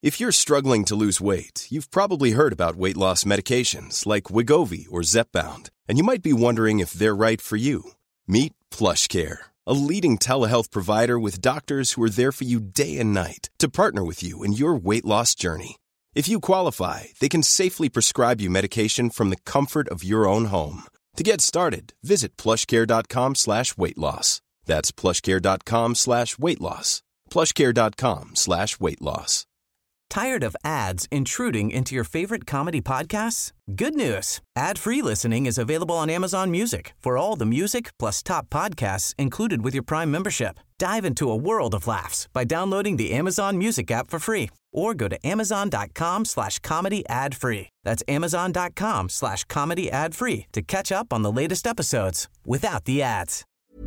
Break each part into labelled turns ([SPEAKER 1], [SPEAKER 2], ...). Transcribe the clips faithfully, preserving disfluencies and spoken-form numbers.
[SPEAKER 1] If you're struggling to lose weight, you've probably heard about weight loss medications like Wegovy or Zepbound, and you might be wondering if they're right for you. Meet PlushCare, a leading telehealth provider with doctors who are there for you day and night to partner with you in your weight loss journey. If you qualify, they can safely prescribe you medication from the comfort of your own home. To get started, visit plushcare.com slash weight loss. That's plushcare.com slash weight loss. plushcare.com slash weight loss.
[SPEAKER 2] Tired of ads intruding into your favorite comedy podcasts? Good news. Ad-free listening is available on Amazon Music for all the music plus top podcasts included with your Prime membership. Dive into a world of laughs by downloading the Amazon Music app for free or go to amazon.com slash comedy ad-free. That's amazon.com slash comedy ad-free to catch up on the latest episodes without the ads.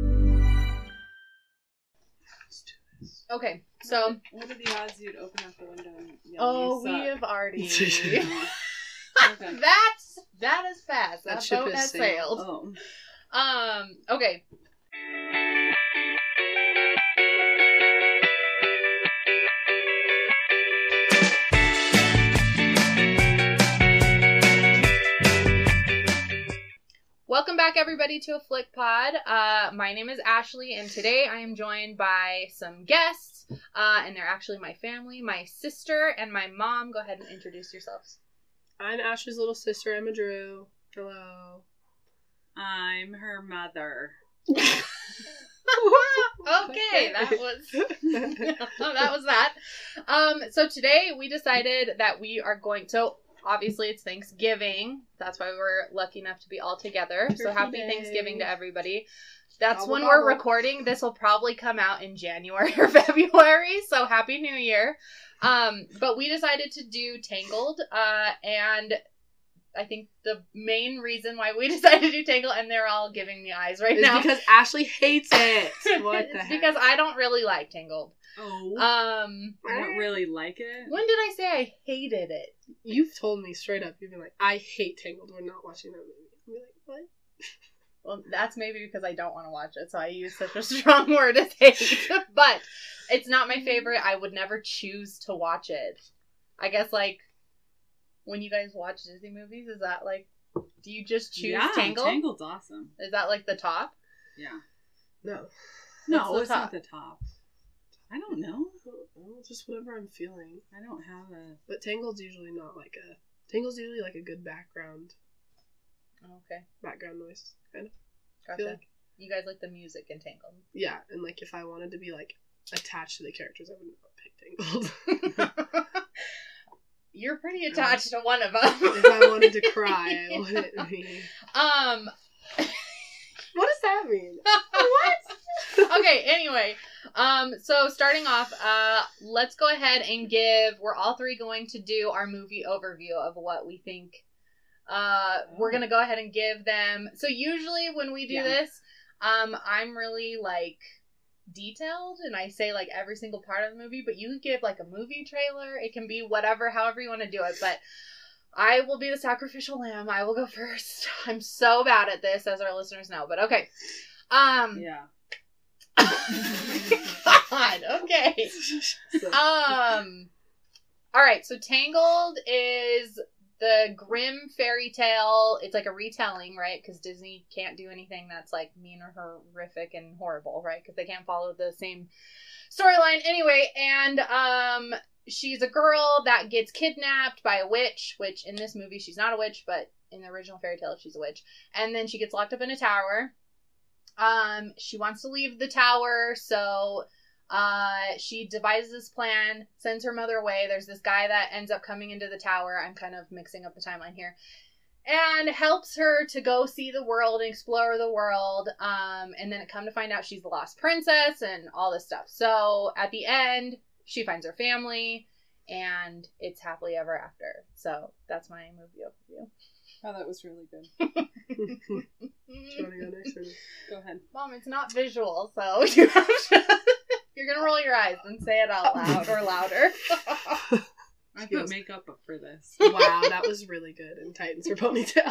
[SPEAKER 3] Okay, so...
[SPEAKER 4] What are the odds you'd open up the window and yell,
[SPEAKER 3] Oh,
[SPEAKER 4] "You
[SPEAKER 3] we
[SPEAKER 4] suck"?
[SPEAKER 3] have already...
[SPEAKER 4] Okay.
[SPEAKER 3] That's, that is fast. That,
[SPEAKER 5] That ship
[SPEAKER 3] boat
[SPEAKER 5] has
[SPEAKER 3] has
[SPEAKER 5] sailed.
[SPEAKER 3] sailed.
[SPEAKER 4] Oh.
[SPEAKER 3] Um, okay. Welcome back, everybody, to a Flick Pod. Uh, my name is Ashley, and today I am joined by some guests, uh, and they're actually my family, my sister, and my mom. Go ahead and introduce yourselves.
[SPEAKER 5] I'm Ashley's little sister, Emma Drew. Hello.
[SPEAKER 4] I'm her mother.
[SPEAKER 3] Okay, that was that was that. Um, so today we decided that we are going. So obviously it's Thanksgiving. That's why we're lucky enough to be all together. So
[SPEAKER 5] Turkey
[SPEAKER 3] happy
[SPEAKER 5] Day.
[SPEAKER 3] Thanksgiving to everybody. That's
[SPEAKER 5] Gobble,
[SPEAKER 3] when
[SPEAKER 5] gobble.
[SPEAKER 3] we're recording. This will probably come out in January or February. So happy New Year. Um, but we decided to do Tangled. Uh, and I think the main reason why we decided to do Tangled, and they're all giving me eyes right
[SPEAKER 5] It's
[SPEAKER 3] now.
[SPEAKER 5] because Ashley hates it. What the
[SPEAKER 3] it's
[SPEAKER 5] heck?
[SPEAKER 3] because I don't really like Tangled.
[SPEAKER 4] Oh.
[SPEAKER 3] Um,
[SPEAKER 4] I don't really like it.
[SPEAKER 3] when did I say I hated it?
[SPEAKER 5] You've told me straight up, you've been like, I hate Tangled, we're not watching that movie. I'm like, what?
[SPEAKER 3] Well, that's maybe because I don't want to watch it, so I use such a strong word as hate. But it's not my favorite. I would never choose to watch it. I guess, like, when you guys watch Disney movies, is that, like, do you just choose
[SPEAKER 4] yeah,
[SPEAKER 3] Tangled?
[SPEAKER 4] Tangled's awesome.
[SPEAKER 3] Is that, like, the top?
[SPEAKER 4] Yeah.
[SPEAKER 5] No.
[SPEAKER 4] No,
[SPEAKER 3] the
[SPEAKER 4] it's
[SPEAKER 3] top?
[SPEAKER 4] not the top. I don't know.
[SPEAKER 5] Well, just whatever I'm feeling.
[SPEAKER 4] I don't have a...
[SPEAKER 5] But Tangled's usually not like a... Tangled's usually like a good background
[SPEAKER 3] Okay,
[SPEAKER 5] background noise, kind of. I
[SPEAKER 3] gotcha.
[SPEAKER 5] feel like.
[SPEAKER 3] You guys like the music in Tangled.
[SPEAKER 5] Yeah, and like if I wanted to be like attached to the characters, I would not pick Tangled.
[SPEAKER 3] You're pretty attached to one of them.
[SPEAKER 5] If I wanted to cry, I wouldn't be.
[SPEAKER 3] Um...
[SPEAKER 5] What does that mean?
[SPEAKER 3] What? Okay, anyway. Um, so starting off, uh, let's go ahead and give, we're all three going to do our movie overview of what we think. Uh, we're going to go ahead and give them, so usually when we do
[SPEAKER 4] Yeah.
[SPEAKER 3] this, um, I'm really, like, detailed, and I say, like, every single part of the movie, but you can give, like, a movie trailer. It can be whatever, however you want to do it, but I will be the sacrificial lamb. I will go first. I'm so bad at this, as our listeners know, but okay. Um,
[SPEAKER 4] Yeah.
[SPEAKER 3] God, okay. Um, all right, so Tangled is the grim fairy tale. It's like a retelling, right? Because Disney can't do anything that's like mean or horrific and horrible, right? Because they can't follow the same storyline anyway. And um, she's a girl that gets kidnapped by a witch, which in this movie she's not a witch, but in the original fairy tale she's a witch. And then she gets locked up in a tower. Um, she wants to leave the tower, so uh, she devises this plan, sends her mother away. There's this guy that ends up coming into the tower. I'm kind of mixing up the timeline here. And helps her to go see the world and explore the world. Um, and then it come to find out she's the lost princess and all this stuff. So at the end, she finds her family, and it's happily ever after. So that's my movie overview.
[SPEAKER 4] Oh, that was really good.
[SPEAKER 5] Do you want to go next? Or...
[SPEAKER 4] Go ahead.
[SPEAKER 3] Mom, it's not visual, so you have to... You're gonna roll your eyes and say it out loud or louder.
[SPEAKER 4] I put makeup up for this.
[SPEAKER 5] Wow, that was really good. And tightens her ponytail.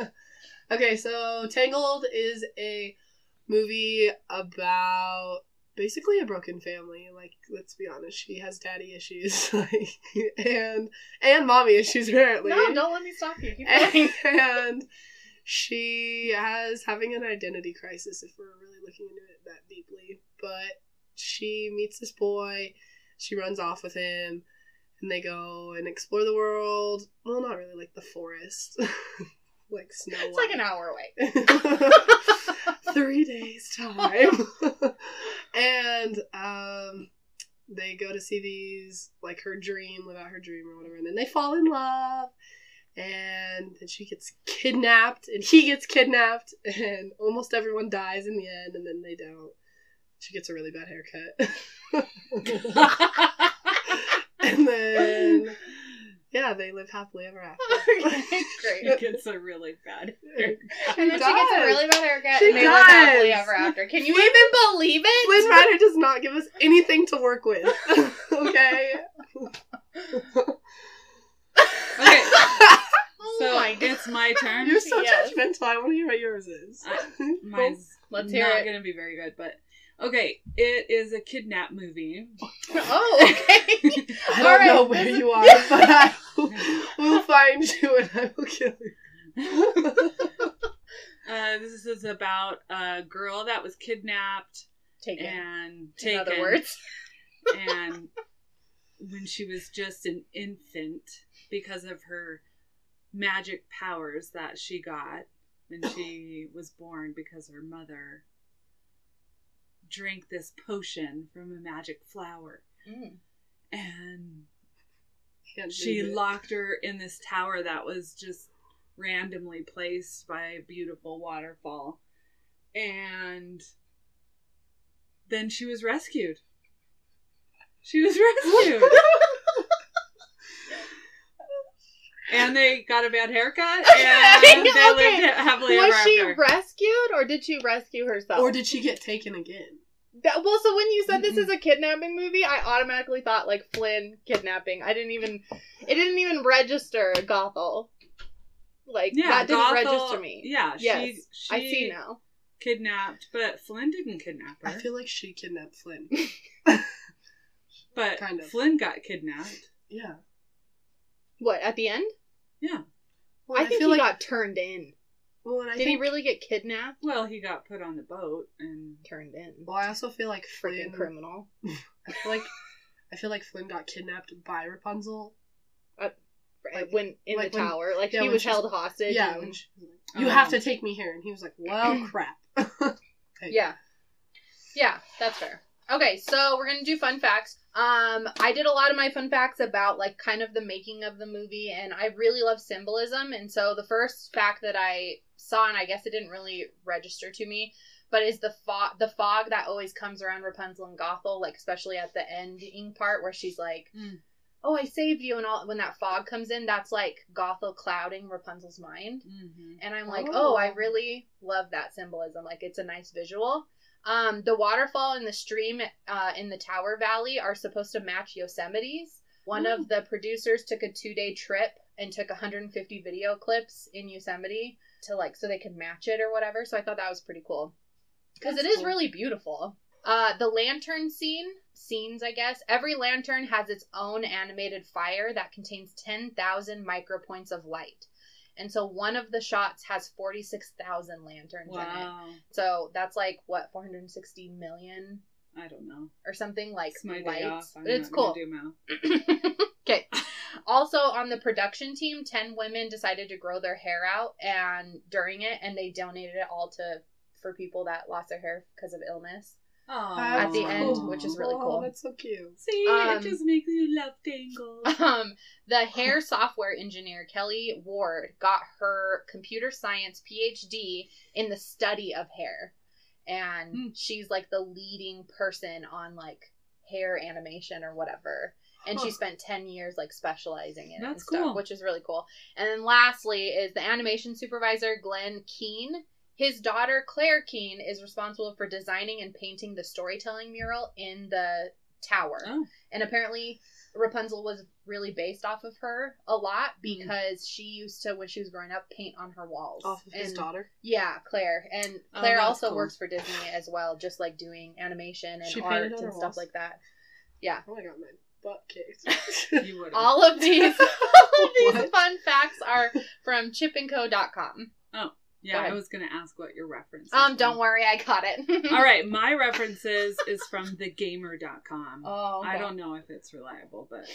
[SPEAKER 5] Okay, so Tangled is a movie about basically a broken family. Like, let's be honest, she has daddy issues, like, and and mommy issues apparently.
[SPEAKER 3] No, don't let me stop you. Keep going.
[SPEAKER 5] And she has having an identity crisis, if we're really looking into it that deeply. But she meets this boy, she runs off with him, and they go and explore the world. Well, not really, like the forest. Like Snow White.
[SPEAKER 3] It's like an hour away.
[SPEAKER 5] Three days time. And um they go to see these, like, her dream, live out her dream or whatever, and then they fall in love, and then she gets kidnapped, and he gets kidnapped, and almost everyone dies in the end, and then they don't. She gets a really bad haircut. And then, yeah, they live happily ever after.
[SPEAKER 3] Okay, great.
[SPEAKER 4] She gets a really bad
[SPEAKER 3] And then she gets a really bad haircut
[SPEAKER 5] She
[SPEAKER 3] and they live happily
[SPEAKER 5] does.
[SPEAKER 3] ever after. Can you even believe it?
[SPEAKER 5] Flynn Rider does not give us anything to work with. Okay?
[SPEAKER 4] Okay,
[SPEAKER 3] Oh
[SPEAKER 4] so
[SPEAKER 3] my God.
[SPEAKER 4] it's my turn.
[SPEAKER 5] You're so
[SPEAKER 3] Yes.
[SPEAKER 5] judgmental. I want to hear what yours is.
[SPEAKER 4] I- Mine's
[SPEAKER 3] Let's hear
[SPEAKER 4] not
[SPEAKER 3] it.
[SPEAKER 4] going to be very good, but okay, it is a kidnap movie.
[SPEAKER 3] Oh, okay.
[SPEAKER 5] I don't
[SPEAKER 3] All right,
[SPEAKER 5] know where
[SPEAKER 3] this
[SPEAKER 5] you
[SPEAKER 3] is-
[SPEAKER 5] are, but I will, will find you and I will kill you.
[SPEAKER 4] Uh, this is about a girl that was kidnapped
[SPEAKER 3] Taken.
[SPEAKER 4] and
[SPEAKER 3] In
[SPEAKER 4] taken.
[SPEAKER 3] other words.
[SPEAKER 4] And when she was just an infant, because of her magic powers that she got when she was born, because her mother drank this potion from a magic flower.
[SPEAKER 3] Mm.
[SPEAKER 4] And
[SPEAKER 5] Can't
[SPEAKER 4] she
[SPEAKER 5] believe it.
[SPEAKER 4] locked her in this tower that was just randomly placed by a beautiful waterfall. And then she was rescued. She was rescued. And they got a bad haircut, and
[SPEAKER 3] Okay,
[SPEAKER 4] they
[SPEAKER 3] okay.
[SPEAKER 4] lived happily
[SPEAKER 3] Was
[SPEAKER 4] ever
[SPEAKER 3] she
[SPEAKER 4] after.
[SPEAKER 3] rescued or did she rescue herself?
[SPEAKER 5] Or did she get taken again?
[SPEAKER 3] That, well, so when you said this is a kidnapping movie, I automatically thought like Flynn kidnapping. I didn't even, it didn't even register Gothel. Like
[SPEAKER 4] Yeah,
[SPEAKER 3] that didn't
[SPEAKER 4] Gothel-
[SPEAKER 3] register me.
[SPEAKER 4] Yeah,
[SPEAKER 3] Yes,
[SPEAKER 4] she, she
[SPEAKER 3] I see now.
[SPEAKER 4] kidnapped, but Flynn didn't kidnap her.
[SPEAKER 5] I feel like she kidnapped Flynn.
[SPEAKER 4] but
[SPEAKER 5] kind of.
[SPEAKER 4] Flynn got kidnapped.
[SPEAKER 5] Yeah.
[SPEAKER 3] What at the end?
[SPEAKER 4] Yeah.
[SPEAKER 5] Well,
[SPEAKER 3] I think
[SPEAKER 5] feel
[SPEAKER 3] he
[SPEAKER 5] like,
[SPEAKER 3] got turned in.
[SPEAKER 5] Well, and I
[SPEAKER 3] Did he
[SPEAKER 5] think,
[SPEAKER 3] really get kidnapped?
[SPEAKER 4] Well, he got put on the boat, and
[SPEAKER 3] Turned in.
[SPEAKER 5] Well, I also feel like
[SPEAKER 3] Freaking
[SPEAKER 5] Flynn.
[SPEAKER 3] criminal.
[SPEAKER 5] I feel like I feel like Flynn got kidnapped by Rapunzel. Like-
[SPEAKER 3] when in
[SPEAKER 5] like
[SPEAKER 3] the
[SPEAKER 5] when-
[SPEAKER 3] tower, like
[SPEAKER 5] yeah,
[SPEAKER 3] he
[SPEAKER 5] when
[SPEAKER 3] was
[SPEAKER 5] she's-
[SPEAKER 3] held hostage.
[SPEAKER 5] Yeah,
[SPEAKER 3] and-
[SPEAKER 5] when she was like, you
[SPEAKER 4] Oh.
[SPEAKER 5] have to take me here, and he was like, well, crap. Okay.
[SPEAKER 3] Yeah. Yeah, that's fair. Okay, so we're gonna do fun facts. Um, I did a lot of my fun facts about like kind of the making of the movie, and I really love symbolism. And so the first fact that I saw, and I guess it didn't really register to me, but is the fog, the fog that always comes around Rapunzel and Gothel, like especially at the ending part where she's like,
[SPEAKER 4] Mm.
[SPEAKER 3] "Oh, I saved you," and all. When that fog comes in, that's like Gothel clouding Rapunzel's mind.
[SPEAKER 4] mm-hmm.
[SPEAKER 3] And I'm like,
[SPEAKER 5] Oh.
[SPEAKER 3] oh, I really love that symbolism. Like, it's a nice visual. Um, the waterfall and the stream uh, in the Tower Valley are supposed to match Yosemite's. One
[SPEAKER 4] Ooh.
[SPEAKER 3] of the producers took a two-day trip and took one hundred fifty video clips in Yosemite to, like, so they could match it or whatever. So I thought that was pretty cool. Because it
[SPEAKER 4] That's
[SPEAKER 3] is
[SPEAKER 4] cool.
[SPEAKER 3] really beautiful. Uh, the lantern scene, scenes, I guess. Every lantern has its own animated fire that contains ten thousand micropoints of light. And so one of the shots has forty-six thousand lanterns in it.
[SPEAKER 4] Wow.
[SPEAKER 3] So that's like, what, four hundred sixty million
[SPEAKER 4] I don't know.
[SPEAKER 3] or something like
[SPEAKER 4] It's my day
[SPEAKER 3] lights?
[SPEAKER 4] off. I'm
[SPEAKER 3] But it's
[SPEAKER 4] not
[SPEAKER 3] cool.
[SPEAKER 4] gonna do math.
[SPEAKER 3] Okay. Also, on the production team, ten women decided to grow their hair out and during it, and they donated it all to for people that lost their hair because of illness.
[SPEAKER 4] Oh,
[SPEAKER 3] At the end, which is really cool.
[SPEAKER 5] Oh, that's so cute.
[SPEAKER 4] See,
[SPEAKER 3] Um,
[SPEAKER 4] it just makes you love Tangled.
[SPEAKER 3] Um, the hair software engineer, Kelly Ward, got her computer science P H D in the study of hair. And
[SPEAKER 4] Hmm.
[SPEAKER 3] she's like the leading person on like hair animation or whatever. And she
[SPEAKER 5] Huh.
[SPEAKER 3] spent ten years like specializing in it and
[SPEAKER 4] That's
[SPEAKER 3] stuff,
[SPEAKER 4] cool.
[SPEAKER 3] which is really cool. And then lastly is the animation supervisor, Glenn Keane. His daughter, Claire Keane, is responsible for designing and painting the storytelling mural in the tower.
[SPEAKER 4] Oh.
[SPEAKER 3] And apparently Rapunzel was really based off of her a lot because mm. she used to, when she was growing up, paint on her walls.
[SPEAKER 5] Off of
[SPEAKER 3] and,
[SPEAKER 5] his daughter?
[SPEAKER 3] Yeah, Claire. And Claire
[SPEAKER 5] oh,
[SPEAKER 3] also
[SPEAKER 5] cool.
[SPEAKER 3] works for Disney as well, just like doing animation and
[SPEAKER 5] she
[SPEAKER 3] art and
[SPEAKER 5] stuff
[SPEAKER 3] walls? like that. Yeah.
[SPEAKER 5] Oh my god, my butt kicked.
[SPEAKER 3] You would. All of these, all of these fun facts are from chip and co dot com.
[SPEAKER 4] Oh. Yeah, I was going to ask what your reference is.
[SPEAKER 3] Um,
[SPEAKER 4] from.
[SPEAKER 3] Don't worry, I got it.
[SPEAKER 4] All right, my references is from the gamer dot com.
[SPEAKER 3] Oh, okay.
[SPEAKER 4] I don't know if it's reliable, but...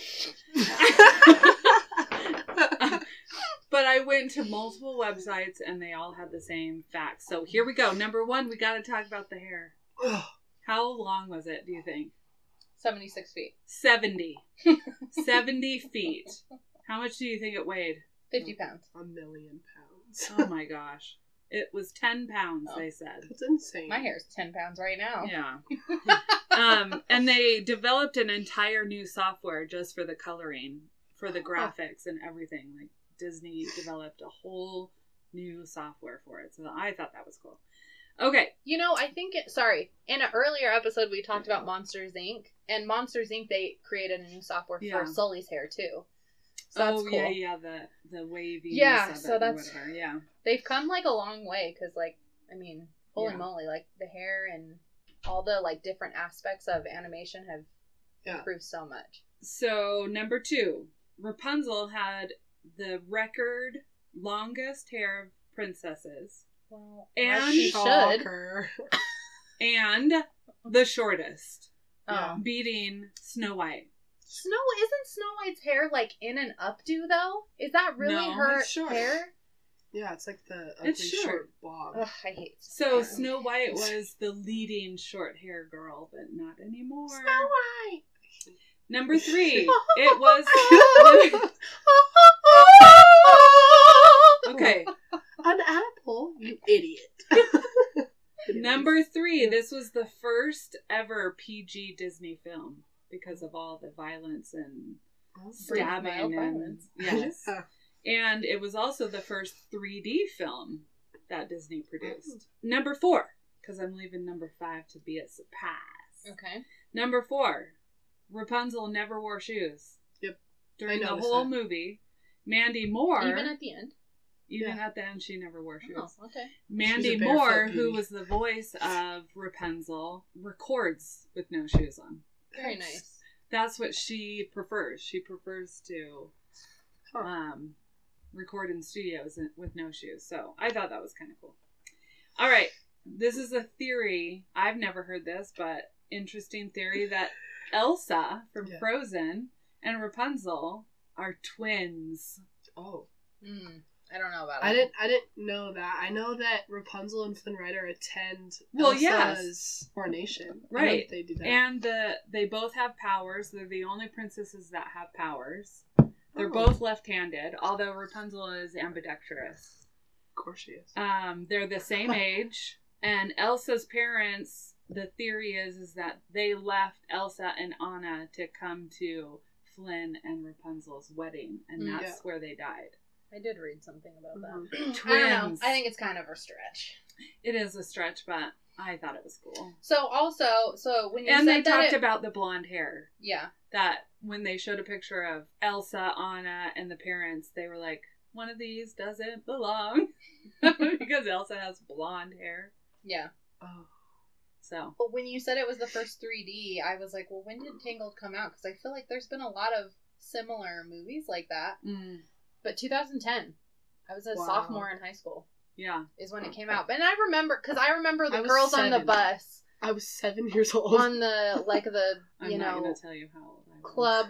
[SPEAKER 4] but I went to multiple websites, and they all had the same facts. So here we go. Number one, we got to talk about the hair. How long was it, do you think?
[SPEAKER 3] seventy-six feet.
[SPEAKER 4] seventy. seventy feet. How much do you think it weighed?
[SPEAKER 3] fifty pounds.
[SPEAKER 5] A million pounds.
[SPEAKER 4] Oh my gosh. It was ten pounds, oh. they said.
[SPEAKER 5] That's insane.
[SPEAKER 3] My hair's ten pounds right now.
[SPEAKER 4] Yeah. um, and they developed an entire new software just for the coloring, for the graphics and everything. Like, Disney developed a whole new software for it. So I thought that was cool. Okay.
[SPEAKER 3] You know, I think it, sorry, in an earlier episode we talked about Monsters, Incorporated. And Monsters, Incorporated, they created a new software
[SPEAKER 4] yeah.
[SPEAKER 3] for Sully's hair, too. So that's
[SPEAKER 4] oh,
[SPEAKER 3] cool.
[SPEAKER 4] yeah, yeah, the, the wavy.
[SPEAKER 3] Yeah, so that's,
[SPEAKER 4] whatever. Yeah.
[SPEAKER 3] They've come, like, a long way, because, like, I mean, holy
[SPEAKER 4] yeah.
[SPEAKER 3] moly, like, the hair and all the, like, different aspects of animation have
[SPEAKER 5] yeah.
[SPEAKER 3] improved so much.
[SPEAKER 4] So, number two, Rapunzel had the record longest hair of princesses.
[SPEAKER 3] Well,
[SPEAKER 4] and
[SPEAKER 3] she should. And the shortest. Oh.
[SPEAKER 4] Beating Snow White.
[SPEAKER 3] Snow isn't Snow White's hair like in an updo though? Is that really
[SPEAKER 4] no,
[SPEAKER 3] her
[SPEAKER 5] it's short.
[SPEAKER 3] hair?
[SPEAKER 5] Yeah, it's like the ugly
[SPEAKER 4] it's short.
[SPEAKER 5] short bob.
[SPEAKER 3] Ugh, I hate
[SPEAKER 4] So
[SPEAKER 3] hair.
[SPEAKER 4] Snow White was the leading short hair girl, but not anymore.
[SPEAKER 3] Snow White.
[SPEAKER 4] Number three, it was. Okay.
[SPEAKER 5] An apple, you idiot.
[SPEAKER 4] Number three, this was the first ever P G Disney film because of all the violence and
[SPEAKER 3] oh,
[SPEAKER 4] stabbing and
[SPEAKER 3] violence.
[SPEAKER 4] yes, and it was also the first three D film that Disney produced. Number four, because I'm leaving number five to be a surprise.
[SPEAKER 3] Okay.
[SPEAKER 4] Number four, Rapunzel never wore shoes.
[SPEAKER 5] Yep.
[SPEAKER 4] During the whole
[SPEAKER 5] that.
[SPEAKER 4] movie, Mandy Moore,
[SPEAKER 3] even at the end.
[SPEAKER 4] Even
[SPEAKER 5] yeah.
[SPEAKER 4] at the end, she never wore shoes.
[SPEAKER 3] Oh, okay.
[SPEAKER 4] Mandy Moore, who was the voice of Rapunzel, records with no shoes on.
[SPEAKER 3] Very nice.
[SPEAKER 4] That's what she prefers. She prefers to
[SPEAKER 5] huh.
[SPEAKER 4] um, record in studios with no shoes. So I thought that was kind of cool. All right. This is a theory. I've never heard this, but interesting theory that Elsa from
[SPEAKER 5] yeah.
[SPEAKER 4] Frozen and Rapunzel are twins.
[SPEAKER 5] Oh.
[SPEAKER 3] Mm. I don't know about it.
[SPEAKER 5] I didn't. I didn't know that. I know that Rapunzel and Flynn Rider attend
[SPEAKER 4] well,
[SPEAKER 5] Elsa's
[SPEAKER 4] yes.
[SPEAKER 5] coronation.
[SPEAKER 4] Right.
[SPEAKER 5] They do that.
[SPEAKER 4] And the they both have powers. They're the only princesses that have powers. They're
[SPEAKER 5] oh.
[SPEAKER 4] both left-handed, although Rapunzel is ambidextrous.
[SPEAKER 5] Of course she is.
[SPEAKER 4] Um, they're the same age, and Elsa's parents. The theory is is that they left Elsa and Anna to come to Flynn and Rapunzel's wedding, and that's
[SPEAKER 5] yeah.
[SPEAKER 4] where they died.
[SPEAKER 3] I did read something about that.
[SPEAKER 4] Twins.
[SPEAKER 3] I don't know. I think it's kind of a stretch.
[SPEAKER 4] It is a stretch, but I thought it was cool.
[SPEAKER 3] So also, so when you
[SPEAKER 4] and
[SPEAKER 3] said
[SPEAKER 4] they
[SPEAKER 3] that
[SPEAKER 4] talked
[SPEAKER 3] it,
[SPEAKER 4] about the blonde hair.
[SPEAKER 3] Yeah.
[SPEAKER 4] That when they showed a picture of Elsa, Anna, and the parents, they were like, one of these doesn't belong. Because Elsa has blonde hair.
[SPEAKER 3] Yeah.
[SPEAKER 5] Oh.
[SPEAKER 4] So.
[SPEAKER 3] But when you said it was the first three D, I was like, well, when did Tangled come out? Because I feel like there's been a lot of similar movies like that.
[SPEAKER 4] Mm.
[SPEAKER 3] But two thousand ten, I was a wow. sophomore in high school.
[SPEAKER 4] Yeah.
[SPEAKER 3] Is when it came out. And I remember, because I remember the
[SPEAKER 5] I
[SPEAKER 3] girls
[SPEAKER 5] seven.
[SPEAKER 3] on the bus.
[SPEAKER 5] I was seven years old.
[SPEAKER 3] On the, like the, you
[SPEAKER 4] I'm
[SPEAKER 3] know.
[SPEAKER 4] I'm not going to tell you how old I was.
[SPEAKER 3] Club.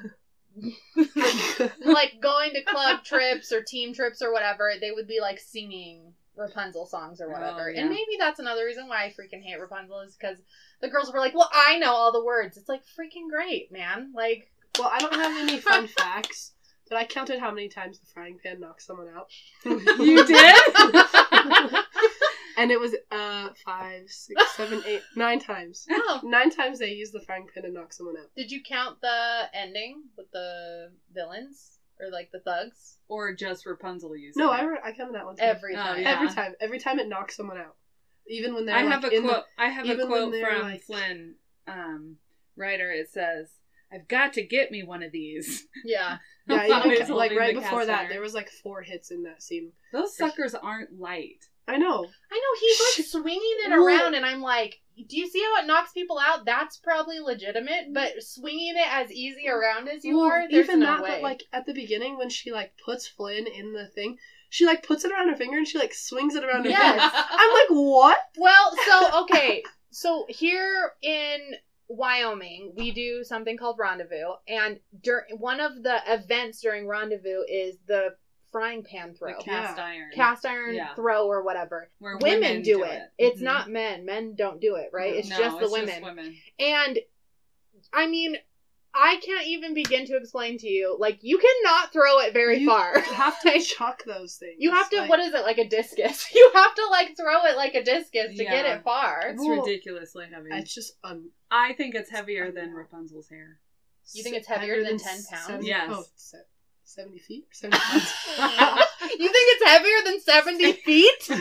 [SPEAKER 3] Like going to club trips or team trips or whatever, they would be like singing Rapunzel songs or whatever.
[SPEAKER 4] Oh, yeah.
[SPEAKER 3] And maybe that's another reason why I freaking hate Rapunzel is because the girls were like, well, I know all the words. It's like freaking great, man. Like.
[SPEAKER 5] Well, I don't have any fun facts. But I counted how many times the frying pan knocked someone out.
[SPEAKER 4] You did?
[SPEAKER 5] And it was uh five, six, seven, eight, nine times.
[SPEAKER 3] Oh.
[SPEAKER 5] Nine times they used the frying pan to knock someone out.
[SPEAKER 3] Did you count the ending with the villains? Or like the thugs?
[SPEAKER 4] Or just Rapunzel using
[SPEAKER 5] No,
[SPEAKER 4] it?
[SPEAKER 5] I, re- I counted that one time.
[SPEAKER 3] Every
[SPEAKER 4] Oh,
[SPEAKER 3] time.
[SPEAKER 4] yeah.
[SPEAKER 5] Every time. Every time it knocked someone out. Even when they're
[SPEAKER 4] I
[SPEAKER 5] like
[SPEAKER 4] have a
[SPEAKER 5] in
[SPEAKER 4] quote.
[SPEAKER 5] the,
[SPEAKER 4] I have a
[SPEAKER 5] even
[SPEAKER 4] quote
[SPEAKER 5] when they're,
[SPEAKER 4] from
[SPEAKER 5] like-
[SPEAKER 4] Flynn. Um, writer, it says, I've got to get me one of these.
[SPEAKER 3] Yeah.
[SPEAKER 5] Yeah,
[SPEAKER 4] Always
[SPEAKER 5] even, like
[SPEAKER 4] holding
[SPEAKER 5] right
[SPEAKER 4] the
[SPEAKER 5] before
[SPEAKER 4] cast
[SPEAKER 5] that,
[SPEAKER 4] iron.
[SPEAKER 5] there was like four hits in that scene.
[SPEAKER 4] Those suckers aren't light.
[SPEAKER 5] I know.
[SPEAKER 3] I know, he's like swinging it
[SPEAKER 5] Well-
[SPEAKER 3] around, and I'm like, do you see how it knocks people out? That's probably legitimate, but swinging it as easy around as you
[SPEAKER 5] Well,
[SPEAKER 3] are, there's
[SPEAKER 5] even
[SPEAKER 3] no
[SPEAKER 5] that,
[SPEAKER 3] way.
[SPEAKER 5] but like at the beginning when she like puts Flynn in the thing, she like puts it around her finger and she like swings it around her
[SPEAKER 3] Yes.
[SPEAKER 5] finger. I'm like, what?
[SPEAKER 3] Well, so, okay, so here in Wyoming, we do something called Rendezvous, and dur- one of the events during Rendezvous is the frying pan throw.
[SPEAKER 4] The cast
[SPEAKER 5] Yeah.
[SPEAKER 4] iron.
[SPEAKER 3] Cast iron
[SPEAKER 4] Yeah.
[SPEAKER 3] throw or whatever.
[SPEAKER 4] Where
[SPEAKER 3] women,
[SPEAKER 4] women
[SPEAKER 3] do,
[SPEAKER 4] do
[SPEAKER 3] it.
[SPEAKER 4] it.
[SPEAKER 3] It's
[SPEAKER 4] Mhm.
[SPEAKER 3] not men. Men don't do it, right? It's
[SPEAKER 4] No,
[SPEAKER 3] just the
[SPEAKER 4] it's
[SPEAKER 3] women.
[SPEAKER 4] Just women.
[SPEAKER 3] And I mean, I can't even begin to explain to you. Like, you cannot throw it very
[SPEAKER 5] You
[SPEAKER 3] far.
[SPEAKER 5] have to chuck those things.
[SPEAKER 3] You have to,
[SPEAKER 5] like,
[SPEAKER 3] what is it, like a discus? You have to, like, throw it like a discus to get
[SPEAKER 4] Yeah.
[SPEAKER 3] it far.
[SPEAKER 4] It's
[SPEAKER 5] Well,
[SPEAKER 4] ridiculously heavy.
[SPEAKER 5] It's just un.
[SPEAKER 4] I think it's heavier than Rapunzel's hair.
[SPEAKER 3] You think it's heavier than ten
[SPEAKER 5] s-
[SPEAKER 3] pounds?
[SPEAKER 5] seventy-
[SPEAKER 4] Yes.
[SPEAKER 5] Oh, se- seventy feet? seventy pounds?
[SPEAKER 3] You think it's heavier than seventy feet?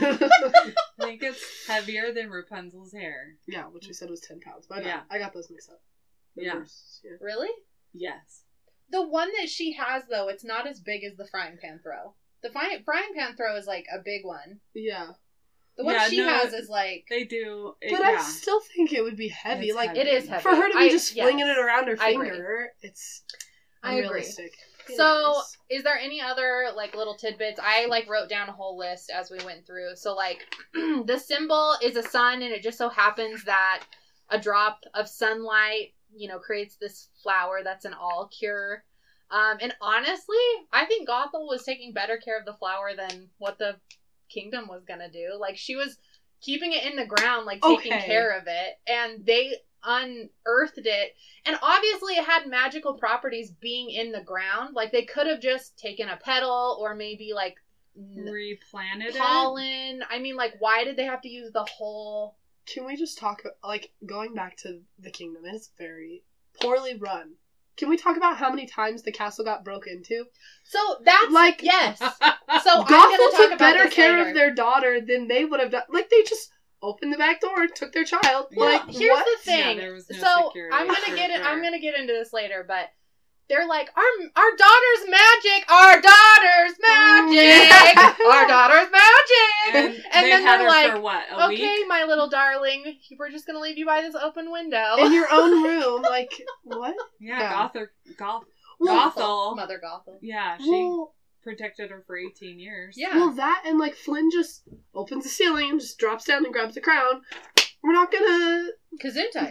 [SPEAKER 4] I think it's heavier than Rapunzel's hair.
[SPEAKER 5] Yeah, which we said was ten pounds. But
[SPEAKER 4] Yeah.
[SPEAKER 5] yeah, I got those mixed up.
[SPEAKER 4] Yeah.
[SPEAKER 5] Numbers, yeah.
[SPEAKER 3] Really?
[SPEAKER 4] Yes.
[SPEAKER 3] The one that she has, though, it's not as big as the frying pan throw. The fry- frying pan throw is, like, a big one.
[SPEAKER 5] Yeah.
[SPEAKER 3] The one
[SPEAKER 4] Yeah,
[SPEAKER 3] she
[SPEAKER 4] no,
[SPEAKER 3] has is, like...
[SPEAKER 4] They do. It,
[SPEAKER 5] But
[SPEAKER 4] yeah.
[SPEAKER 5] I still think it would be heavy.
[SPEAKER 4] It's
[SPEAKER 5] like
[SPEAKER 4] heavy.
[SPEAKER 3] It is heavy.
[SPEAKER 5] for her to be
[SPEAKER 3] I-
[SPEAKER 5] just
[SPEAKER 3] yes.
[SPEAKER 5] flinging it around her
[SPEAKER 3] I agree.
[SPEAKER 5] finger, it's
[SPEAKER 3] I agree.
[SPEAKER 5] unrealistic.
[SPEAKER 3] So,
[SPEAKER 5] Anyways.
[SPEAKER 3] is there any other, like, little tidbits? I, like, wrote down a whole list as we went through. So, like, the symbol is a sun, and it just so happens that a drop of sunlight, you know, creates this flower that's an all cure. Um, and honestly, I think Gothel was taking better care of the flower than what the kingdom was gonna do. Like, she was keeping it in the ground, like, taking
[SPEAKER 5] Okay.
[SPEAKER 3] care of it. And they unearthed it. And obviously it had magical properties being in the ground. Like, they could have just taken a petal or maybe, like, n-
[SPEAKER 4] Replanted it.
[SPEAKER 3] pollen. I mean, like, why did they have to use the whole...
[SPEAKER 5] Can we just talk about, like, going back to the kingdom? It's very poorly run. Can we talk about how many times the castle got broke into?
[SPEAKER 3] So, that's...
[SPEAKER 5] Like-
[SPEAKER 3] yes. So, I'm
[SPEAKER 5] Gothel
[SPEAKER 3] gonna talk
[SPEAKER 5] took
[SPEAKER 3] about
[SPEAKER 5] better
[SPEAKER 3] this
[SPEAKER 5] care
[SPEAKER 3] later.
[SPEAKER 5] of their daughter than they would have done. Like, they just opened the back door and took their child.
[SPEAKER 4] Yeah.
[SPEAKER 5] Like,
[SPEAKER 3] Here's
[SPEAKER 5] what?
[SPEAKER 3] the thing.
[SPEAKER 4] Yeah, there was no
[SPEAKER 3] so
[SPEAKER 4] security
[SPEAKER 3] I'm gonna
[SPEAKER 4] for
[SPEAKER 3] get it.
[SPEAKER 4] her.
[SPEAKER 3] I'm gonna get into this later, but they're like, our our daughter's magic, our daughter's magic, our daughter's magic,
[SPEAKER 4] And,
[SPEAKER 3] and
[SPEAKER 4] they
[SPEAKER 3] then
[SPEAKER 4] had
[SPEAKER 3] they're
[SPEAKER 4] her
[SPEAKER 3] like,
[SPEAKER 4] for what, a
[SPEAKER 3] okay,
[SPEAKER 4] week?
[SPEAKER 3] my little darling, we're just gonna leave you by this open window.
[SPEAKER 5] In your own room. Like, what?
[SPEAKER 4] Yeah,
[SPEAKER 5] Yeah.
[SPEAKER 4] Gothel. Goth.
[SPEAKER 5] Well,
[SPEAKER 4] Gothel.
[SPEAKER 3] Mother Gothel.
[SPEAKER 4] Yeah, she
[SPEAKER 5] Well,
[SPEAKER 4] protected her for eighteen years.
[SPEAKER 3] Yeah.
[SPEAKER 5] well, that and, like, Flynn just opens the ceiling and just drops down and grabs the crown. We're not gonna...
[SPEAKER 3] Gesundheit.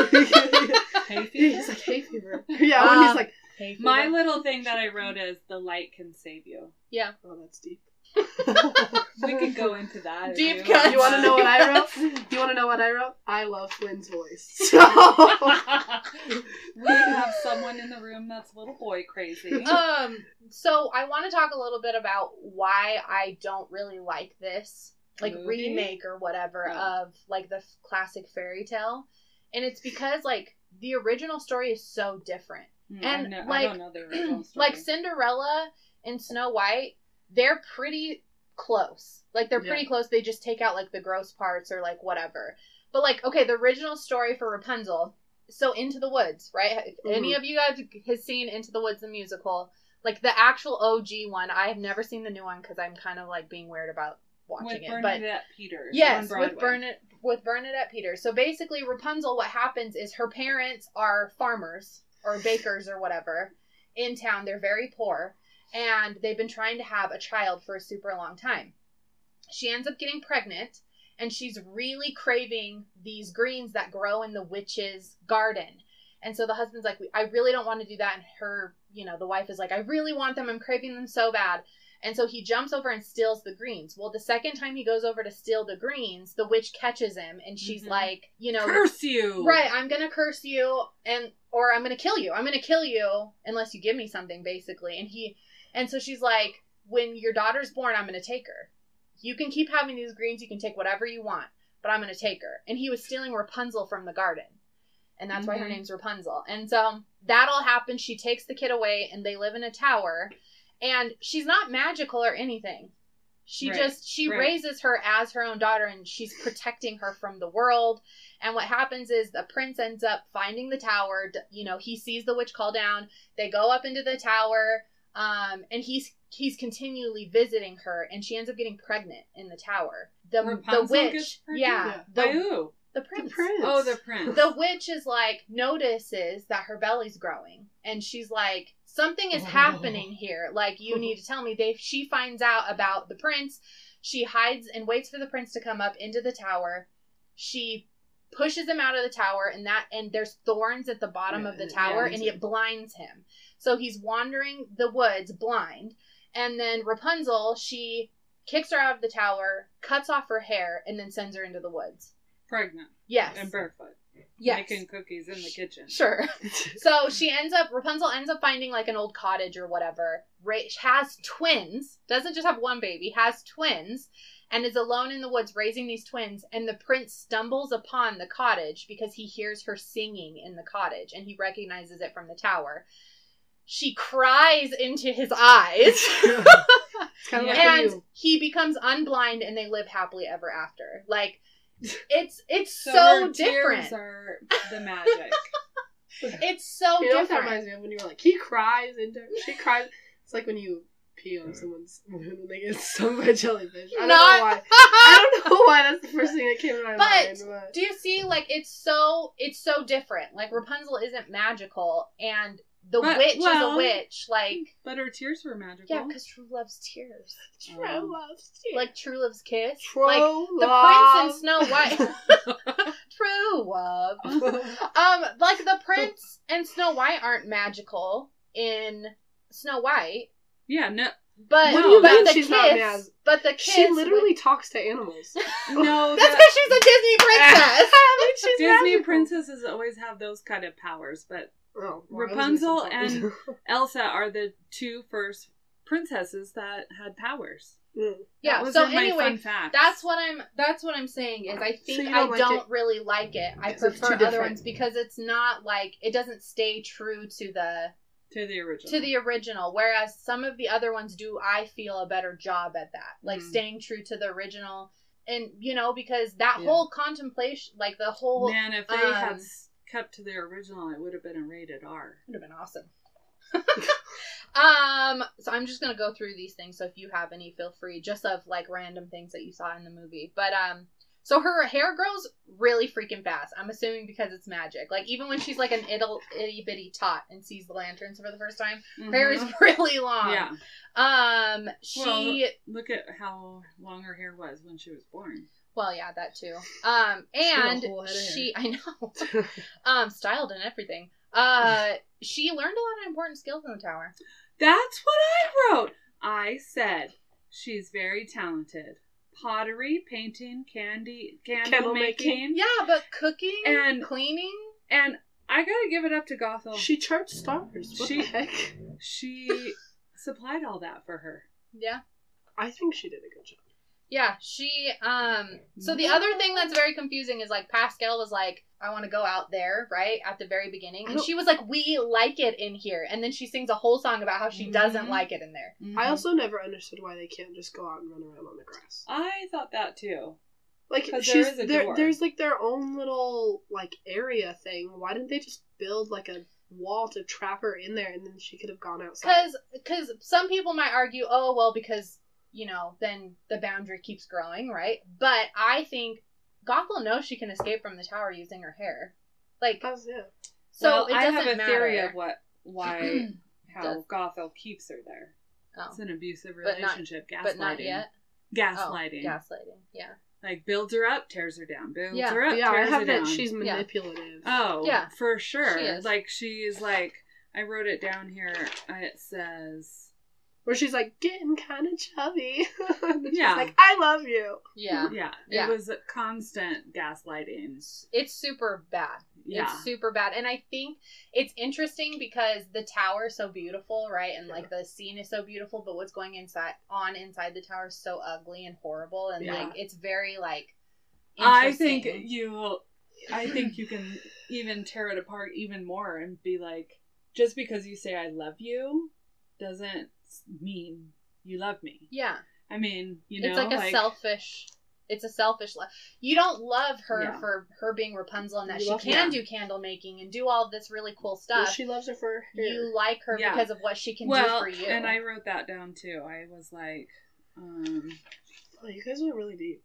[SPEAKER 4] Hay fever?
[SPEAKER 5] He's like, hay fever. Yeah, when
[SPEAKER 3] Uh,
[SPEAKER 5] he's like,
[SPEAKER 3] Hay fever.
[SPEAKER 4] My little thing that I wrote is the light can save you.
[SPEAKER 3] Yeah.
[SPEAKER 5] oh, that's deep.
[SPEAKER 4] We could go into that. if
[SPEAKER 3] Deep
[SPEAKER 4] you
[SPEAKER 3] cuts.
[SPEAKER 4] want.
[SPEAKER 5] You want to know what I wrote? You want to know what I wrote? I love Flynn's voice. So,
[SPEAKER 4] We have someone in the room that's a little boy crazy.
[SPEAKER 3] Um. So I want to talk a little bit about why I don't really like this, like,
[SPEAKER 4] Movie?
[SPEAKER 3] remake or whatever
[SPEAKER 4] Oh.
[SPEAKER 3] of, like, the f- classic fairy tale, and it's because, like, the original story is so different.
[SPEAKER 4] Hmm,
[SPEAKER 3] and,
[SPEAKER 4] I, know, I
[SPEAKER 3] like-
[SPEAKER 4] don't know the original story.
[SPEAKER 3] Like Cinderella and Snow White, they're pretty close. Like, they're pretty
[SPEAKER 4] Yeah.
[SPEAKER 3] close. They just take out, like, the gross parts or, like, whatever. But, like, okay, the original story for Rapunzel, so Into the Woods, right? If any of you guys has seen Into the Woods, the musical, like, the actual O G one, I have never seen the new one because I'm kind of, like, being weird about watching
[SPEAKER 4] with
[SPEAKER 3] it. But
[SPEAKER 4] Bernadette Peters. on
[SPEAKER 3] yes,
[SPEAKER 4] Broadway.
[SPEAKER 3] with Bernadette, with Bernadette Peters. So basically, Rapunzel, what happens is her parents are farmers or bakers or whatever in town. They're very poor, and they've been trying to have a child for a super long time. She ends up getting pregnant, and she's really craving these greens that grow in the witch's garden. And so the husband's like, I really don't want to do that. And her, you know, the wife is like, I really want them. I'm craving them so bad. And so he jumps over and steals the greens. Well, the second time he goes over to steal the greens, the witch catches him, and she's
[SPEAKER 4] Mhm.
[SPEAKER 3] like, you know,
[SPEAKER 4] Curse you!
[SPEAKER 3] right, I'm gonna curse you, and or I'm gonna kill you. I'm gonna kill you unless you give me something, basically. And he, and so she's like, when your daughter's born, I'm gonna take her. You can keep having these greens. You can take whatever you want, but I'm gonna take her. And he was stealing Rapunzel from the garden. And that's why her
[SPEAKER 4] Mhm.
[SPEAKER 3] name's Rapunzel. And so that all happens. She takes the kid away, and they live in a tower. And she's not magical or anything. She
[SPEAKER 4] Right.
[SPEAKER 3] just, she
[SPEAKER 4] Right.
[SPEAKER 3] raises her as her own daughter, and she's protecting her from the world. And what happens is the prince ends up finding the tower. You know, he sees the witch call down. They go up into the tower, um, and he's he's continually visiting her, and she ends up getting pregnant in the tower. The
[SPEAKER 4] Rapunzel
[SPEAKER 3] the witch,
[SPEAKER 4] gets pregnant?
[SPEAKER 3] yeah,
[SPEAKER 5] Yeah.
[SPEAKER 3] the,
[SPEAKER 4] By who?
[SPEAKER 3] the prince.
[SPEAKER 5] The prince.
[SPEAKER 4] Oh, the prince.
[SPEAKER 3] The witch is like, notices that her belly's growing, and she's like, something is happening here. Like, you need to tell me. They she finds out about the prince. She hides and waits for the prince to come up into the tower. She pushes him out of the tower, and that and there's thorns at the bottom
[SPEAKER 5] Yeah,
[SPEAKER 3] of the
[SPEAKER 5] and it
[SPEAKER 3] tower,
[SPEAKER 5] blinds
[SPEAKER 3] and
[SPEAKER 5] him.
[SPEAKER 3] it blinds him. So he's wandering the woods blind. And then Rapunzel, she kicks her out of the tower, cuts off her hair, and then sends her into the woods.
[SPEAKER 4] Pregnant.
[SPEAKER 3] Yes.
[SPEAKER 4] And barefoot.
[SPEAKER 3] Yes.
[SPEAKER 4] Making cookies in the kitchen.
[SPEAKER 3] Sure. So she ends up, Rapunzel ends up finding like an old cottage or whatever, Ra- has twins, doesn't just have one baby, has twins, and is alone in the woods raising these twins, and the prince stumbles upon the cottage because he hears her singing in the cottage, and he recognizes it from the tower. She cries into his eyes,
[SPEAKER 5] It's kind of
[SPEAKER 4] Yeah.
[SPEAKER 5] like when
[SPEAKER 3] and
[SPEAKER 5] you,
[SPEAKER 3] he becomes unblind, and they live happily ever after. Like, it's it's
[SPEAKER 4] So,
[SPEAKER 3] so,
[SPEAKER 4] her
[SPEAKER 3] different.
[SPEAKER 4] tears are the magic.
[SPEAKER 3] It's so
[SPEAKER 5] you know what that
[SPEAKER 3] different.
[SPEAKER 5] reminds me of when you were like, he cries into she cries. It's like when you pee on someone's when they get stung by a jellyfish. I don't
[SPEAKER 3] Not-
[SPEAKER 5] know why. I don't know why that's the first thing that came to my
[SPEAKER 3] But
[SPEAKER 5] mind. But
[SPEAKER 3] do you see, like, it's so it's so different. Like, Rapunzel isn't magical, and the
[SPEAKER 4] But-
[SPEAKER 3] witch is
[SPEAKER 4] well-
[SPEAKER 3] a witch. Like,
[SPEAKER 4] But her tears were magical.
[SPEAKER 3] yeah, because true love's tears.
[SPEAKER 5] true
[SPEAKER 4] Um,
[SPEAKER 5] love's
[SPEAKER 3] Like true love's kiss.
[SPEAKER 5] true
[SPEAKER 3] like the
[SPEAKER 5] love.
[SPEAKER 3] prince in Snow White. True love. Um, like the prince and Snow White aren't magical in Snow White,
[SPEAKER 4] Yeah, no.
[SPEAKER 3] but
[SPEAKER 4] What do you
[SPEAKER 3] but
[SPEAKER 4] mean
[SPEAKER 3] the
[SPEAKER 5] she's
[SPEAKER 3] kiss,
[SPEAKER 5] not mag-
[SPEAKER 3] but the kiss.
[SPEAKER 5] She literally talks to animals.
[SPEAKER 4] No,
[SPEAKER 3] That's
[SPEAKER 4] the-
[SPEAKER 3] because she's a Disney princess.
[SPEAKER 5] She's
[SPEAKER 4] Disney
[SPEAKER 5] magical.
[SPEAKER 4] princesses always have those kind of powers, but
[SPEAKER 5] Oh, well, I was
[SPEAKER 4] Rapunzel
[SPEAKER 5] missing something.
[SPEAKER 4] Elsa are the two first princesses that had powers.
[SPEAKER 5] Mm.
[SPEAKER 3] Yeah.
[SPEAKER 4] That was
[SPEAKER 3] So
[SPEAKER 4] in my
[SPEAKER 3] anyway,
[SPEAKER 4] fun facts.
[SPEAKER 3] That's what I'm. That's what I'm saying is I think
[SPEAKER 5] you
[SPEAKER 3] I
[SPEAKER 5] don't like
[SPEAKER 3] don't
[SPEAKER 5] it?
[SPEAKER 3] really like it. I
[SPEAKER 5] 'Cause it's
[SPEAKER 3] prefer
[SPEAKER 5] too
[SPEAKER 3] other
[SPEAKER 5] different.
[SPEAKER 3] ones because it's not like it doesn't stay true to the
[SPEAKER 4] to the original.
[SPEAKER 3] to the original. Whereas some of the other ones do, I feel, a better job at that, like
[SPEAKER 4] Mm.
[SPEAKER 3] staying true to the original. And you know, because that
[SPEAKER 5] Yeah.
[SPEAKER 3] whole contemplation, like the whole,
[SPEAKER 4] Man, if they
[SPEAKER 3] um,
[SPEAKER 4] had s- kept to the original, it would have been a rated R.
[SPEAKER 3] would have been awesome. um, so I'm just gonna go through these things. So if you have any, feel free, just of like random things that you saw in the movie. But um, so her hair grows really freaking fast. I'm assuming because it's magic. Like even when she's like an ittle, itty bitty tot and sees the lanterns for the first time, her hair is
[SPEAKER 4] Mhm.
[SPEAKER 3] really long.
[SPEAKER 4] Yeah.
[SPEAKER 3] Um, she
[SPEAKER 4] Well, look at how long her hair was when she was born.
[SPEAKER 3] well, yeah, that too. Um,
[SPEAKER 5] had a
[SPEAKER 3] and
[SPEAKER 5] whole head of hair.
[SPEAKER 3] she, I know, um, styled and everything. Uh, she learned a lot of important skills in the tower.
[SPEAKER 4] That's what I wrote. I said she's very talented. Pottery, painting, candy, candle,
[SPEAKER 5] Candle
[SPEAKER 4] making.
[SPEAKER 5] making.
[SPEAKER 3] Yeah, but cooking
[SPEAKER 4] And-
[SPEAKER 3] cleaning.
[SPEAKER 4] And I gotta give it up to Gothel.
[SPEAKER 5] She charts stars. What
[SPEAKER 4] She-
[SPEAKER 5] the heck?
[SPEAKER 4] She supplied all that for her.
[SPEAKER 3] Yeah.
[SPEAKER 5] I think she did a good job.
[SPEAKER 3] Yeah, she, um, so the other thing that's very confusing is, like, Pascal was like, I want to go out there, right, at the very beginning,
[SPEAKER 5] I
[SPEAKER 3] and
[SPEAKER 5] don't-
[SPEAKER 3] she was like, we like it in here, and then she sings a whole song about how she doesn't
[SPEAKER 4] Mhm.
[SPEAKER 3] like it in there.
[SPEAKER 4] Mm-hmm.
[SPEAKER 5] I also never understood why they can't just go out and run around on the grass.
[SPEAKER 4] I thought that too.
[SPEAKER 5] Like
[SPEAKER 4] 'Cause
[SPEAKER 5] she's
[SPEAKER 4] there is a
[SPEAKER 5] there,
[SPEAKER 4] door.
[SPEAKER 5] there's like their own little like area thing. Why didn't they just build like a wall to trap her in there and then she could have gone outside?
[SPEAKER 3] Because because some people might argue, oh, well, because, you know, then the boundary keeps growing, right? But I think Gothel knows she can escape from the tower using her hair. Like,
[SPEAKER 5] That's, yeah.
[SPEAKER 3] so
[SPEAKER 4] well,
[SPEAKER 3] it
[SPEAKER 4] I
[SPEAKER 3] doesn't
[SPEAKER 4] have a
[SPEAKER 3] matter.
[SPEAKER 4] theory of what, why, how
[SPEAKER 3] Does-
[SPEAKER 4] Gothel keeps her there.
[SPEAKER 3] Oh.
[SPEAKER 4] It's an abusive
[SPEAKER 3] But not-
[SPEAKER 4] relationship. gaslighting.
[SPEAKER 3] But not yet.
[SPEAKER 4] Gaslighting.
[SPEAKER 3] Oh, gaslighting, yeah.
[SPEAKER 4] Like builds her up, tears her down. Builds
[SPEAKER 3] Yeah.
[SPEAKER 4] her up,
[SPEAKER 5] yeah, I
[SPEAKER 4] tears
[SPEAKER 5] have
[SPEAKER 4] her
[SPEAKER 5] that
[SPEAKER 4] down.
[SPEAKER 5] she's
[SPEAKER 3] Yeah.
[SPEAKER 5] manipulative.
[SPEAKER 4] Oh,
[SPEAKER 3] Yeah.
[SPEAKER 4] for sure.
[SPEAKER 3] She is.
[SPEAKER 4] Like she's like, I wrote it down here. uh, It says,
[SPEAKER 5] Where she's like getting kind of chubby. And then
[SPEAKER 4] Yeah.
[SPEAKER 5] she's like, I love you.
[SPEAKER 3] Yeah.
[SPEAKER 4] yeah,
[SPEAKER 3] Yeah.
[SPEAKER 4] it was a constant gaslighting.
[SPEAKER 3] It's super bad.
[SPEAKER 4] Yeah,
[SPEAKER 3] It's super bad. And I think it's interesting because the tower is so beautiful, right? And like the scene is so beautiful, but what's going inside on inside the tower is so ugly and horrible, and
[SPEAKER 5] Yeah.
[SPEAKER 3] like it's very like
[SPEAKER 4] I think
[SPEAKER 3] interesting.
[SPEAKER 4] you, I think you can even tear it apart even more and be like, just because you say I love you, doesn't mean you love me.
[SPEAKER 3] Yeah.
[SPEAKER 4] I mean, you know,
[SPEAKER 3] it's like a
[SPEAKER 4] like,
[SPEAKER 3] selfish. It's a selfish love. You don't love her
[SPEAKER 4] Yeah.
[SPEAKER 3] for her being Rapunzel and that
[SPEAKER 5] You
[SPEAKER 3] she
[SPEAKER 5] love
[SPEAKER 3] can
[SPEAKER 4] her.
[SPEAKER 3] do candle making and do all of this really cool
[SPEAKER 5] Well,
[SPEAKER 3] stuff.
[SPEAKER 5] she loves her for her hair.
[SPEAKER 3] You like her
[SPEAKER 4] Yeah.
[SPEAKER 3] because of what she can
[SPEAKER 4] well,
[SPEAKER 3] do for you.
[SPEAKER 4] and I wrote that down too. I was like, um,
[SPEAKER 5] Oh, you guys went really deep.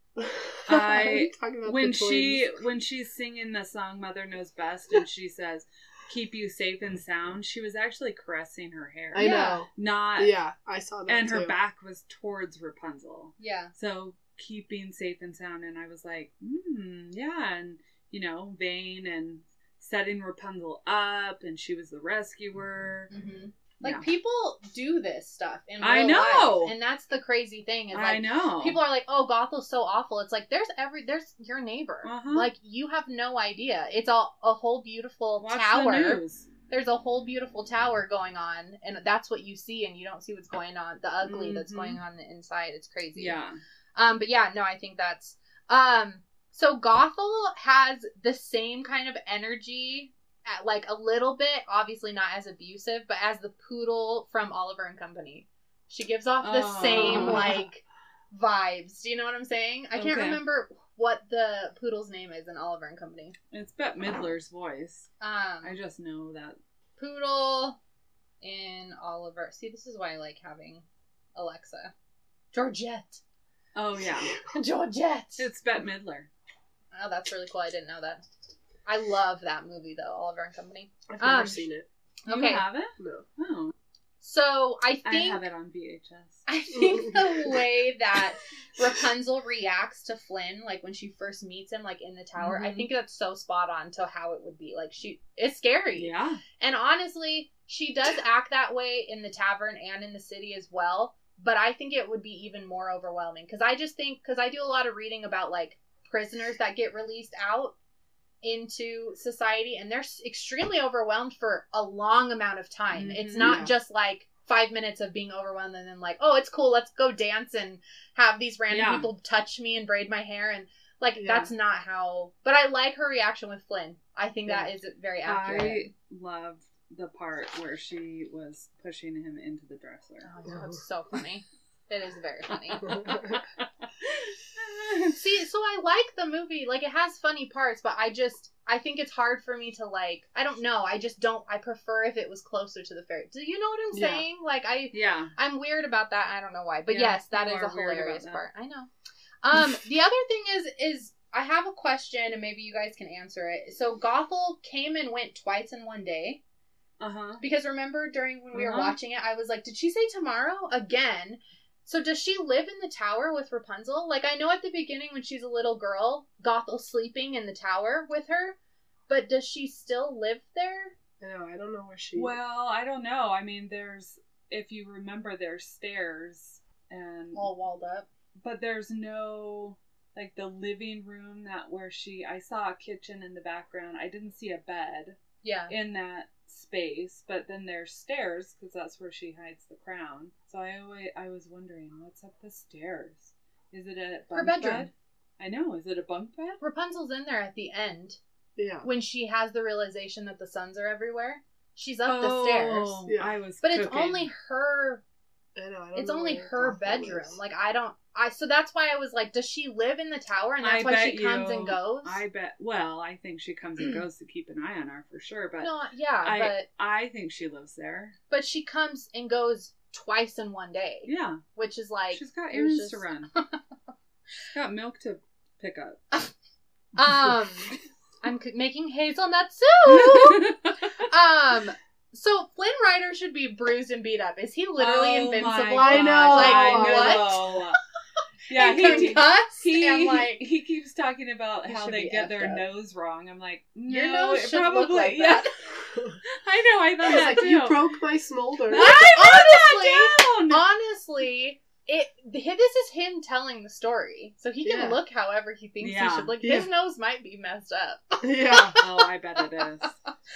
[SPEAKER 4] I
[SPEAKER 5] Talking about
[SPEAKER 4] when
[SPEAKER 5] the
[SPEAKER 4] she
[SPEAKER 5] twins.
[SPEAKER 4] when she's singing the song "Mother Knows Best" and she says, "Keep you safe and sound," she was actually caressing her hair,
[SPEAKER 5] I
[SPEAKER 3] Yeah.
[SPEAKER 5] know.
[SPEAKER 4] not
[SPEAKER 5] Yeah, I saw that
[SPEAKER 4] and
[SPEAKER 5] too.
[SPEAKER 4] her back was towards Rapunzel.
[SPEAKER 3] yeah.
[SPEAKER 4] So keeping safe and sound, and I was like, hmm, yeah, and you know, vain and setting Rapunzel up, and she was the rescuer.
[SPEAKER 3] Mm-hmm. Like
[SPEAKER 4] Yeah.
[SPEAKER 3] people do this stuff in real
[SPEAKER 4] I know.
[SPEAKER 3] life, and that's the crazy thing. Is
[SPEAKER 4] I
[SPEAKER 3] like
[SPEAKER 4] know.
[SPEAKER 3] people are like, "Oh, Gothel's so awful." It's like there's every there's your neighbor.
[SPEAKER 4] Uh-huh.
[SPEAKER 3] Like you have no idea. It's a a whole beautiful
[SPEAKER 4] Watch
[SPEAKER 3] tower.
[SPEAKER 4] the news.
[SPEAKER 3] There's a whole beautiful tower going on, and that's what you see, and you don't see what's going on, the ugly that's
[SPEAKER 4] Mhm.
[SPEAKER 3] going on the inside. It's crazy.
[SPEAKER 4] Yeah.
[SPEAKER 3] Um, but yeah, no, I think that's um. So Gothel has the same kind of energy, at, like a little bit, obviously not as abusive, but as the poodle from Oliver and Company. She gives off the
[SPEAKER 4] Oh.
[SPEAKER 3] same like vibes. Do you know what I'm saying? I can't
[SPEAKER 4] Okay.
[SPEAKER 3] remember what the poodle's name is in Oliver and Company.
[SPEAKER 4] It's Bette Midler's voice.
[SPEAKER 3] Um,
[SPEAKER 4] I just know that.
[SPEAKER 3] poodle in Oliver. See, this is why I like having Alexa. Georgette.
[SPEAKER 4] Oh yeah,
[SPEAKER 3] Georgette.
[SPEAKER 4] it's Bette Midler.
[SPEAKER 3] Oh, that's really cool. I didn't know that. I love that movie, though, Oliver and Company.
[SPEAKER 5] I've never
[SPEAKER 3] um,
[SPEAKER 5] seen it.
[SPEAKER 4] You
[SPEAKER 3] Okay.
[SPEAKER 4] have it?
[SPEAKER 5] No.
[SPEAKER 4] Oh,
[SPEAKER 3] So I
[SPEAKER 4] I
[SPEAKER 3] think
[SPEAKER 4] have it on V H S.
[SPEAKER 3] I think the way that Rapunzel reacts to Flynn, like when she first meets him, like in the tower, I
[SPEAKER 4] Mhm.
[SPEAKER 3] think that's so spot on to how it would be. Like she, it's scary.
[SPEAKER 4] Yeah.
[SPEAKER 3] And honestly, she does act that way in the tavern and in the city as well. But I think it would be even more overwhelming because I just think because I do a lot of reading about like prisoners that get released out into society and they're s- extremely overwhelmed for a long amount of time.
[SPEAKER 4] Mhm.
[SPEAKER 3] It's not
[SPEAKER 5] Yeah.
[SPEAKER 3] just like five minutes of being overwhelmed and then like, oh, it's cool, let's go dance and have these random
[SPEAKER 4] Yeah.
[SPEAKER 3] people touch me and braid my hair and like
[SPEAKER 5] Yeah.
[SPEAKER 3] that's not how. But I like her reaction with Flynn. I think
[SPEAKER 5] Yeah.
[SPEAKER 3] that is very accurate.
[SPEAKER 4] I loved the part where she was pushing him into the dresser.
[SPEAKER 3] Oh, yeah, that's so funny. It is very funny. See, so I like the movie. Like, it has funny parts, but I just, I think it's hard for me to, like, I don't know. I just don't, I prefer if it was closer to the fairy. Do you know what I'm
[SPEAKER 5] Yeah.
[SPEAKER 3] saying? Like, I,
[SPEAKER 4] Yeah.
[SPEAKER 3] I'm weird about that. I don't know why. But
[SPEAKER 4] Yeah,
[SPEAKER 3] yes, that
[SPEAKER 4] you
[SPEAKER 3] is a
[SPEAKER 4] are weird about
[SPEAKER 3] hilarious
[SPEAKER 4] that.
[SPEAKER 3] part. I know. Um, the other thing is, is I have a question, and maybe you guys can answer it. So, Gothel came and went twice in one day.
[SPEAKER 4] Uh huh.
[SPEAKER 3] Because remember, during when we were
[SPEAKER 4] Uh-huh.
[SPEAKER 3] watching it, I was like, did she say tomorrow? Again. So does she live in the tower with Rapunzel? Like, I know at the beginning when she's a little girl, Gothel's sleeping in the tower with her. But does she still live there?
[SPEAKER 5] I know, I don't know where she...
[SPEAKER 4] Well, I don't know. I mean, there's, if you remember, there's stairs and,
[SPEAKER 3] All walled up.
[SPEAKER 4] but there's no, like the living room that where she, I saw a kitchen in the background. I didn't see a bed
[SPEAKER 3] Yeah.
[SPEAKER 4] in that space, but then there's stairs because that's where she hides the crown. So I always, I was wondering, what's up the stairs? Is it a bunk
[SPEAKER 3] Her bedroom.
[SPEAKER 4] bed? I know. Is it a bunk bed?
[SPEAKER 3] Rapunzel's in there at the end
[SPEAKER 5] Yeah.
[SPEAKER 3] when she has the realization that the suns are everywhere. She's up the
[SPEAKER 4] Oh,
[SPEAKER 3] stairs.
[SPEAKER 5] Yeah.
[SPEAKER 4] I was
[SPEAKER 3] But it's
[SPEAKER 4] cooking.
[SPEAKER 3] only her
[SPEAKER 5] I know, I don't
[SPEAKER 3] it's
[SPEAKER 5] know
[SPEAKER 3] only
[SPEAKER 5] where
[SPEAKER 3] her
[SPEAKER 5] Gothel
[SPEAKER 3] bedroom.
[SPEAKER 5] is.
[SPEAKER 3] Like I don't I so that's why I was like, does she live in the tower and that's
[SPEAKER 4] I
[SPEAKER 3] why
[SPEAKER 4] bet
[SPEAKER 3] she comes
[SPEAKER 4] you-
[SPEAKER 3] and goes?
[SPEAKER 4] I bet. Well, I think she comes and goes to keep an eye on her for sure. But
[SPEAKER 3] No, yeah,
[SPEAKER 4] I,
[SPEAKER 3] but
[SPEAKER 4] I think she lives there.
[SPEAKER 3] but she comes and goes twice in one day,
[SPEAKER 4] Yeah,
[SPEAKER 3] which is like
[SPEAKER 4] she's got
[SPEAKER 3] it was
[SPEAKER 4] errands
[SPEAKER 3] just-
[SPEAKER 4] to run. She's got milk to pick up.
[SPEAKER 3] Um, I'm c- making hazelnut soup. um, so Flynn Rider should be bruised and beat up. Is he literally
[SPEAKER 4] Oh
[SPEAKER 3] invincible?
[SPEAKER 4] my
[SPEAKER 5] I know.
[SPEAKER 4] gosh,
[SPEAKER 3] Like
[SPEAKER 4] I
[SPEAKER 3] what?
[SPEAKER 4] know. Yeah,
[SPEAKER 3] And
[SPEAKER 4] he,
[SPEAKER 3] concussed
[SPEAKER 4] he,
[SPEAKER 3] and
[SPEAKER 4] he,
[SPEAKER 3] like
[SPEAKER 4] he keeps talking about
[SPEAKER 3] He
[SPEAKER 4] how
[SPEAKER 3] should
[SPEAKER 4] they
[SPEAKER 3] be
[SPEAKER 4] get
[SPEAKER 3] effed
[SPEAKER 4] their
[SPEAKER 3] up.
[SPEAKER 4] nose wrong. I'm like, no,
[SPEAKER 3] your nose
[SPEAKER 4] it
[SPEAKER 3] should
[SPEAKER 4] probably,
[SPEAKER 3] look like
[SPEAKER 4] yeah.
[SPEAKER 3] that.
[SPEAKER 4] I know, I thought
[SPEAKER 5] It's
[SPEAKER 4] that
[SPEAKER 5] like,
[SPEAKER 4] too.
[SPEAKER 5] you broke my smolder.
[SPEAKER 4] I
[SPEAKER 3] honestly,
[SPEAKER 4] wrote that down.
[SPEAKER 3] honestly, it this is him telling the story, so he can
[SPEAKER 5] Yeah.
[SPEAKER 3] look however he thinks
[SPEAKER 4] Yeah.
[SPEAKER 3] he should look.
[SPEAKER 5] Yeah.
[SPEAKER 3] His nose might be messed up.
[SPEAKER 5] Yeah.
[SPEAKER 4] Oh, I bet it is.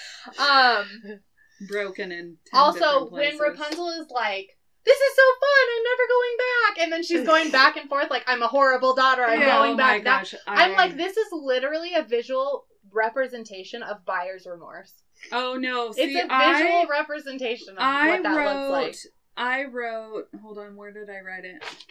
[SPEAKER 3] Um.
[SPEAKER 4] Broken in ten
[SPEAKER 3] Also,
[SPEAKER 4] different
[SPEAKER 3] when
[SPEAKER 4] places.
[SPEAKER 3] Rapunzel is like, "This is so fun! I'm never going back," and then she's going back and forth like, "I'm a horrible daughter. I'm
[SPEAKER 5] Yeah.
[SPEAKER 3] going
[SPEAKER 4] oh
[SPEAKER 3] back."
[SPEAKER 4] my
[SPEAKER 3] That-
[SPEAKER 4] gosh,
[SPEAKER 3] I'm
[SPEAKER 4] I-
[SPEAKER 3] like, this is literally a visual representation of buyer's remorse.
[SPEAKER 4] Oh no!
[SPEAKER 3] It's
[SPEAKER 4] See,
[SPEAKER 3] a visual
[SPEAKER 4] I,
[SPEAKER 3] representation of
[SPEAKER 4] I
[SPEAKER 3] what that
[SPEAKER 4] wrote,
[SPEAKER 3] looks like.
[SPEAKER 4] I wrote. Hold on, where did I write it?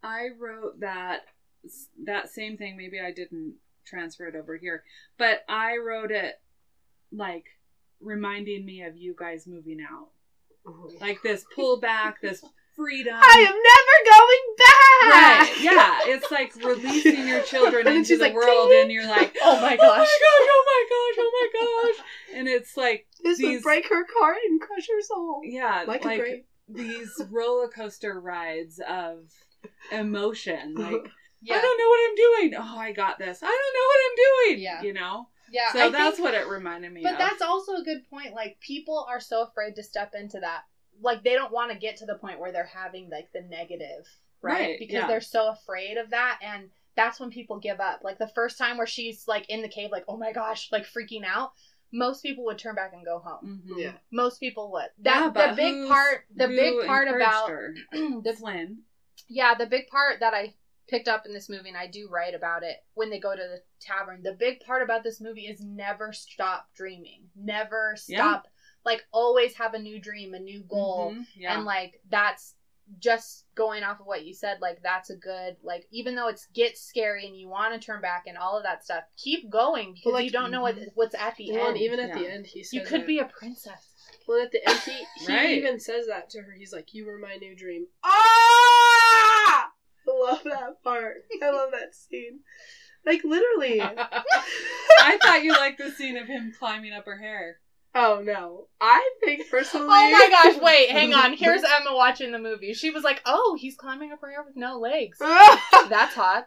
[SPEAKER 4] I wrote that that same thing. Maybe I didn't transfer it over here, but I wrote it like reminding me of you guys moving out, like this pullback, this freedom.
[SPEAKER 5] I am never going back.
[SPEAKER 4] Right? Yeah, it's like releasing your children
[SPEAKER 5] And
[SPEAKER 4] into
[SPEAKER 5] she's
[SPEAKER 4] the
[SPEAKER 5] like,
[SPEAKER 4] world,
[SPEAKER 5] "Ding."
[SPEAKER 4] and you're like,
[SPEAKER 3] Oh my
[SPEAKER 4] oh
[SPEAKER 3] gosh.
[SPEAKER 4] my gosh, oh my gosh, oh my gosh, and it's like
[SPEAKER 5] This
[SPEAKER 4] these,
[SPEAKER 5] would break her heart and crush her soul.
[SPEAKER 4] yeah,
[SPEAKER 5] Like
[SPEAKER 4] like,
[SPEAKER 5] a grape.
[SPEAKER 4] these roller coaster rides of emotion, like.
[SPEAKER 3] Yeah.
[SPEAKER 4] I don't know what I'm doing. Oh, I got this. I don't know what I'm doing.
[SPEAKER 3] Yeah.
[SPEAKER 4] You know?
[SPEAKER 3] Yeah.
[SPEAKER 4] So
[SPEAKER 3] I
[SPEAKER 4] that's
[SPEAKER 3] think,
[SPEAKER 4] what it reminded me
[SPEAKER 3] but
[SPEAKER 4] of.
[SPEAKER 3] that's also a good point. Like, people are so afraid to step into that. Like, they don't want to get to the point where they're having, like, the negative, right?
[SPEAKER 4] Right,
[SPEAKER 3] Because
[SPEAKER 4] yeah.
[SPEAKER 3] they're so afraid of that. And that's when people give up. Like, the first time where she's, like, in the cave, like, oh my gosh, like, freaking out, most people would turn back and go home.
[SPEAKER 4] Mhm.
[SPEAKER 5] Yeah.
[SPEAKER 3] Most people would.
[SPEAKER 4] Yeah,
[SPEAKER 3] That
[SPEAKER 4] but
[SPEAKER 3] the big
[SPEAKER 4] who's-
[SPEAKER 3] part, the
[SPEAKER 4] who
[SPEAKER 3] big part
[SPEAKER 4] encouraged
[SPEAKER 3] about
[SPEAKER 4] her?
[SPEAKER 3] the
[SPEAKER 4] Flynn.
[SPEAKER 3] Yeah, the big part that I picked up in this movie, and I do write about it when they go to the tavern, the big part about this movie is never stop dreaming. Never stop. Like, always have a new dream, a new goal.
[SPEAKER 4] Mhm, yeah.
[SPEAKER 3] And, like, that's just going off of what you said. Like, that's a good, like, even though it gets scary and you want to turn back and all of that stuff, keep going because
[SPEAKER 5] Well, like,
[SPEAKER 3] you don't know what what's at the
[SPEAKER 5] Well,
[SPEAKER 3] end.
[SPEAKER 5] and even at
[SPEAKER 4] Yeah.
[SPEAKER 5] the end, he says
[SPEAKER 3] You could
[SPEAKER 5] that.
[SPEAKER 3] be a princess.
[SPEAKER 5] Well, at the end, he, he
[SPEAKER 4] Right.
[SPEAKER 5] even says that to her. He's like, "You were my new dream." Ah! I love that part. I love that scene. Like, literally.
[SPEAKER 4] I thought you liked the scene of him climbing up her hair.
[SPEAKER 5] Oh, no. I think personally...
[SPEAKER 3] Oh my gosh, wait, hang on. Here's Emma watching the movie. She was like, oh, he's climbing up her hair with no legs. That's hot.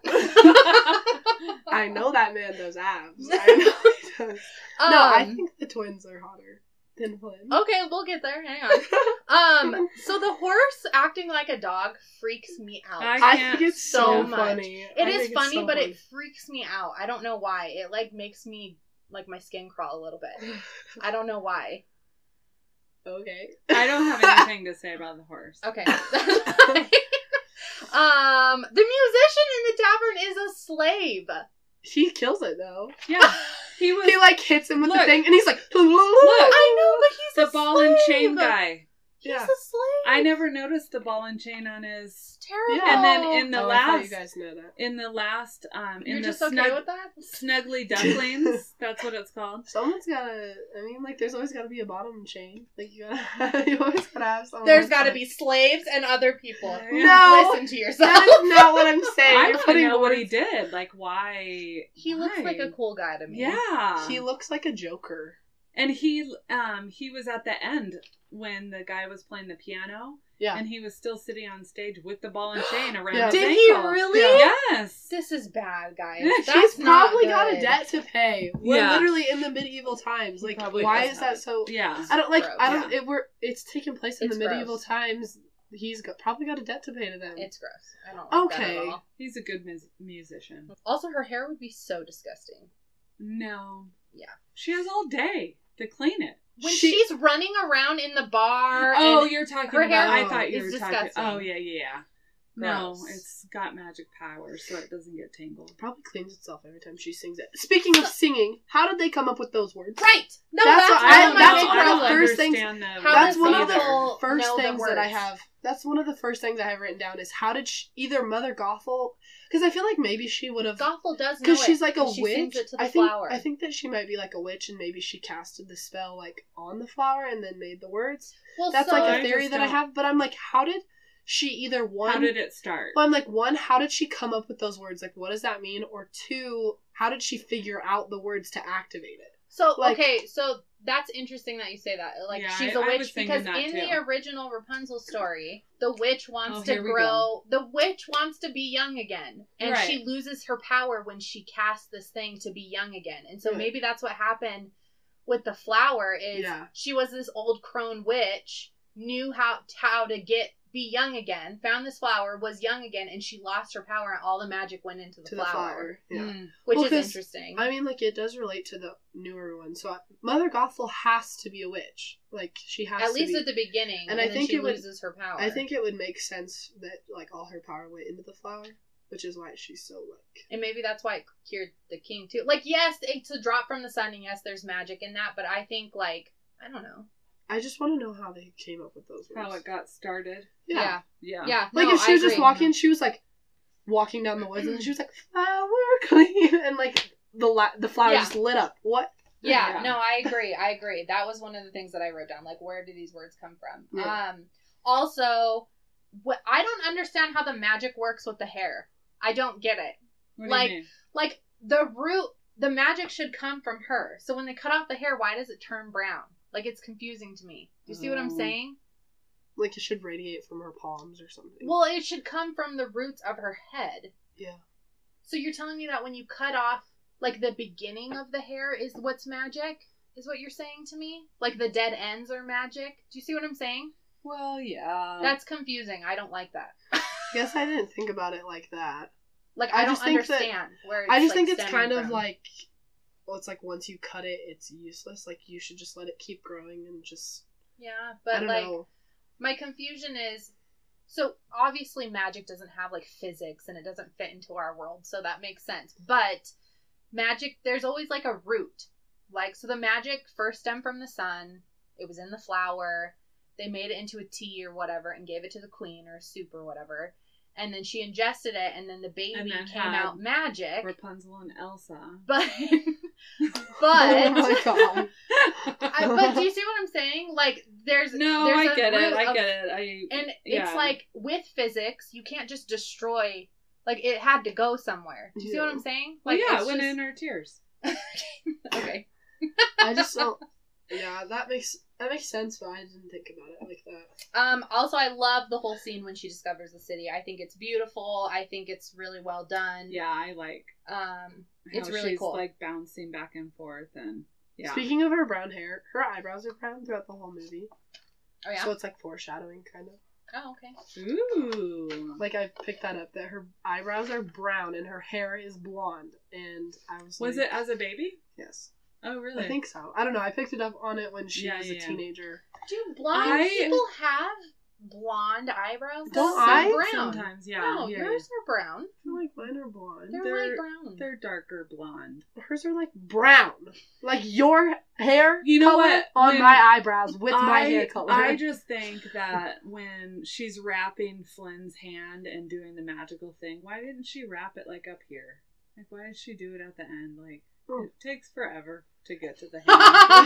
[SPEAKER 5] I know that man does abs. I know he does.
[SPEAKER 3] Um,
[SPEAKER 5] No, I think the twins are hotter than Flynn.
[SPEAKER 3] Okay, we'll get there. Hang on. Um, so the horse acting like a dog freaks me out.
[SPEAKER 4] I
[SPEAKER 5] I
[SPEAKER 4] can't
[SPEAKER 5] think it's
[SPEAKER 3] so
[SPEAKER 5] so
[SPEAKER 3] much.
[SPEAKER 5] funny.
[SPEAKER 3] It
[SPEAKER 5] I
[SPEAKER 3] is
[SPEAKER 5] think it's
[SPEAKER 3] funny,
[SPEAKER 5] so
[SPEAKER 3] but
[SPEAKER 5] funny.
[SPEAKER 3] it freaks me out. I don't know why. It like makes me like my skin crawl a little bit. I don't know why.
[SPEAKER 5] Okay.
[SPEAKER 4] I don't have anything to say about the horse.
[SPEAKER 3] Okay. um, the musician in the tavern is a slave.
[SPEAKER 5] He kills it, though.
[SPEAKER 4] Yeah. He was
[SPEAKER 5] He, like, hits him with
[SPEAKER 4] Look.
[SPEAKER 5] the thing, and he's like...
[SPEAKER 4] Look.
[SPEAKER 3] I know, but he's
[SPEAKER 4] the
[SPEAKER 3] a
[SPEAKER 4] ball and
[SPEAKER 3] slave.
[SPEAKER 4] chain guy.
[SPEAKER 3] He's
[SPEAKER 5] Yeah.
[SPEAKER 3] a slave.
[SPEAKER 4] I never noticed the ball and chain on his.
[SPEAKER 3] It's terrible.
[SPEAKER 5] Yeah.
[SPEAKER 4] And then in the
[SPEAKER 5] oh, I thought you
[SPEAKER 4] last,
[SPEAKER 5] guys know that.
[SPEAKER 4] in the last, um, in
[SPEAKER 3] You're
[SPEAKER 4] the
[SPEAKER 3] just okay
[SPEAKER 4] snug,
[SPEAKER 3] with that?
[SPEAKER 4] snuggly ducklings. That's what it's called.
[SPEAKER 5] Someone's gotta... I mean, like, there's always gotta be a bottom chain. Like, you gotta... you always gotta have someone...
[SPEAKER 3] There's got to
[SPEAKER 5] like-
[SPEAKER 3] be slaves and other people.
[SPEAKER 5] No!
[SPEAKER 3] Listen to yourself.
[SPEAKER 5] That is not what I'm saying.
[SPEAKER 4] I
[SPEAKER 5] You're
[SPEAKER 4] want to
[SPEAKER 5] putting
[SPEAKER 4] know what he
[SPEAKER 5] words-
[SPEAKER 4] did. Like, why?
[SPEAKER 3] He looks
[SPEAKER 4] why?
[SPEAKER 3] like a cool guy to me.
[SPEAKER 4] Yeah.
[SPEAKER 5] He looks like a Joker.
[SPEAKER 4] And he, um, he was at the end when the guy was playing the piano.
[SPEAKER 5] Yeah.
[SPEAKER 4] And he was still sitting on stage with the ball and chain around
[SPEAKER 5] Yeah.
[SPEAKER 4] his
[SPEAKER 3] Did he
[SPEAKER 4] ankle.
[SPEAKER 3] really?
[SPEAKER 5] Yeah.
[SPEAKER 4] Yes.
[SPEAKER 3] This is bad, guys.
[SPEAKER 5] She's
[SPEAKER 3] That's not
[SPEAKER 5] probably got a
[SPEAKER 3] good.
[SPEAKER 5] debt to pay. We're
[SPEAKER 4] Yeah.
[SPEAKER 5] literally in the medieval times.
[SPEAKER 4] He
[SPEAKER 5] Like,
[SPEAKER 4] probably
[SPEAKER 5] why
[SPEAKER 4] does
[SPEAKER 5] is
[SPEAKER 4] have
[SPEAKER 5] that so?
[SPEAKER 4] Yeah.
[SPEAKER 5] I don't like.
[SPEAKER 3] Gross.
[SPEAKER 5] I don't.
[SPEAKER 4] Yeah.
[SPEAKER 5] It we're. It's taking place in
[SPEAKER 3] It's
[SPEAKER 5] the medieval
[SPEAKER 3] gross.
[SPEAKER 5] times. He's got, probably got a debt to pay to them.
[SPEAKER 3] It's gross. I don't like that
[SPEAKER 5] Okay.
[SPEAKER 3] at all.
[SPEAKER 4] He's a good mus- musician.
[SPEAKER 3] Also, her hair would be so disgusting.
[SPEAKER 4] No.
[SPEAKER 3] Yeah.
[SPEAKER 4] She has all day to clean it.
[SPEAKER 3] When
[SPEAKER 5] She-
[SPEAKER 3] she's running around in the bar.
[SPEAKER 4] Oh,
[SPEAKER 3] and
[SPEAKER 4] you're talking
[SPEAKER 3] her
[SPEAKER 4] about.
[SPEAKER 3] hair
[SPEAKER 4] I thought you were
[SPEAKER 3] is
[SPEAKER 4] talking.
[SPEAKER 3] disgusting.
[SPEAKER 4] Oh yeah, yeah, yeah. No,
[SPEAKER 3] Gross.
[SPEAKER 4] it's got magic powers, so it doesn't get tangled.
[SPEAKER 5] Probably cleans itself every time she sings it. Speaking of singing, how did they come up with those words?
[SPEAKER 3] Right. No,
[SPEAKER 5] That's
[SPEAKER 3] that's,
[SPEAKER 5] what-
[SPEAKER 3] one
[SPEAKER 5] I-
[SPEAKER 3] of my
[SPEAKER 5] that's
[SPEAKER 3] big
[SPEAKER 5] one of the
[SPEAKER 3] problems.
[SPEAKER 5] first things-
[SPEAKER 4] understand the
[SPEAKER 3] How
[SPEAKER 5] That's
[SPEAKER 3] does
[SPEAKER 5] one of
[SPEAKER 3] either
[SPEAKER 5] the first
[SPEAKER 3] know the
[SPEAKER 5] things that I
[SPEAKER 3] words?
[SPEAKER 5] have. That's one of the first things I have written down is how did she, either Mother Gothel, because I feel like maybe she would have.
[SPEAKER 3] Gothel does know
[SPEAKER 5] Because
[SPEAKER 3] it,
[SPEAKER 5] she's like a
[SPEAKER 3] 'cause she
[SPEAKER 5] witch.
[SPEAKER 3] sings it to the
[SPEAKER 5] I think
[SPEAKER 3] flower.
[SPEAKER 5] I think that she might be like a witch, and maybe she casted the spell like on the flower and then made the words.
[SPEAKER 3] well,
[SPEAKER 5] That's
[SPEAKER 3] so,
[SPEAKER 5] like
[SPEAKER 4] I
[SPEAKER 5] a theory
[SPEAKER 4] just
[SPEAKER 5] that I
[SPEAKER 4] don't-
[SPEAKER 5] have. But I'm like, how did she either one?
[SPEAKER 4] How did it start?
[SPEAKER 5] Well, I'm like, one, how did she come up with those words? Like, what does that mean? Or two, how did she figure out the words to activate it?
[SPEAKER 3] So
[SPEAKER 5] like-
[SPEAKER 3] okay, so that's interesting that you say that. Like
[SPEAKER 4] Yeah,
[SPEAKER 3] she's
[SPEAKER 4] I-
[SPEAKER 3] a
[SPEAKER 4] I
[SPEAKER 3] witch
[SPEAKER 4] was thinking
[SPEAKER 3] because
[SPEAKER 4] that
[SPEAKER 3] in
[SPEAKER 4] too.
[SPEAKER 3] the original Rapunzel story, the witch wants
[SPEAKER 4] Oh,
[SPEAKER 3] to
[SPEAKER 4] here we
[SPEAKER 3] grow. The witch wants to be young again, and
[SPEAKER 4] Right.
[SPEAKER 3] she loses her power when she casts this thing to be young again. And so
[SPEAKER 5] Right.
[SPEAKER 3] maybe that's what happened with the flower. Is
[SPEAKER 5] Yeah.
[SPEAKER 3] she was this old crone witch, knew how how to get be young again, found this flower, was young again, and she lost her power, and all the magic went into the,
[SPEAKER 5] To
[SPEAKER 3] flower,
[SPEAKER 5] the flower. Yeah.
[SPEAKER 4] Mm.
[SPEAKER 3] which
[SPEAKER 5] Well,
[SPEAKER 3] is
[SPEAKER 5] 'cause,
[SPEAKER 3] interesting.
[SPEAKER 5] I mean, like, it does relate to the newer one. So, Mother Gothel has to be a witch. Like, she has
[SPEAKER 3] At
[SPEAKER 5] to
[SPEAKER 3] least
[SPEAKER 5] be.
[SPEAKER 3] at the beginning,
[SPEAKER 5] And
[SPEAKER 3] and,
[SPEAKER 5] I
[SPEAKER 3] then
[SPEAKER 5] think
[SPEAKER 3] she
[SPEAKER 5] it would-
[SPEAKER 3] loses her power.
[SPEAKER 5] I think it would make sense that, like, all her power went into the flower, which is why she's so, like...
[SPEAKER 3] And maybe that's why it cured the king too. Like, yes, it's a drop from the sun, and yes, there's magic in that, but I think, like, I don't know.
[SPEAKER 5] I just want to know how they came up with those words.
[SPEAKER 4] How it got started.
[SPEAKER 5] Yeah.
[SPEAKER 3] Yeah.
[SPEAKER 4] Yeah.
[SPEAKER 3] Yeah.
[SPEAKER 5] Like,
[SPEAKER 3] no,
[SPEAKER 5] if she
[SPEAKER 3] I
[SPEAKER 5] was just
[SPEAKER 3] agree.
[SPEAKER 5] walking, she was like, walking down the woods, and she was like, flower queen, and like the la- the flower
[SPEAKER 3] Yeah.
[SPEAKER 5] just lit up. What?
[SPEAKER 3] Yeah,
[SPEAKER 4] Yeah.
[SPEAKER 3] no, I agree. I agree. That was one of the things that I wrote down. Like, where do these words come from?
[SPEAKER 5] Yeah.
[SPEAKER 3] Um, also, what I don't understand how the magic works with the hair. I don't get it.
[SPEAKER 4] What
[SPEAKER 3] Like-
[SPEAKER 4] do you mean?
[SPEAKER 3] Like, the root, the magic should come from her. So when they cut off the hair, why does it turn brown? Like, it's confusing to me. Do you see what I'm
[SPEAKER 4] Oh.
[SPEAKER 3] saying?
[SPEAKER 5] Like it should radiate from her palms or something.
[SPEAKER 3] Well, it should come from the roots of her head.
[SPEAKER 5] yeah.
[SPEAKER 3] So you're telling me that when you cut off, like, the beginning of the hair is what's magic? Is what you're saying to me? Like, the dead ends are magic? Do you see what I'm saying?
[SPEAKER 4] Well, yeah.
[SPEAKER 3] That's confusing. I don't like that.
[SPEAKER 5] I guess I didn't think about it like that.
[SPEAKER 3] Like,
[SPEAKER 5] I
[SPEAKER 3] I, don't
[SPEAKER 5] just think that-
[SPEAKER 3] understand where it's,
[SPEAKER 5] I just
[SPEAKER 3] like,
[SPEAKER 5] think it's
[SPEAKER 3] stemming
[SPEAKER 5] kind of
[SPEAKER 3] from.
[SPEAKER 5] like, well, it's like once you cut it, it's useless. Like you should just let it keep growing and just.
[SPEAKER 3] Yeah,
[SPEAKER 5] I
[SPEAKER 3] but,
[SPEAKER 5] don't
[SPEAKER 3] like,
[SPEAKER 5] know.
[SPEAKER 3] my confusion is, so obviously magic doesn't have, like, physics and it doesn't fit into our world, so that makes sense. But magic, there's always, like, a root. Like, so the magic first stemmed from the sun. It was in the flower. They made it into a tea or whatever and gave it to the queen or a soup or whatever. And then she ingested it, and then the baby
[SPEAKER 4] And then
[SPEAKER 3] came
[SPEAKER 4] had
[SPEAKER 3] out magic.
[SPEAKER 4] Rapunzel and Elsa.
[SPEAKER 3] But,
[SPEAKER 5] Oh
[SPEAKER 3] but,
[SPEAKER 5] my god.
[SPEAKER 3] I, but do you see what I'm saying? Like, there's
[SPEAKER 4] No,
[SPEAKER 3] there's
[SPEAKER 4] I
[SPEAKER 3] a
[SPEAKER 4] get it.
[SPEAKER 3] root
[SPEAKER 4] I
[SPEAKER 3] of-
[SPEAKER 4] get it. I
[SPEAKER 3] And
[SPEAKER 4] yeah.
[SPEAKER 3] it's like, with physics, you can't just destroy, like, it had to go somewhere. Do you see what
[SPEAKER 5] Yeah.
[SPEAKER 3] I'm saying?
[SPEAKER 4] Well,
[SPEAKER 3] Like,
[SPEAKER 4] yeah,
[SPEAKER 3] it's
[SPEAKER 4] it went
[SPEAKER 3] just-
[SPEAKER 4] in her tears.
[SPEAKER 3] Okay.
[SPEAKER 5] I just don't. Yeah, that makes that makes sense, but I didn't think about it like that.
[SPEAKER 3] Um, also, I love the whole scene when she discovers the city. I think it's beautiful. I think it's really well done.
[SPEAKER 4] Yeah, I like.
[SPEAKER 3] Um,
[SPEAKER 4] How
[SPEAKER 3] it's really
[SPEAKER 4] she's,
[SPEAKER 3] cool.
[SPEAKER 4] like bouncing back and forth, and yeah.
[SPEAKER 5] Speaking of her brown hair, her eyebrows are brown throughout the whole movie.
[SPEAKER 3] Oh, yeah?
[SPEAKER 5] So it's like foreshadowing, kind of.
[SPEAKER 3] Oh, okay.
[SPEAKER 4] Ooh.
[SPEAKER 5] Like I picked that up that her eyebrows are brown and her hair is blonde, and I was
[SPEAKER 4] Was
[SPEAKER 5] like,
[SPEAKER 4] it as a baby?
[SPEAKER 5] Yes,
[SPEAKER 4] Oh, really?
[SPEAKER 5] I think so. I don't know. I picked it up on it when she
[SPEAKER 4] Yeah,
[SPEAKER 5] was
[SPEAKER 4] yeah,
[SPEAKER 5] a
[SPEAKER 4] yeah.
[SPEAKER 5] teenager.
[SPEAKER 3] Do blonde
[SPEAKER 4] I-
[SPEAKER 3] people have blonde eyebrows?
[SPEAKER 5] Don't
[SPEAKER 3] They're
[SPEAKER 5] I?
[SPEAKER 3] brown.
[SPEAKER 4] Sometimes, yeah.
[SPEAKER 3] No,
[SPEAKER 4] yeah.
[SPEAKER 3] yours are brown.
[SPEAKER 5] I feel like mine are blonde.
[SPEAKER 3] They're,
[SPEAKER 4] They're-
[SPEAKER 3] light brown.
[SPEAKER 4] They're darker blonde.
[SPEAKER 5] Hers are like brown, like your hair.
[SPEAKER 4] You know
[SPEAKER 5] color
[SPEAKER 4] what?
[SPEAKER 5] On
[SPEAKER 4] When
[SPEAKER 5] my eyebrows with my
[SPEAKER 4] I,
[SPEAKER 5] hair color.
[SPEAKER 4] I just think that when she's wrapping Flynn's hand and doing the magical thing, why didn't she wrap it like up here? Like, why did she do it at the end? Like,
[SPEAKER 5] Oh.
[SPEAKER 4] it takes forever to get to the hand.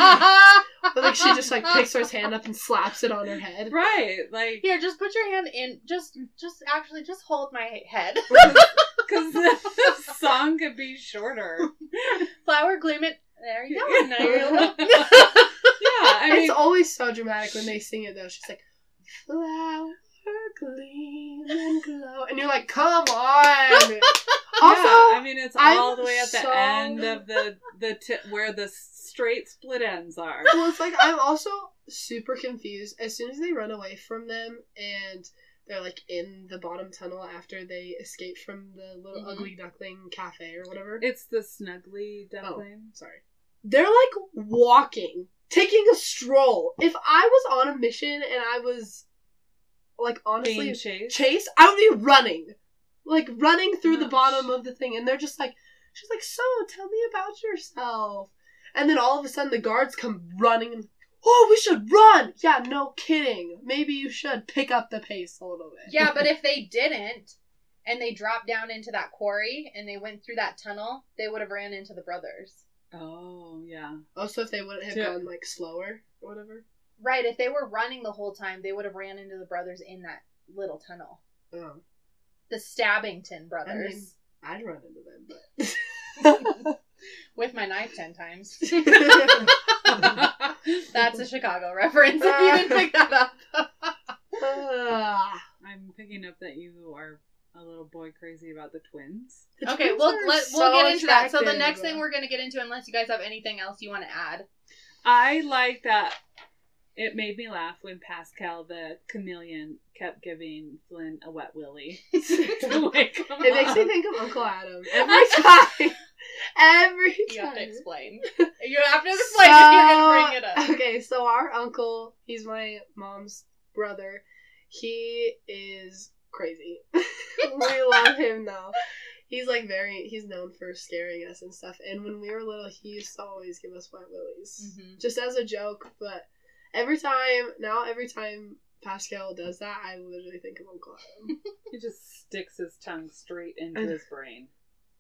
[SPEAKER 5] I think she just like picks her hand up and slaps it on her head.
[SPEAKER 4] Right, like,
[SPEAKER 3] Here, just put your hand in. Just, just actually, just hold my head.
[SPEAKER 4] because the song could be shorter.
[SPEAKER 3] Flower gleam it. There you go. Now you're
[SPEAKER 4] Yeah, I mean,
[SPEAKER 5] It's always so dramatic when they sing it though. She's like, flower gleam and glow, and you're like, come on. Also,
[SPEAKER 4] yeah, I mean, it's
[SPEAKER 5] I'm
[SPEAKER 4] all the way at the
[SPEAKER 5] so-
[SPEAKER 4] end of the the t- where the straight split ends are.
[SPEAKER 5] well, it's like I'm also super confused. As soon as they run away from them and they're like in the bottom tunnel after they escape from the little
[SPEAKER 3] Mhm.
[SPEAKER 5] ugly duckling cafe or whatever.
[SPEAKER 4] It's the Snuggly duckling.
[SPEAKER 5] Sorry. They're like walking, taking a stroll. If I was on a mission and I was like honestly
[SPEAKER 4] Being chased.
[SPEAKER 5] chased, I would be running. Like running through the
[SPEAKER 4] Gosh.
[SPEAKER 5] bottom of the thing, and they're just like, she's like, so tell me about yourself. And then all of a sudden the guards come running and, oh, we should run. Yeah, no kidding. Maybe you should pick up the pace a little bit.
[SPEAKER 3] Yeah, but if they didn't, and they dropped down into that quarry, and they went through that tunnel, they would have ran into the brothers.
[SPEAKER 4] Oh yeah.
[SPEAKER 5] Also, if they wouldn't have
[SPEAKER 4] Yeah.
[SPEAKER 5] gone like slower or whatever.
[SPEAKER 3] Right, if they were running the whole time, they would have ran into the brothers in that little tunnel.
[SPEAKER 5] Oh,
[SPEAKER 3] The Stabbington
[SPEAKER 5] I
[SPEAKER 3] brothers.
[SPEAKER 5] mean, I'd run into them, but.
[SPEAKER 3] With my knife ten times. That's a Chicago reference, if you didn't pick that up.
[SPEAKER 5] Ah.
[SPEAKER 4] I'm picking up that you are a little boy crazy about the twins.
[SPEAKER 5] The
[SPEAKER 3] Okay,
[SPEAKER 5] twins
[SPEAKER 3] we'll,
[SPEAKER 5] are
[SPEAKER 3] let,
[SPEAKER 5] so
[SPEAKER 3] we'll get into that. So the
[SPEAKER 5] attractive.
[SPEAKER 3] next thing we're going to get into, unless you guys have anything else you want to add.
[SPEAKER 4] I like that. It made me laugh when Pascal the chameleon kept giving Flynn a wet willy to wake him
[SPEAKER 5] It makes me
[SPEAKER 4] up.
[SPEAKER 5] think of Uncle Adam every time. Every time.
[SPEAKER 3] You have to explain. You have to explain if you're going to bring it up.
[SPEAKER 5] Okay, so our uncle, he's my mom's brother. He is crazy. We love him though. He's like very, he's known for scaring us and stuff. And when we were little, he used to always give us wet willies.
[SPEAKER 3] Mhm.
[SPEAKER 5] Just as a joke, but Every time, now every time Pascal does that, I literally think of Uncle Adam.
[SPEAKER 4] He just sticks his tongue straight into his brain.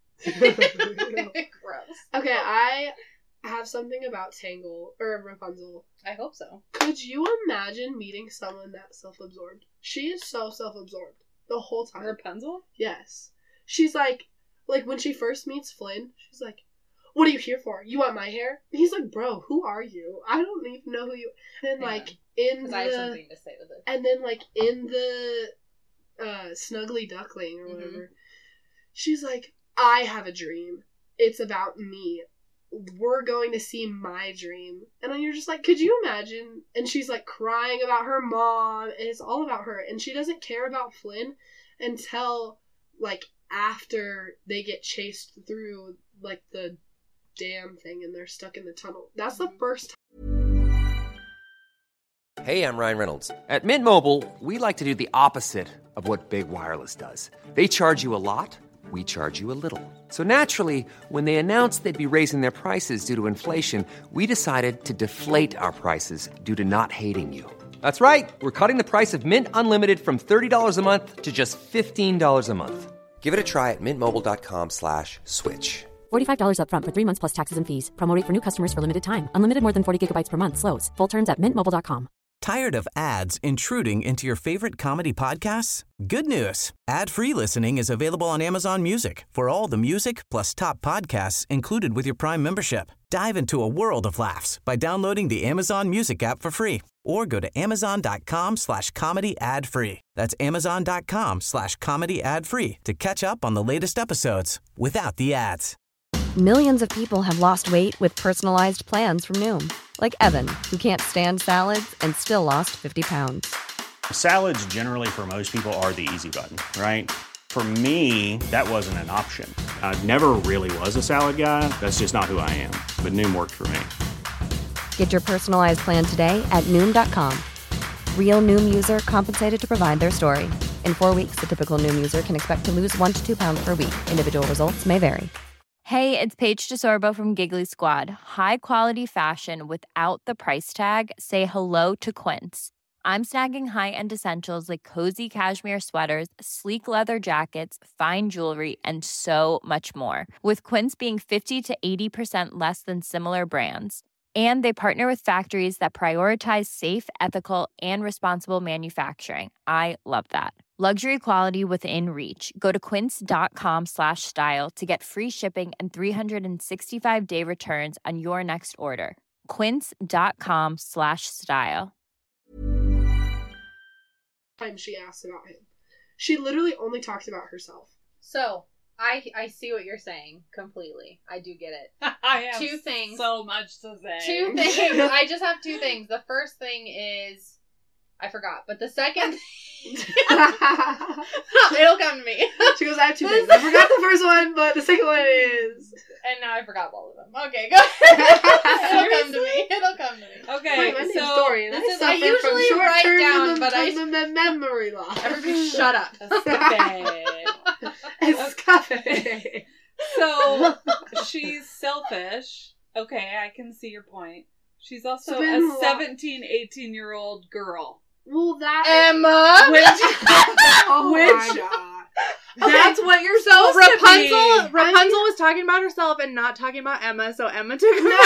[SPEAKER 3] Gross.
[SPEAKER 5] Okay, I have something about Tangle, or Rapunzel.
[SPEAKER 3] I hope so.
[SPEAKER 5] Could you imagine meeting someone that self-absorbed? She is so self-absorbed the whole time.
[SPEAKER 4] Rapunzel?
[SPEAKER 5] Yes. She's like, like when she first meets Flynn, she's like, what are you here for? You want my hair? And he's like, bro, who are you? I don't even know who you And then, like, in the...
[SPEAKER 3] I have something to say with it.
[SPEAKER 5] And then, like, in the uh, Snuggly Duckling or whatever, mm-hmm. she's like, I have a dream. It's about me. We're going to see my dream. And then you're just like, could you imagine? And she's like crying about her mom, and it's all about her. And she doesn't care about Flynn until like after they get chased through like the dam thing and they're stuck in the tunnel. That's the first time.
[SPEAKER 6] Hey, I'm Ryan Reynolds. At Mint Mobile, we like to do the opposite of what Big Wireless does. They charge you a lot. We charge you a little. So naturally, when they announced they'd be raising their prices due to inflation, we decided to deflate our prices due to not hating you. That's right. We're cutting the price of Mint Unlimited from thirty dollars a month to just fifteen dollars a month. Give it a try at mintmobile.com slash switch.
[SPEAKER 7] forty-five dollars up front for three months plus taxes and fees. Promo rate for new customers for limited time. Unlimited more than forty gigabytes per month. Slows full terms at mint mobile dot com.
[SPEAKER 2] Tired of ads intruding into your favorite comedy podcasts? Good news. Ad-free listening is available on Amazon Music for all the music plus top podcasts included with your Prime membership. Dive into a world of laughs by downloading the Amazon Music app for free or go to amazon.com slash comedy ad free. That's amazon.com slash comedy ad free to catch up on the latest episodes without the ads.
[SPEAKER 8] Millions of people have lost weight with personalized plans from Noom. Like Evan, who can't stand salads and still lost fifty pounds.
[SPEAKER 9] Salads generally for most people are the easy button, right? For me, that wasn't an option. I never really was a salad guy. That's just not who I am. But Noom worked for me.
[SPEAKER 8] Get your personalized plan today at Noom dot com. Real Noom user compensated to provide their story. In four weeks, the typical Noom user can expect to lose one to two pounds per week. Individual results may vary.
[SPEAKER 10] Hey, it's Paige DeSorbo from Giggly Squad. High quality fashion without the price tag. Say hello to Quince. I'm snagging high-end essentials like cozy cashmere sweaters, sleek leather jackets, fine jewelry, and so much more. With Quince being fifty to eighty percent less than similar brands. And they partner with factories that prioritize safe, ethical, and responsible manufacturing. I love that. Luxury quality within reach. Go to quince.com slash style to get free shipping and three sixty-five day returns on your next order. Quince.com slash style.
[SPEAKER 5] Time she asks about him. She literally only talks about herself.
[SPEAKER 3] So, I I see what you're saying completely. I do get it.
[SPEAKER 4] I have
[SPEAKER 3] two things.
[SPEAKER 4] So much to say.
[SPEAKER 3] Two things. I just have two things. The first thing is I forgot, but the second it'll come to me.
[SPEAKER 5] She goes, I have two things. I forgot the first one, but the second one is
[SPEAKER 3] and now I forgot all of them. Okay, go ahead. It'll come to me. It'll come to me.
[SPEAKER 4] Okay,
[SPEAKER 5] my, my
[SPEAKER 4] so
[SPEAKER 5] story,
[SPEAKER 3] this
[SPEAKER 5] I
[SPEAKER 3] is I usually write down, but I
[SPEAKER 5] the memory loss.
[SPEAKER 3] Everybody, shut up.
[SPEAKER 5] Escape.
[SPEAKER 4] So she's selfish. Okay, I can see your point. She's also
[SPEAKER 5] So
[SPEAKER 4] a
[SPEAKER 5] then what-
[SPEAKER 4] seventeen, eighteen year old girl.
[SPEAKER 5] Well, that
[SPEAKER 3] Emma.
[SPEAKER 5] oh
[SPEAKER 4] Which-
[SPEAKER 5] my god.
[SPEAKER 4] That's what you're
[SPEAKER 3] So
[SPEAKER 4] supposed
[SPEAKER 3] Rapunzel,
[SPEAKER 4] to be.
[SPEAKER 3] Rapunzel
[SPEAKER 5] I mean-
[SPEAKER 3] was talking about herself and not talking about Emma, so Emma took
[SPEAKER 5] No,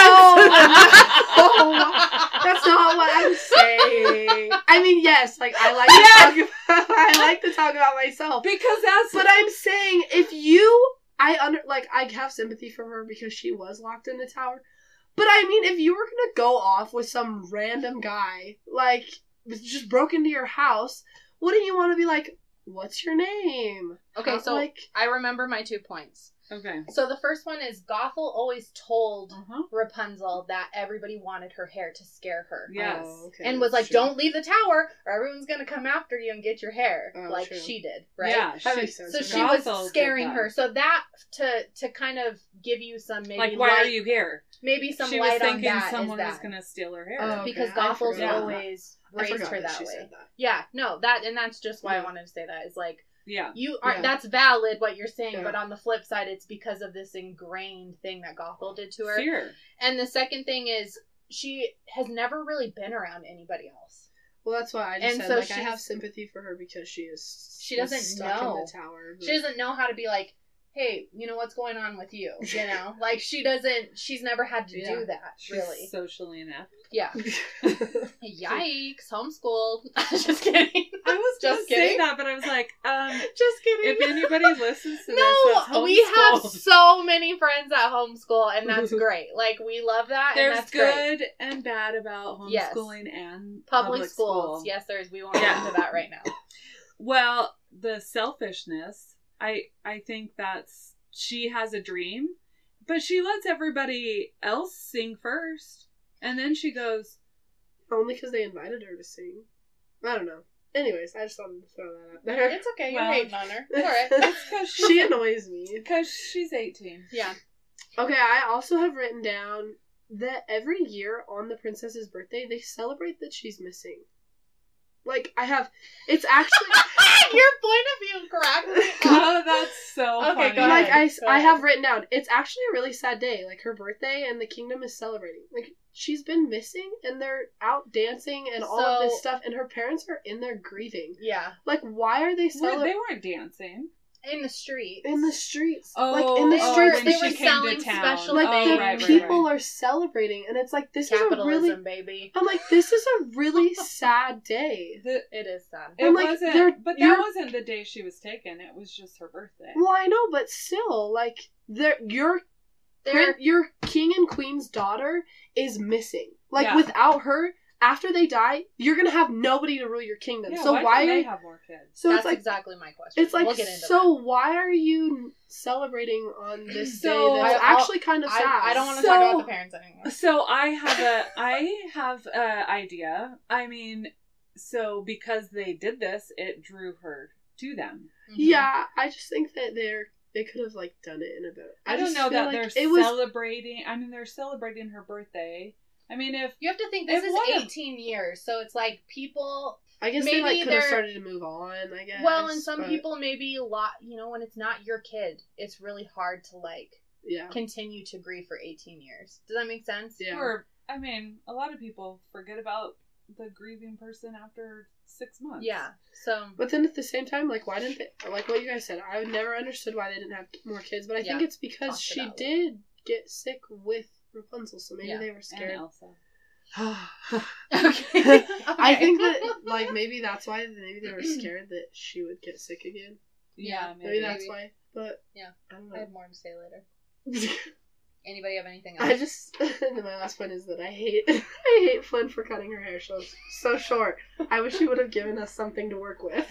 [SPEAKER 5] oh, that's not what I'm saying. I mean, yes, like I like to talk about, I like to talk about myself,
[SPEAKER 4] Because that's
[SPEAKER 5] but I'm saying if you, I under like I have sympathy for her because she was locked in the tower. But I mean, if you were gonna go off with some random guy, like just broke into your house, wouldn't you want to be like, what's your name?
[SPEAKER 3] Okay,
[SPEAKER 5] How-
[SPEAKER 3] so
[SPEAKER 5] like,
[SPEAKER 3] I remember my two points.
[SPEAKER 4] okay.
[SPEAKER 3] So the first one is Gothel always told
[SPEAKER 4] Uh-huh.
[SPEAKER 3] Rapunzel that everybody wanted her hair to scare her.
[SPEAKER 4] Yes.
[SPEAKER 5] oh, okay,
[SPEAKER 3] And was
[SPEAKER 5] that's
[SPEAKER 3] like,
[SPEAKER 5] true.
[SPEAKER 3] don't leave the tower or everyone's going to come after you and get your hair.
[SPEAKER 5] Oh,
[SPEAKER 3] like
[SPEAKER 5] true.
[SPEAKER 3] she did, right?
[SPEAKER 4] Yeah.
[SPEAKER 5] That
[SPEAKER 4] she-
[SPEAKER 5] makes sense.
[SPEAKER 3] So
[SPEAKER 5] okay.
[SPEAKER 3] she
[SPEAKER 4] Gothel
[SPEAKER 3] was
[SPEAKER 4] did
[SPEAKER 3] scaring
[SPEAKER 4] that.
[SPEAKER 3] her. So that, to to kind of give you some maybe
[SPEAKER 4] Like, why
[SPEAKER 3] light,
[SPEAKER 4] are you here?
[SPEAKER 3] maybe some
[SPEAKER 4] She was
[SPEAKER 3] light on
[SPEAKER 4] thinking
[SPEAKER 3] that
[SPEAKER 4] someone
[SPEAKER 3] is
[SPEAKER 4] was
[SPEAKER 3] that.
[SPEAKER 4] going to steal her hair.
[SPEAKER 5] Oh, okay.
[SPEAKER 3] Because
[SPEAKER 5] I
[SPEAKER 3] Gothel's
[SPEAKER 5] forgot.
[SPEAKER 3] always
[SPEAKER 5] I
[SPEAKER 3] raised
[SPEAKER 5] forgot
[SPEAKER 3] her
[SPEAKER 5] that
[SPEAKER 3] that
[SPEAKER 5] she
[SPEAKER 3] way.
[SPEAKER 5] said that.
[SPEAKER 3] Yeah, no, that and that's just why
[SPEAKER 5] Yeah.
[SPEAKER 3] I wanted to say that is like
[SPEAKER 4] Yeah.
[SPEAKER 3] you are
[SPEAKER 5] Yeah.
[SPEAKER 3] that's valid what you're saying,
[SPEAKER 5] Yeah.
[SPEAKER 3] but on the flip side, it's because of this ingrained thing that Gothel did to her.
[SPEAKER 4] Fear.
[SPEAKER 3] And the second thing is she has never really been around anybody else.
[SPEAKER 5] Well, that's why I just
[SPEAKER 3] And
[SPEAKER 5] said,
[SPEAKER 3] so
[SPEAKER 5] like, I
[SPEAKER 3] she's-
[SPEAKER 5] have sympathy for her because she is
[SPEAKER 3] She doesn't
[SPEAKER 5] stuck
[SPEAKER 3] know.
[SPEAKER 5] in the tower. But...
[SPEAKER 3] She doesn't know how to be like, hey, you know what's going on with you? You know, like she doesn't. She's never had to
[SPEAKER 5] Yeah.
[SPEAKER 3] do that.
[SPEAKER 4] She's
[SPEAKER 3] Really.
[SPEAKER 4] socially inept.
[SPEAKER 3] Yeah. Yikes! Homeschooled. Just kidding.
[SPEAKER 4] I was
[SPEAKER 3] Just
[SPEAKER 4] just
[SPEAKER 3] kidding.
[SPEAKER 4] saying that, but I was like, um,
[SPEAKER 3] Just kidding.
[SPEAKER 4] if anybody listens to this, that's
[SPEAKER 3] No, we have
[SPEAKER 4] homeschooled.
[SPEAKER 3] so many friends that homeschool, and that's great. Like we love that.
[SPEAKER 4] There's
[SPEAKER 3] and that's great.
[SPEAKER 4] good and bad about
[SPEAKER 3] Yes.
[SPEAKER 4] homeschooling and
[SPEAKER 3] Public,
[SPEAKER 4] public
[SPEAKER 3] schools.
[SPEAKER 4] school.
[SPEAKER 3] Yes, there is. We won't get
[SPEAKER 4] Yeah.
[SPEAKER 3] into that right now.
[SPEAKER 4] Well, the selfishness, I I think that's, she has a dream, but she lets everybody else sing first, and then she goes,
[SPEAKER 5] Only because they invited her to sing. I don't know. Anyways, I just wanted to throw that out there.
[SPEAKER 3] It's okay. You're
[SPEAKER 4] Well,
[SPEAKER 3] hating on her. It's all right.
[SPEAKER 4] it's because
[SPEAKER 5] She annoys me.
[SPEAKER 4] because she's eighteen.
[SPEAKER 3] Yeah.
[SPEAKER 5] Okay, I also have written down that every year on the princess's birthday, they celebrate that she's missing. Like, I have... It's actually...
[SPEAKER 3] Your point of view cracked me up.
[SPEAKER 4] Oh, that's so
[SPEAKER 3] Okay,
[SPEAKER 4] funny.
[SPEAKER 3] go
[SPEAKER 5] like,
[SPEAKER 3] ahead.
[SPEAKER 5] I, I have written down, it's actually a really sad day. Like, her birthday and the kingdom is celebrating. Like, she's been missing, and they're out dancing and all of this
[SPEAKER 3] So-
[SPEAKER 5] stuff, and her parents are in there grieving.
[SPEAKER 3] Yeah.
[SPEAKER 5] Like, why are they
[SPEAKER 4] Wait,
[SPEAKER 5] celebrating?
[SPEAKER 4] they weren't dancing.
[SPEAKER 3] In the street.
[SPEAKER 5] In the streets.
[SPEAKER 4] Oh,
[SPEAKER 5] like, in the
[SPEAKER 3] They
[SPEAKER 5] streets.
[SPEAKER 3] were,
[SPEAKER 4] when
[SPEAKER 3] they
[SPEAKER 4] she
[SPEAKER 3] were
[SPEAKER 4] came to
[SPEAKER 3] selling
[SPEAKER 4] town.
[SPEAKER 3] special
[SPEAKER 5] Like,
[SPEAKER 4] Oh,
[SPEAKER 5] the
[SPEAKER 3] things.
[SPEAKER 4] right, right,
[SPEAKER 5] people
[SPEAKER 4] right.
[SPEAKER 5] are celebrating, and it's like, this is a
[SPEAKER 3] Capitalism,
[SPEAKER 5] really...
[SPEAKER 3] baby.
[SPEAKER 5] I'm like, this is a really sad day.
[SPEAKER 4] The,
[SPEAKER 3] It is sad.
[SPEAKER 4] it
[SPEAKER 5] I'm like,
[SPEAKER 4] wasn't,
[SPEAKER 5] they're-
[SPEAKER 4] but that
[SPEAKER 5] you're-
[SPEAKER 4] wasn't the day she was taken. It was just her birthday.
[SPEAKER 5] Well, I know, but still, like, they're, your
[SPEAKER 3] They're,
[SPEAKER 5] your king and queen's daughter is missing. Like,
[SPEAKER 4] Yeah.
[SPEAKER 5] without her, after they die, you're gonna have nobody to rule your kingdom.
[SPEAKER 4] Yeah,
[SPEAKER 5] so
[SPEAKER 4] why,
[SPEAKER 5] why
[SPEAKER 4] didn't
[SPEAKER 5] are
[SPEAKER 4] they have more kids?
[SPEAKER 5] so
[SPEAKER 3] that's
[SPEAKER 5] it's like
[SPEAKER 3] exactly my question.
[SPEAKER 5] it's like
[SPEAKER 3] we'll get into
[SPEAKER 5] so
[SPEAKER 3] that.
[SPEAKER 5] why are you celebrating on this
[SPEAKER 4] So,
[SPEAKER 5] day that's
[SPEAKER 3] I- I'll-
[SPEAKER 5] actually kind of sad?
[SPEAKER 3] I, I don't want to
[SPEAKER 4] So-
[SPEAKER 3] talk about the parents anymore.
[SPEAKER 4] So I have a I have a idea. I mean, so because they did this, it drew her to them.
[SPEAKER 3] Mhm.
[SPEAKER 5] Yeah, I just think that they're they could have like done it in a better.
[SPEAKER 4] I, don't
[SPEAKER 5] just
[SPEAKER 4] know
[SPEAKER 5] feel
[SPEAKER 4] that
[SPEAKER 5] like
[SPEAKER 4] they're
[SPEAKER 5] it was.
[SPEAKER 4] celebrating. I mean, they're celebrating her birthday. I mean, if
[SPEAKER 3] You have to think this
[SPEAKER 4] If
[SPEAKER 3] is
[SPEAKER 4] one of-
[SPEAKER 3] eighteen years, so it's like people.
[SPEAKER 5] I guess
[SPEAKER 3] maybe
[SPEAKER 5] they like could have
[SPEAKER 3] they're-
[SPEAKER 5] started to move on. I guess.
[SPEAKER 3] Well, and some
[SPEAKER 5] but,
[SPEAKER 3] people maybe a lot. You know, when it's not your kid, it's really hard to like
[SPEAKER 5] Yeah.
[SPEAKER 3] continue to grieve for eighteen years. Does that make sense?
[SPEAKER 5] Yeah.
[SPEAKER 4] or I mean, a lot of people forget about the grieving person after six months.
[SPEAKER 3] Yeah. So
[SPEAKER 5] But then at the same time, like, why didn't they, like what you guys said, I never understood why they didn't have more kids, but I think
[SPEAKER 3] Yeah.
[SPEAKER 5] it's because
[SPEAKER 3] Talked
[SPEAKER 5] she
[SPEAKER 3] about it.
[SPEAKER 5] did get sick with Rapunzel, so maybe
[SPEAKER 3] Yeah.
[SPEAKER 5] they were
[SPEAKER 4] and
[SPEAKER 5] scared.
[SPEAKER 4] Elsa.
[SPEAKER 3] okay.
[SPEAKER 5] I think that, like, maybe that's why, maybe they were scared that she would get sick again.
[SPEAKER 4] Yeah,
[SPEAKER 3] Yeah,
[SPEAKER 5] Maybe,
[SPEAKER 4] maybe.
[SPEAKER 5] that's
[SPEAKER 3] Maybe.
[SPEAKER 5] why, but,
[SPEAKER 3] Yeah.
[SPEAKER 5] I don't
[SPEAKER 3] I
[SPEAKER 5] know.
[SPEAKER 3] have more to say later. Anybody have anything else?
[SPEAKER 5] I just, and my last point is that I hate, I hate Flynn for cutting her hair so, so short. I wish he would have given us something to work with.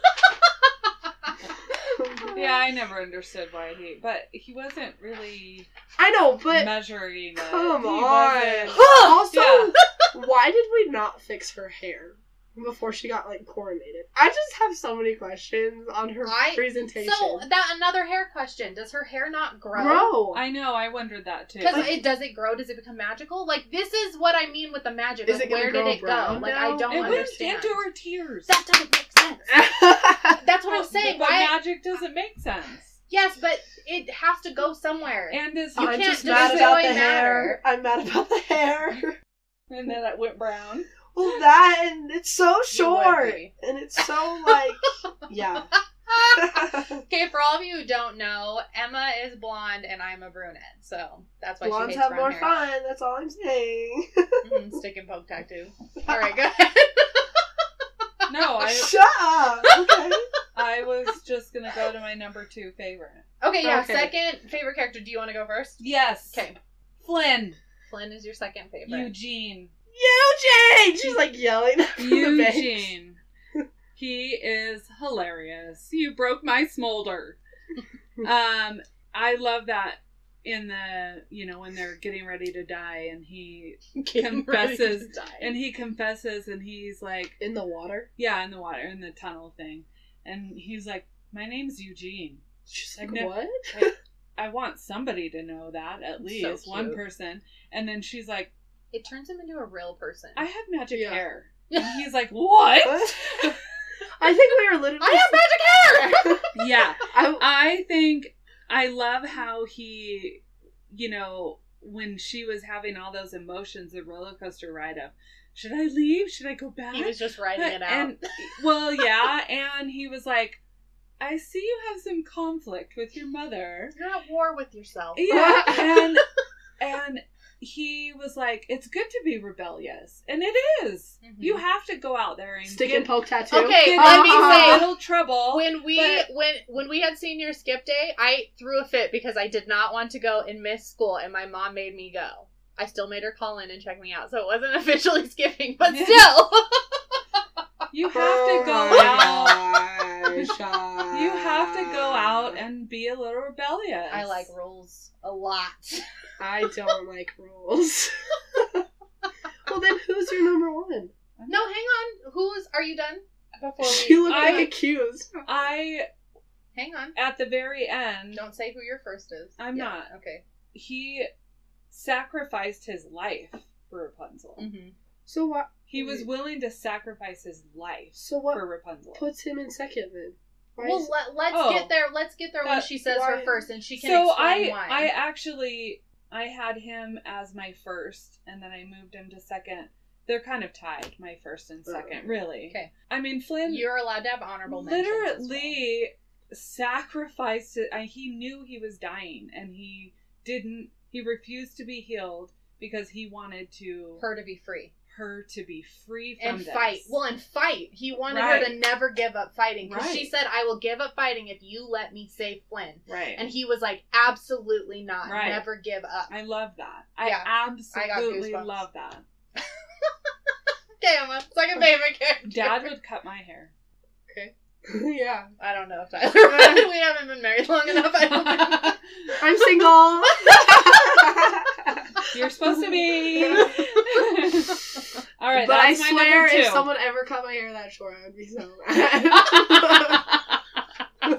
[SPEAKER 4] Yeah, I never understood why he, but he wasn't really
[SPEAKER 5] I know, but
[SPEAKER 4] measuring it.
[SPEAKER 5] come
[SPEAKER 4] He
[SPEAKER 5] on.
[SPEAKER 4] wasn't-
[SPEAKER 5] Also,
[SPEAKER 4] Yeah.
[SPEAKER 5] why did we not fix her hair before she got like coronated? I just have so many questions on her
[SPEAKER 3] I-
[SPEAKER 5] presentation.
[SPEAKER 3] So that another hair question: does her hair not grow?
[SPEAKER 5] Grow.
[SPEAKER 4] I know, I wondered that too.
[SPEAKER 3] Because it does it grow? Does it become magical? Like this is what I mean with the magic.
[SPEAKER 5] Is
[SPEAKER 3] Like,
[SPEAKER 5] it gonna
[SPEAKER 3] where
[SPEAKER 5] grow
[SPEAKER 3] did it go?
[SPEAKER 5] brown
[SPEAKER 3] Like
[SPEAKER 5] now?
[SPEAKER 3] I don't
[SPEAKER 4] it went
[SPEAKER 3] understand.
[SPEAKER 4] into her tears.
[SPEAKER 3] That doesn't make sense. That's what I'm
[SPEAKER 4] But
[SPEAKER 3] saying.
[SPEAKER 4] the
[SPEAKER 3] Why?
[SPEAKER 4] magic doesn't make sense.
[SPEAKER 3] Yes, but it has to go somewhere.
[SPEAKER 4] And is
[SPEAKER 3] You
[SPEAKER 5] I'm
[SPEAKER 3] can't
[SPEAKER 5] just mad
[SPEAKER 3] destroy
[SPEAKER 5] about the
[SPEAKER 3] matter.
[SPEAKER 5] hair. I'm mad about the hair.
[SPEAKER 4] and then it went brown.
[SPEAKER 5] Well, that and it's so
[SPEAKER 3] You would
[SPEAKER 5] short,
[SPEAKER 3] be.
[SPEAKER 5] and it's so like, yeah.
[SPEAKER 3] Okay, for all of you who don't know, Emma is blonde and I'm a brunette, so that's why
[SPEAKER 5] Blondes
[SPEAKER 3] she hates
[SPEAKER 5] have more
[SPEAKER 3] brown hair.
[SPEAKER 5] fun. That's all I'm saying.
[SPEAKER 3] Mhm, stick and poke tattoo. All right, go ahead.
[SPEAKER 4] No, I
[SPEAKER 5] Shut up. Okay.
[SPEAKER 4] I was just gonna go to my number two favorite.
[SPEAKER 3] Okay, yeah.
[SPEAKER 5] Okay.
[SPEAKER 3] Second favorite character. Do you want to go first?
[SPEAKER 4] Yes.
[SPEAKER 3] Okay,
[SPEAKER 4] Flynn.
[SPEAKER 3] Flynn is your second favorite.
[SPEAKER 4] Eugene.
[SPEAKER 5] Eugene! She's like yelling from the bank.
[SPEAKER 4] Eugene. He is hilarious. You broke my smolder. Um, I love that in the, you know, when they're getting ready to die and he
[SPEAKER 3] Getting ready to
[SPEAKER 4] confesses
[SPEAKER 3] die.
[SPEAKER 4] and he confesses and he's like,
[SPEAKER 5] In the water.
[SPEAKER 4] yeah, in the water, in the tunnel thing. And he's like, my name's Eugene.
[SPEAKER 5] She's
[SPEAKER 4] I've
[SPEAKER 5] like,
[SPEAKER 4] never-
[SPEAKER 5] what?
[SPEAKER 4] I want somebody to know that, at
[SPEAKER 3] So
[SPEAKER 4] least one
[SPEAKER 3] cute.
[SPEAKER 4] person. And then she's like,
[SPEAKER 3] It turns him into a real person.
[SPEAKER 4] I have magic
[SPEAKER 5] Yeah.
[SPEAKER 4] hair. And he's like, what?
[SPEAKER 5] What? I think we were literally.
[SPEAKER 3] I have magic hair.
[SPEAKER 4] Yeah.
[SPEAKER 5] I,
[SPEAKER 4] I think I love how he, you know, when she was having all those emotions, the roller coaster ride of, should I leave? Should I go back?
[SPEAKER 3] He was just riding it out.
[SPEAKER 4] And, well, yeah, and he was like, I see you have some conflict with your mother.
[SPEAKER 3] You're at war with yourself.
[SPEAKER 4] Yeah, and and he was like, it's good to be rebellious, and it is. Mm-hmm. You have to go out there and
[SPEAKER 5] stick
[SPEAKER 4] get,
[SPEAKER 5] and poke tattoo.
[SPEAKER 3] Okay,
[SPEAKER 5] get
[SPEAKER 3] let me say,
[SPEAKER 4] a little trouble.
[SPEAKER 3] When we
[SPEAKER 4] but,
[SPEAKER 3] when when we had senior skip day, I threw a fit because I did not want to go and miss school, and my mom made me go. I still made her call in and check me out, so it wasn't officially skipping, but still.
[SPEAKER 4] You have to go
[SPEAKER 5] oh
[SPEAKER 4] out. You have to go out and be a little rebellious.
[SPEAKER 3] I like rules a lot.
[SPEAKER 5] I don't like rules. Well, then who's your number one?
[SPEAKER 3] No, hang on. Who's are you done? Before we,
[SPEAKER 5] you look
[SPEAKER 4] I,
[SPEAKER 5] like accused.
[SPEAKER 4] I.
[SPEAKER 3] Hang on.
[SPEAKER 4] At the very end.
[SPEAKER 3] Don't say who your first is.
[SPEAKER 4] I'm
[SPEAKER 3] yeah.
[SPEAKER 4] not.
[SPEAKER 3] Okay.
[SPEAKER 4] He sacrificed his life for Rapunzel.
[SPEAKER 3] Mm-hmm.
[SPEAKER 5] So what?
[SPEAKER 4] He was willing to sacrifice his life
[SPEAKER 5] so what
[SPEAKER 4] for Rapunzel.
[SPEAKER 5] Puts him in second then? Why
[SPEAKER 3] well,
[SPEAKER 5] is...
[SPEAKER 3] let, let's
[SPEAKER 4] oh,
[SPEAKER 3] get there. Let's get there when she says
[SPEAKER 5] why...
[SPEAKER 3] her first, and she can
[SPEAKER 4] so
[SPEAKER 3] explain
[SPEAKER 4] I,
[SPEAKER 3] why.
[SPEAKER 4] I actually, I had him as my first, and then I moved him to second. They're kind of tied, my first and second, oh. really.
[SPEAKER 3] Okay.
[SPEAKER 4] I mean, Flynn...
[SPEAKER 3] You're allowed to have honorable mentions.
[SPEAKER 4] Literally well. sacrificed it. I, he knew he was dying, and he didn't... He refused to be healed because he wanted to...
[SPEAKER 3] Her to be free.
[SPEAKER 4] her to be free from
[SPEAKER 3] and
[SPEAKER 4] this.
[SPEAKER 3] fight. Well, and fight. He wanted
[SPEAKER 4] right.
[SPEAKER 3] her to never give up fighting. Because
[SPEAKER 4] right.
[SPEAKER 3] she said, I will give up fighting if you let me save Flynn.
[SPEAKER 4] Right.
[SPEAKER 3] And he was like, absolutely not.
[SPEAKER 4] Right.
[SPEAKER 3] Never give up.
[SPEAKER 4] I love that. I
[SPEAKER 3] yeah.
[SPEAKER 4] absolutely I love that.
[SPEAKER 3] Okay, Emma. Second favorite character.
[SPEAKER 4] Dad would cut my hair.
[SPEAKER 5] Okay. Yeah.
[SPEAKER 3] I don't know if Tyler would. We haven't been married long enough. I don't think.
[SPEAKER 5] I'm single.
[SPEAKER 4] You're supposed to be. All right,
[SPEAKER 5] but
[SPEAKER 4] that's
[SPEAKER 5] I
[SPEAKER 4] my
[SPEAKER 5] swear,
[SPEAKER 4] number two.
[SPEAKER 5] if someone ever cut my hair that short, I would be so mad.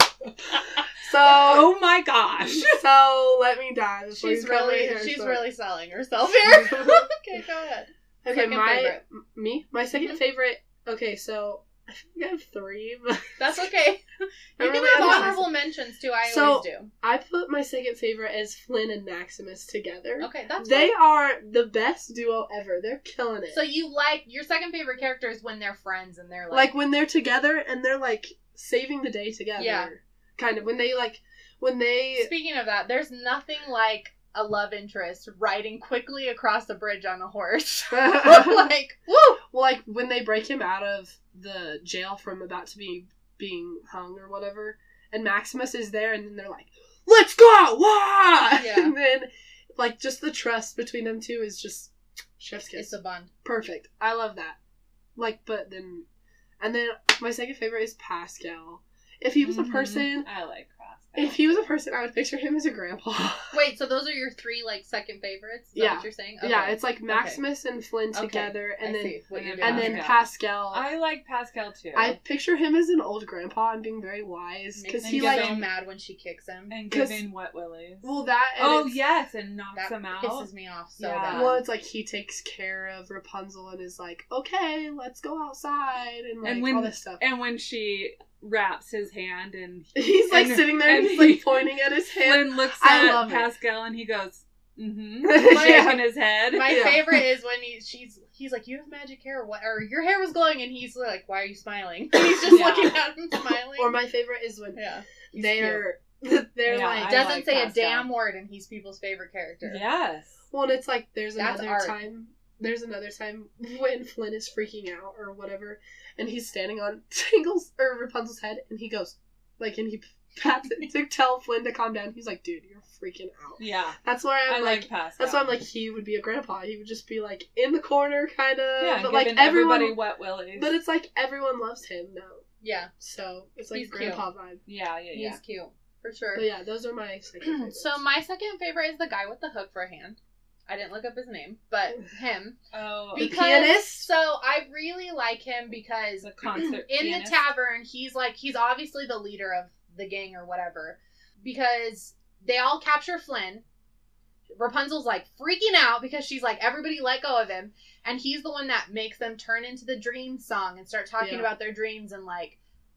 [SPEAKER 5] So,
[SPEAKER 4] oh my gosh.
[SPEAKER 5] So let me die.
[SPEAKER 3] She's really, she's short. really selling herself here. Okay, go ahead.
[SPEAKER 5] Okay,
[SPEAKER 3] second
[SPEAKER 5] my
[SPEAKER 3] favorite.
[SPEAKER 5] me, my second mm-hmm. favorite. Okay, so I think I have three. But
[SPEAKER 3] that's okay. You can
[SPEAKER 5] really
[SPEAKER 3] have honorable mentions too. I
[SPEAKER 5] so,
[SPEAKER 3] always do.
[SPEAKER 5] I put my second favorite as Flynn and Maximus together.
[SPEAKER 3] Okay, that's
[SPEAKER 5] they
[SPEAKER 3] fine.
[SPEAKER 5] are the best duo ever. They're killing it.
[SPEAKER 3] So you like your second favorite character is when they're friends and they're like
[SPEAKER 5] like when they're together and they're like saving the day together. Yeah, kind of when they like when they.
[SPEAKER 3] Speaking of that, there's nothing like a love interest riding quickly across a bridge on a horse. Like, woo!
[SPEAKER 5] Well, like when they break him out of the jail from about to be being hung or whatever, and Maximus is there, and then they're like, "Let's go!" Wah!
[SPEAKER 3] Yeah.
[SPEAKER 5] And then, like, just the trust between them two is just chef's kiss.
[SPEAKER 3] It's a bond.
[SPEAKER 5] Perfect. I love that. Like, but then, and then my second favorite is Pascal. If he was
[SPEAKER 4] mm-hmm.
[SPEAKER 5] a person,
[SPEAKER 4] I like Pascal.
[SPEAKER 5] If he was a person, I would picture him as a grandpa.
[SPEAKER 3] Wait, so those are your three, like, second favorites? Is that
[SPEAKER 5] yeah.
[SPEAKER 3] what you're saying? Okay.
[SPEAKER 5] Yeah, it's like Maximus okay. and Flynn together,
[SPEAKER 3] okay.
[SPEAKER 5] and
[SPEAKER 3] I
[SPEAKER 5] then
[SPEAKER 3] see what you're
[SPEAKER 5] and
[SPEAKER 3] doing.
[SPEAKER 5] then Pascal.
[SPEAKER 4] I like Pascal too.
[SPEAKER 5] I picture him as an old grandpa and being very wise because he
[SPEAKER 3] like
[SPEAKER 5] like
[SPEAKER 3] mad when she kicks him
[SPEAKER 4] and giving wet willies.
[SPEAKER 5] Well, that
[SPEAKER 4] oh yes, and knocks
[SPEAKER 3] that
[SPEAKER 4] him out.
[SPEAKER 3] Pisses me off so
[SPEAKER 4] yeah.
[SPEAKER 3] bad.
[SPEAKER 5] Well, it's like he takes care of Rapunzel and is like, okay, let's go outside and like
[SPEAKER 4] and when,
[SPEAKER 5] all this stuff.
[SPEAKER 4] And when she wraps his hand and
[SPEAKER 5] he's like
[SPEAKER 4] and,
[SPEAKER 5] sitting there and he's
[SPEAKER 4] he,
[SPEAKER 5] like pointing at his hand.
[SPEAKER 4] Flynn looks
[SPEAKER 5] I
[SPEAKER 4] at
[SPEAKER 5] love
[SPEAKER 4] Pascal it. And he goes, mm-hmm,
[SPEAKER 5] yeah.
[SPEAKER 4] shaking his head.
[SPEAKER 3] My
[SPEAKER 5] yeah.
[SPEAKER 3] favorite is when he she's he's like, you have magic hair or what, or your hair was glowing, and he's like, why are you smiling? And he's just
[SPEAKER 4] yeah.
[SPEAKER 3] looking at him smiling.
[SPEAKER 5] Or my favorite is when
[SPEAKER 3] yeah,
[SPEAKER 5] they're they're
[SPEAKER 4] yeah,
[SPEAKER 5] like
[SPEAKER 3] I doesn't
[SPEAKER 4] like
[SPEAKER 3] say
[SPEAKER 4] Pascal.
[SPEAKER 3] a damn word, and he's people's favorite character.
[SPEAKER 4] Yes.
[SPEAKER 5] Well, and it's like there's
[SPEAKER 3] That's
[SPEAKER 5] another
[SPEAKER 3] art.
[SPEAKER 5] time. There's another time when Flynn is freaking out or whatever, and he's standing on Tangle's or Rapunzel's head, and he goes, like, and he pats it to tell Flynn to calm down. He's like, dude, you're freaking out.
[SPEAKER 4] Yeah.
[SPEAKER 5] That's why I'm
[SPEAKER 4] I
[SPEAKER 5] like,
[SPEAKER 4] like Pascal.
[SPEAKER 5] that's why I'm like, he would be a grandpa. He would just be like in the corner, kind of.
[SPEAKER 4] Yeah,
[SPEAKER 5] but like
[SPEAKER 4] everybody
[SPEAKER 5] everyone,
[SPEAKER 4] wet willies.
[SPEAKER 5] but it's like everyone loves him now.
[SPEAKER 3] Yeah.
[SPEAKER 5] So it's like
[SPEAKER 3] He's
[SPEAKER 5] grandpa vibe.
[SPEAKER 4] Yeah, yeah, yeah.
[SPEAKER 3] He's cute for sure.
[SPEAKER 5] But yeah, those are my second favorites.
[SPEAKER 3] So my second favorite is the guy with the hook for a hand. I didn't look up his name, but him.
[SPEAKER 4] Oh,
[SPEAKER 5] the
[SPEAKER 3] because,
[SPEAKER 5] pianist.
[SPEAKER 3] So I really like him because
[SPEAKER 4] the concert
[SPEAKER 3] in
[SPEAKER 4] pianist.
[SPEAKER 3] the tavern, he's like he's obviously the leader of the gang or whatever. Because they all capture Flynn. Rapunzel's like freaking out because she's like, everybody let go of him, and he's the one that makes them turn into the dream song and start talking
[SPEAKER 5] yeah.
[SPEAKER 3] about their dreams and like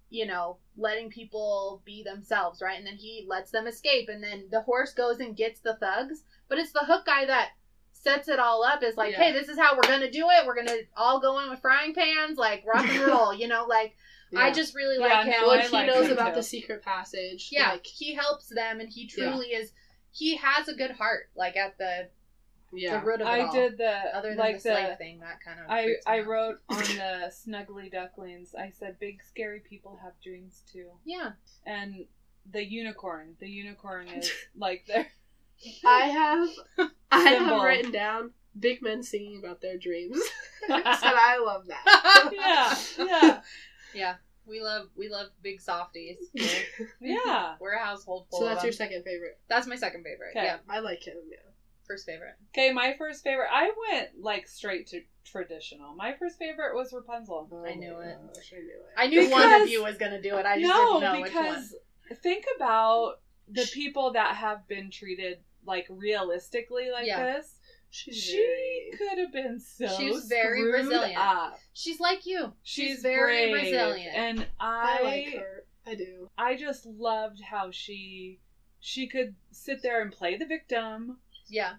[SPEAKER 3] you know, letting people be themselves, right? And then he lets them escape, and then the horse goes and gets the thugs, but it's the Hook guy that sets it all up, is like,
[SPEAKER 5] Yeah.
[SPEAKER 3] hey, this is how we're gonna do it. We're gonna all go in with frying pans, like rock and roll, you know, like,
[SPEAKER 5] Yeah.
[SPEAKER 3] I just really like
[SPEAKER 4] Yeah,
[SPEAKER 3] him.
[SPEAKER 4] no,
[SPEAKER 5] Like,
[SPEAKER 4] I
[SPEAKER 5] he
[SPEAKER 4] like
[SPEAKER 5] knows
[SPEAKER 4] him
[SPEAKER 5] about
[SPEAKER 4] too.
[SPEAKER 5] the secret passage.
[SPEAKER 3] Yeah,
[SPEAKER 5] Like,
[SPEAKER 3] he helps them, and he truly is, he has a good heart, like, at the,
[SPEAKER 5] yeah.
[SPEAKER 3] the root of it
[SPEAKER 4] I
[SPEAKER 3] all.
[SPEAKER 4] did the
[SPEAKER 3] Other than
[SPEAKER 4] like
[SPEAKER 3] the slave
[SPEAKER 4] the
[SPEAKER 3] thing, that kind of
[SPEAKER 4] I
[SPEAKER 3] freaks me
[SPEAKER 4] I
[SPEAKER 3] out.
[SPEAKER 4] wrote on the Snuggly Ducklings. I said big scary people have dreams too,
[SPEAKER 3] Yeah.
[SPEAKER 4] and the unicorn. The unicorn is like their
[SPEAKER 5] I have, I
[SPEAKER 4] Symbol.
[SPEAKER 5] have written down big men singing about their dreams. I said I love that.
[SPEAKER 4] yeah yeah
[SPEAKER 3] Yeah. We love we love big softies.
[SPEAKER 4] yeah.
[SPEAKER 3] We're a household full
[SPEAKER 5] So
[SPEAKER 3] of
[SPEAKER 5] that's your
[SPEAKER 3] them.
[SPEAKER 5] second favorite.
[SPEAKER 3] That's my second favorite.
[SPEAKER 4] Okay.
[SPEAKER 3] Yeah.
[SPEAKER 5] I like him, yeah.
[SPEAKER 3] First favorite.
[SPEAKER 4] Okay, my first favorite. I went like straight to traditional. My first favorite was Rapunzel.
[SPEAKER 5] Oh
[SPEAKER 3] I knew
[SPEAKER 5] my
[SPEAKER 3] it.
[SPEAKER 5] gosh, I knew it.
[SPEAKER 3] I knew one
[SPEAKER 4] Because-
[SPEAKER 3] of you was gonna do it. I just
[SPEAKER 4] no,
[SPEAKER 3] didn't know which one.
[SPEAKER 4] because think about the people that have been treated like realistically like
[SPEAKER 3] Yeah.
[SPEAKER 4] this.
[SPEAKER 5] She's
[SPEAKER 4] She
[SPEAKER 5] very...
[SPEAKER 4] could have been so
[SPEAKER 3] She's very
[SPEAKER 4] screwed
[SPEAKER 3] resilient.
[SPEAKER 4] up.
[SPEAKER 3] She's like you.
[SPEAKER 4] She's,
[SPEAKER 3] She's very
[SPEAKER 4] brave,
[SPEAKER 3] resilient.
[SPEAKER 4] and
[SPEAKER 5] I
[SPEAKER 4] I,
[SPEAKER 5] like her. I do.
[SPEAKER 4] I just loved how she, she could sit there and play the victim,
[SPEAKER 3] Yeah.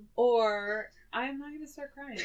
[SPEAKER 4] or I'm not gonna start crying.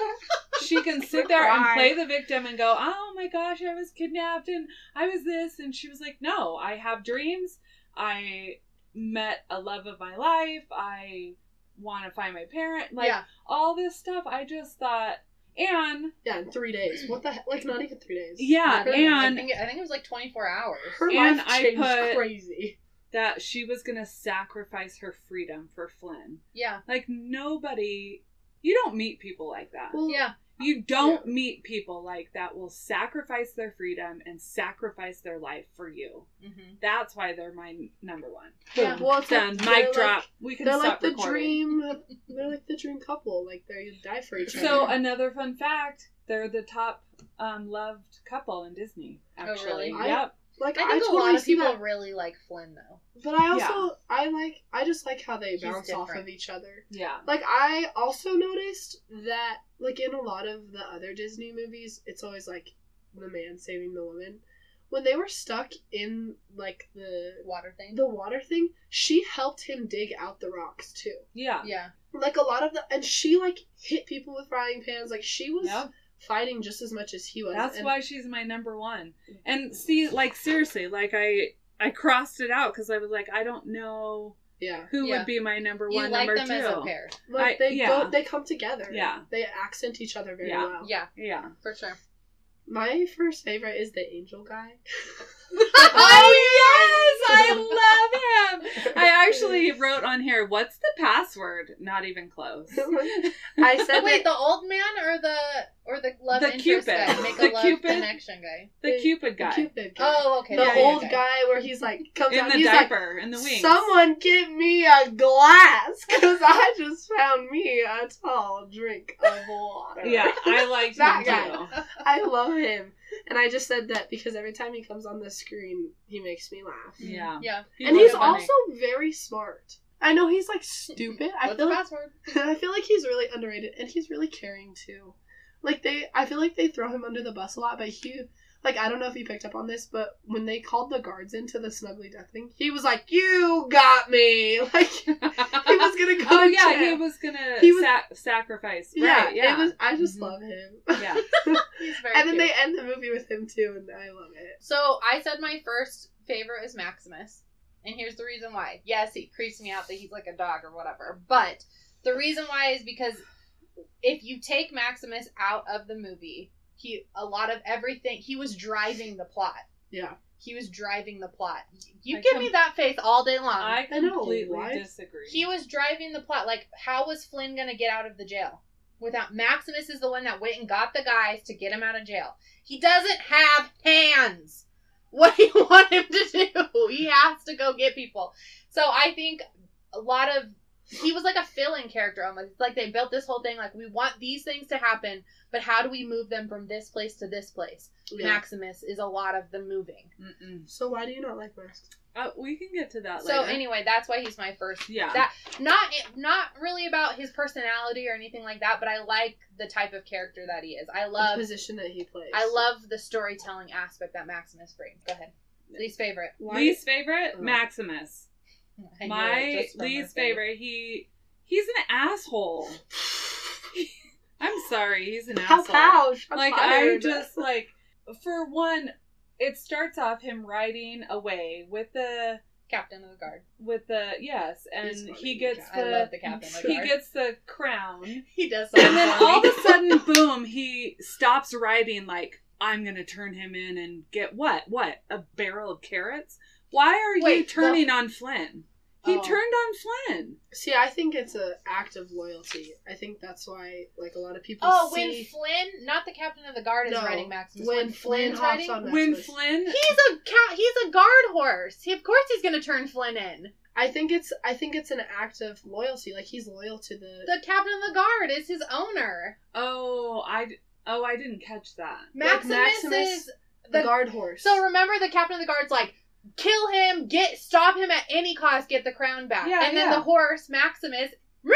[SPEAKER 4] She can sit there and
[SPEAKER 5] Cry.
[SPEAKER 4] play the victim and go, "Oh my gosh, I was kidnapped and I was this," and she was like, "No, I have dreams. I met a love of my life. I want to find my parent." Like
[SPEAKER 3] Yeah.
[SPEAKER 4] all this stuff. I just thought, and
[SPEAKER 5] Yeah, in three days. What the heck? Like, not even three days.
[SPEAKER 4] yeah,
[SPEAKER 3] I
[SPEAKER 4] and
[SPEAKER 3] think, I think it was like twenty-four hours.
[SPEAKER 5] Her
[SPEAKER 4] and
[SPEAKER 5] life
[SPEAKER 4] I
[SPEAKER 5] changed
[SPEAKER 4] put-
[SPEAKER 5] crazy.
[SPEAKER 4] that she was gonna sacrifice her freedom for Flynn.
[SPEAKER 3] Yeah.
[SPEAKER 4] Like nobody, you don't meet people like that.
[SPEAKER 5] Well,
[SPEAKER 3] Yeah.
[SPEAKER 4] You don't meet people like that will sacrifice their freedom and sacrifice their life for you.
[SPEAKER 3] Mm-hmm.
[SPEAKER 4] That's why they're my n- number one.
[SPEAKER 3] Yeah.
[SPEAKER 4] Boom.
[SPEAKER 5] Well, it's
[SPEAKER 4] Done.
[SPEAKER 5] like, they're
[SPEAKER 4] Mic drop.
[SPEAKER 5] Like,
[SPEAKER 4] we can
[SPEAKER 5] they're
[SPEAKER 4] stop
[SPEAKER 5] like the
[SPEAKER 4] recording.
[SPEAKER 5] dream. They're like the dream couple. Like they die for each other.
[SPEAKER 4] So another fun fact: they're the top um, loved couple in Disney. Actually,
[SPEAKER 3] really?
[SPEAKER 5] I-
[SPEAKER 4] yep.
[SPEAKER 5] like
[SPEAKER 3] I
[SPEAKER 5] I,
[SPEAKER 3] think a
[SPEAKER 5] totally
[SPEAKER 3] lot of
[SPEAKER 5] see
[SPEAKER 3] people
[SPEAKER 5] that.
[SPEAKER 3] really like Flynn, though.
[SPEAKER 5] But I also
[SPEAKER 4] Yeah.
[SPEAKER 5] I like I just like how they
[SPEAKER 3] He's
[SPEAKER 5] bounce off
[SPEAKER 3] different.
[SPEAKER 5] of each other.
[SPEAKER 4] Yeah.
[SPEAKER 5] Like I also noticed that like in a lot of the other Disney movies, it's always like the man saving the woman. When they were stuck in like the
[SPEAKER 3] Water thing.
[SPEAKER 5] the water thing, she helped him dig out the rocks too.
[SPEAKER 4] Yeah.
[SPEAKER 3] Yeah.
[SPEAKER 5] Like a lot of the and she like hit people with frying pans. Like she was
[SPEAKER 4] Yep.
[SPEAKER 5] fighting just as much as he was.
[SPEAKER 4] That's
[SPEAKER 5] and
[SPEAKER 4] why she's my number one. And see, like seriously, like I I crossed it out because I was like, I don't know
[SPEAKER 5] yeah.
[SPEAKER 4] who
[SPEAKER 3] Yeah.
[SPEAKER 4] would be my number
[SPEAKER 3] You
[SPEAKER 4] one,
[SPEAKER 3] like
[SPEAKER 4] number
[SPEAKER 3] them
[SPEAKER 4] two.
[SPEAKER 3] as a pair.
[SPEAKER 5] Like
[SPEAKER 4] I-
[SPEAKER 5] they
[SPEAKER 4] yeah.
[SPEAKER 5] go they come together.
[SPEAKER 4] Yeah.
[SPEAKER 5] They accent each other very
[SPEAKER 4] Yeah.
[SPEAKER 5] well.
[SPEAKER 3] Yeah,
[SPEAKER 4] Yeah.
[SPEAKER 3] for sure.
[SPEAKER 5] My first favorite is the angel guy.
[SPEAKER 4] Oh yes, I love him. I actually wrote on here, "What's the password?" Not even close.
[SPEAKER 5] I said
[SPEAKER 3] Wait,
[SPEAKER 5] that
[SPEAKER 3] the old man or the or the love
[SPEAKER 4] The
[SPEAKER 3] interest
[SPEAKER 4] Cupid.
[SPEAKER 3] guy? Make a
[SPEAKER 4] The
[SPEAKER 3] love
[SPEAKER 4] Cupid.
[SPEAKER 3] connection guy.
[SPEAKER 4] The Cupid guy
[SPEAKER 5] The Cupid guy.
[SPEAKER 3] Oh, okay.
[SPEAKER 5] the
[SPEAKER 4] yeah, yeah,
[SPEAKER 5] old
[SPEAKER 3] okay.
[SPEAKER 5] guy where he's like comes
[SPEAKER 4] in
[SPEAKER 5] out
[SPEAKER 4] the
[SPEAKER 5] he's
[SPEAKER 4] diaper,
[SPEAKER 5] like,
[SPEAKER 4] in the wings.
[SPEAKER 5] someone give me a glass because I just found me a tall drink of water.
[SPEAKER 4] Yeah, I liked
[SPEAKER 5] That
[SPEAKER 4] him
[SPEAKER 5] guy.
[SPEAKER 4] too.
[SPEAKER 5] I love him, and I just said that because every time he comes on the screen, he makes me laugh.
[SPEAKER 4] Yeah,
[SPEAKER 3] Yeah.
[SPEAKER 5] and
[SPEAKER 4] was
[SPEAKER 5] he's
[SPEAKER 4] funny.
[SPEAKER 5] also very smart. I know he's like stupid. I
[SPEAKER 3] What's
[SPEAKER 5] feel
[SPEAKER 3] the
[SPEAKER 5] like
[SPEAKER 3] password?
[SPEAKER 5] I feel like he's really underrated, and he's really caring too. Like they, I feel like they throw him under the bus a lot, but he, like I don't know if you picked up on this, but when they called the guards into the Snuggly Duckling, he was like, "You got me!" Like he was gonna go.
[SPEAKER 4] Oh
[SPEAKER 5] to
[SPEAKER 4] yeah,
[SPEAKER 5] jail.
[SPEAKER 4] he was gonna
[SPEAKER 5] He was-
[SPEAKER 4] sa- sacrifice.
[SPEAKER 5] Yeah,
[SPEAKER 4] Right, yeah.
[SPEAKER 5] It was. I just
[SPEAKER 3] Mhm.
[SPEAKER 5] love him.
[SPEAKER 4] Yeah.
[SPEAKER 3] He's very
[SPEAKER 5] and then
[SPEAKER 3] cute.
[SPEAKER 5] they end the movie with him too, and I love it.
[SPEAKER 3] So I said my first favorite is Maximus. And here's the reason why. Yes, it creeps me out that he's like a dog or whatever. But the reason why is because if you take Maximus out of the movie, he a lot of everything he was driving the plot.
[SPEAKER 5] Yeah.
[SPEAKER 3] He was driving the plot. You
[SPEAKER 4] I
[SPEAKER 3] give
[SPEAKER 4] com-
[SPEAKER 3] me that face all day long.
[SPEAKER 4] I
[SPEAKER 5] I know,
[SPEAKER 4] completely
[SPEAKER 5] why?
[SPEAKER 4] disagree.
[SPEAKER 3] He was driving the plot. Like, how was Flynn gonna get out of the jail? Without Maximus is the one that went and got the guys to get him out of jail. He doesn't have hands. What do you want him to do? He has to go get people. So I think a lot of he was like a fill-in character almost. It's like they built this whole thing like we want these things to happen, but how do we move them from this place to this place?
[SPEAKER 5] Yeah.
[SPEAKER 3] Maximus is a lot of the moving.
[SPEAKER 4] Mm-mm.
[SPEAKER 5] So why do you not like Max?
[SPEAKER 4] Uh, we can get to that
[SPEAKER 3] So
[SPEAKER 4] later.
[SPEAKER 3] anyway, that's why he's my first.
[SPEAKER 4] Yeah.
[SPEAKER 3] That not not really about his personality or anything like that, but I like the type of character that he is. I love
[SPEAKER 5] the position that he plays.
[SPEAKER 3] I love the storytelling aspect that Maximus brings. Go ahead. Least favorite.
[SPEAKER 5] Why-
[SPEAKER 4] Least favorite,
[SPEAKER 5] Oh.
[SPEAKER 4] Maximus.
[SPEAKER 3] I knew it
[SPEAKER 4] My
[SPEAKER 3] just from her
[SPEAKER 4] least
[SPEAKER 3] face.
[SPEAKER 4] favorite. He he's an asshole. I'm sorry, he's an
[SPEAKER 5] How
[SPEAKER 4] asshole.
[SPEAKER 5] pouch? I'm
[SPEAKER 4] like
[SPEAKER 5] tired.
[SPEAKER 4] I just like for one, it starts off him riding away with the
[SPEAKER 3] Captain of the Guard.
[SPEAKER 4] with the yes,
[SPEAKER 5] He's
[SPEAKER 4] and
[SPEAKER 5] funny.
[SPEAKER 4] he gets
[SPEAKER 3] I
[SPEAKER 4] the
[SPEAKER 3] love the Captain of the
[SPEAKER 4] he
[SPEAKER 3] Guard.
[SPEAKER 4] gets the crown,
[SPEAKER 3] He does.
[SPEAKER 4] and then all of a sudden, boom! He stops riding. Like I'm gonna turn him in and get what? What? A barrel of carrots? Why are you
[SPEAKER 3] Wait,
[SPEAKER 4] turning
[SPEAKER 3] the-
[SPEAKER 4] on Flynn? He
[SPEAKER 3] Oh.
[SPEAKER 4] turned on Flynn.
[SPEAKER 5] See, I think it's an act of loyalty. I think that's why, like, a lot of people
[SPEAKER 3] Oh,
[SPEAKER 5] see...
[SPEAKER 3] when Flynn, not the Captain of the Guard, is
[SPEAKER 5] No,
[SPEAKER 3] riding Maximus.
[SPEAKER 5] when
[SPEAKER 3] When,
[SPEAKER 5] Flynn
[SPEAKER 3] Flynn's
[SPEAKER 5] hops
[SPEAKER 3] riding,
[SPEAKER 5] on
[SPEAKER 4] When
[SPEAKER 5] Maximus.
[SPEAKER 4] Flynn,
[SPEAKER 3] he's a ca- he's a guard horse. He, of course, he's gonna turn Flynn in.
[SPEAKER 5] I think it's I think it's an act of loyalty. Like, he's loyal to the...
[SPEAKER 3] The Captain of the Guard is his owner.
[SPEAKER 4] oh, I oh I didn't catch that.
[SPEAKER 3] Maximus,
[SPEAKER 5] Maximus,
[SPEAKER 3] is
[SPEAKER 5] the,
[SPEAKER 3] the
[SPEAKER 5] guard horse.
[SPEAKER 3] So remember, the Captain of the Guard's like, kill him, get stop him at any cost, get the crown back.
[SPEAKER 4] Yeah,
[SPEAKER 3] and then
[SPEAKER 4] yeah.
[SPEAKER 3] the horse, Maximus,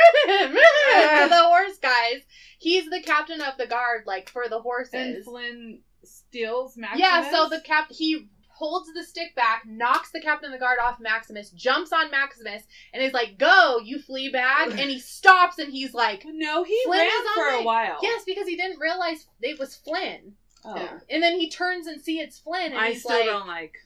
[SPEAKER 3] to the horse guys, he's the captain of the guard, like for the
[SPEAKER 4] And
[SPEAKER 3] horses.
[SPEAKER 4] Flynn steals Maximus.
[SPEAKER 3] Yeah, so the cap he holds the stick back, knocks the Captain of the Guard off Maximus, jumps on Maximus, and is like, "Go, you flea bag!" And he stops, and he's like,
[SPEAKER 4] no, he
[SPEAKER 3] Flynn
[SPEAKER 4] ran
[SPEAKER 3] is on
[SPEAKER 4] for a
[SPEAKER 3] my-
[SPEAKER 4] while.
[SPEAKER 3] "Yes," because he didn't realize it was Flynn.
[SPEAKER 4] Oh.
[SPEAKER 5] Yeah.
[SPEAKER 3] And then he turns and see it's Flynn, and
[SPEAKER 4] I
[SPEAKER 3] he's
[SPEAKER 4] still
[SPEAKER 3] like,
[SPEAKER 4] don't like.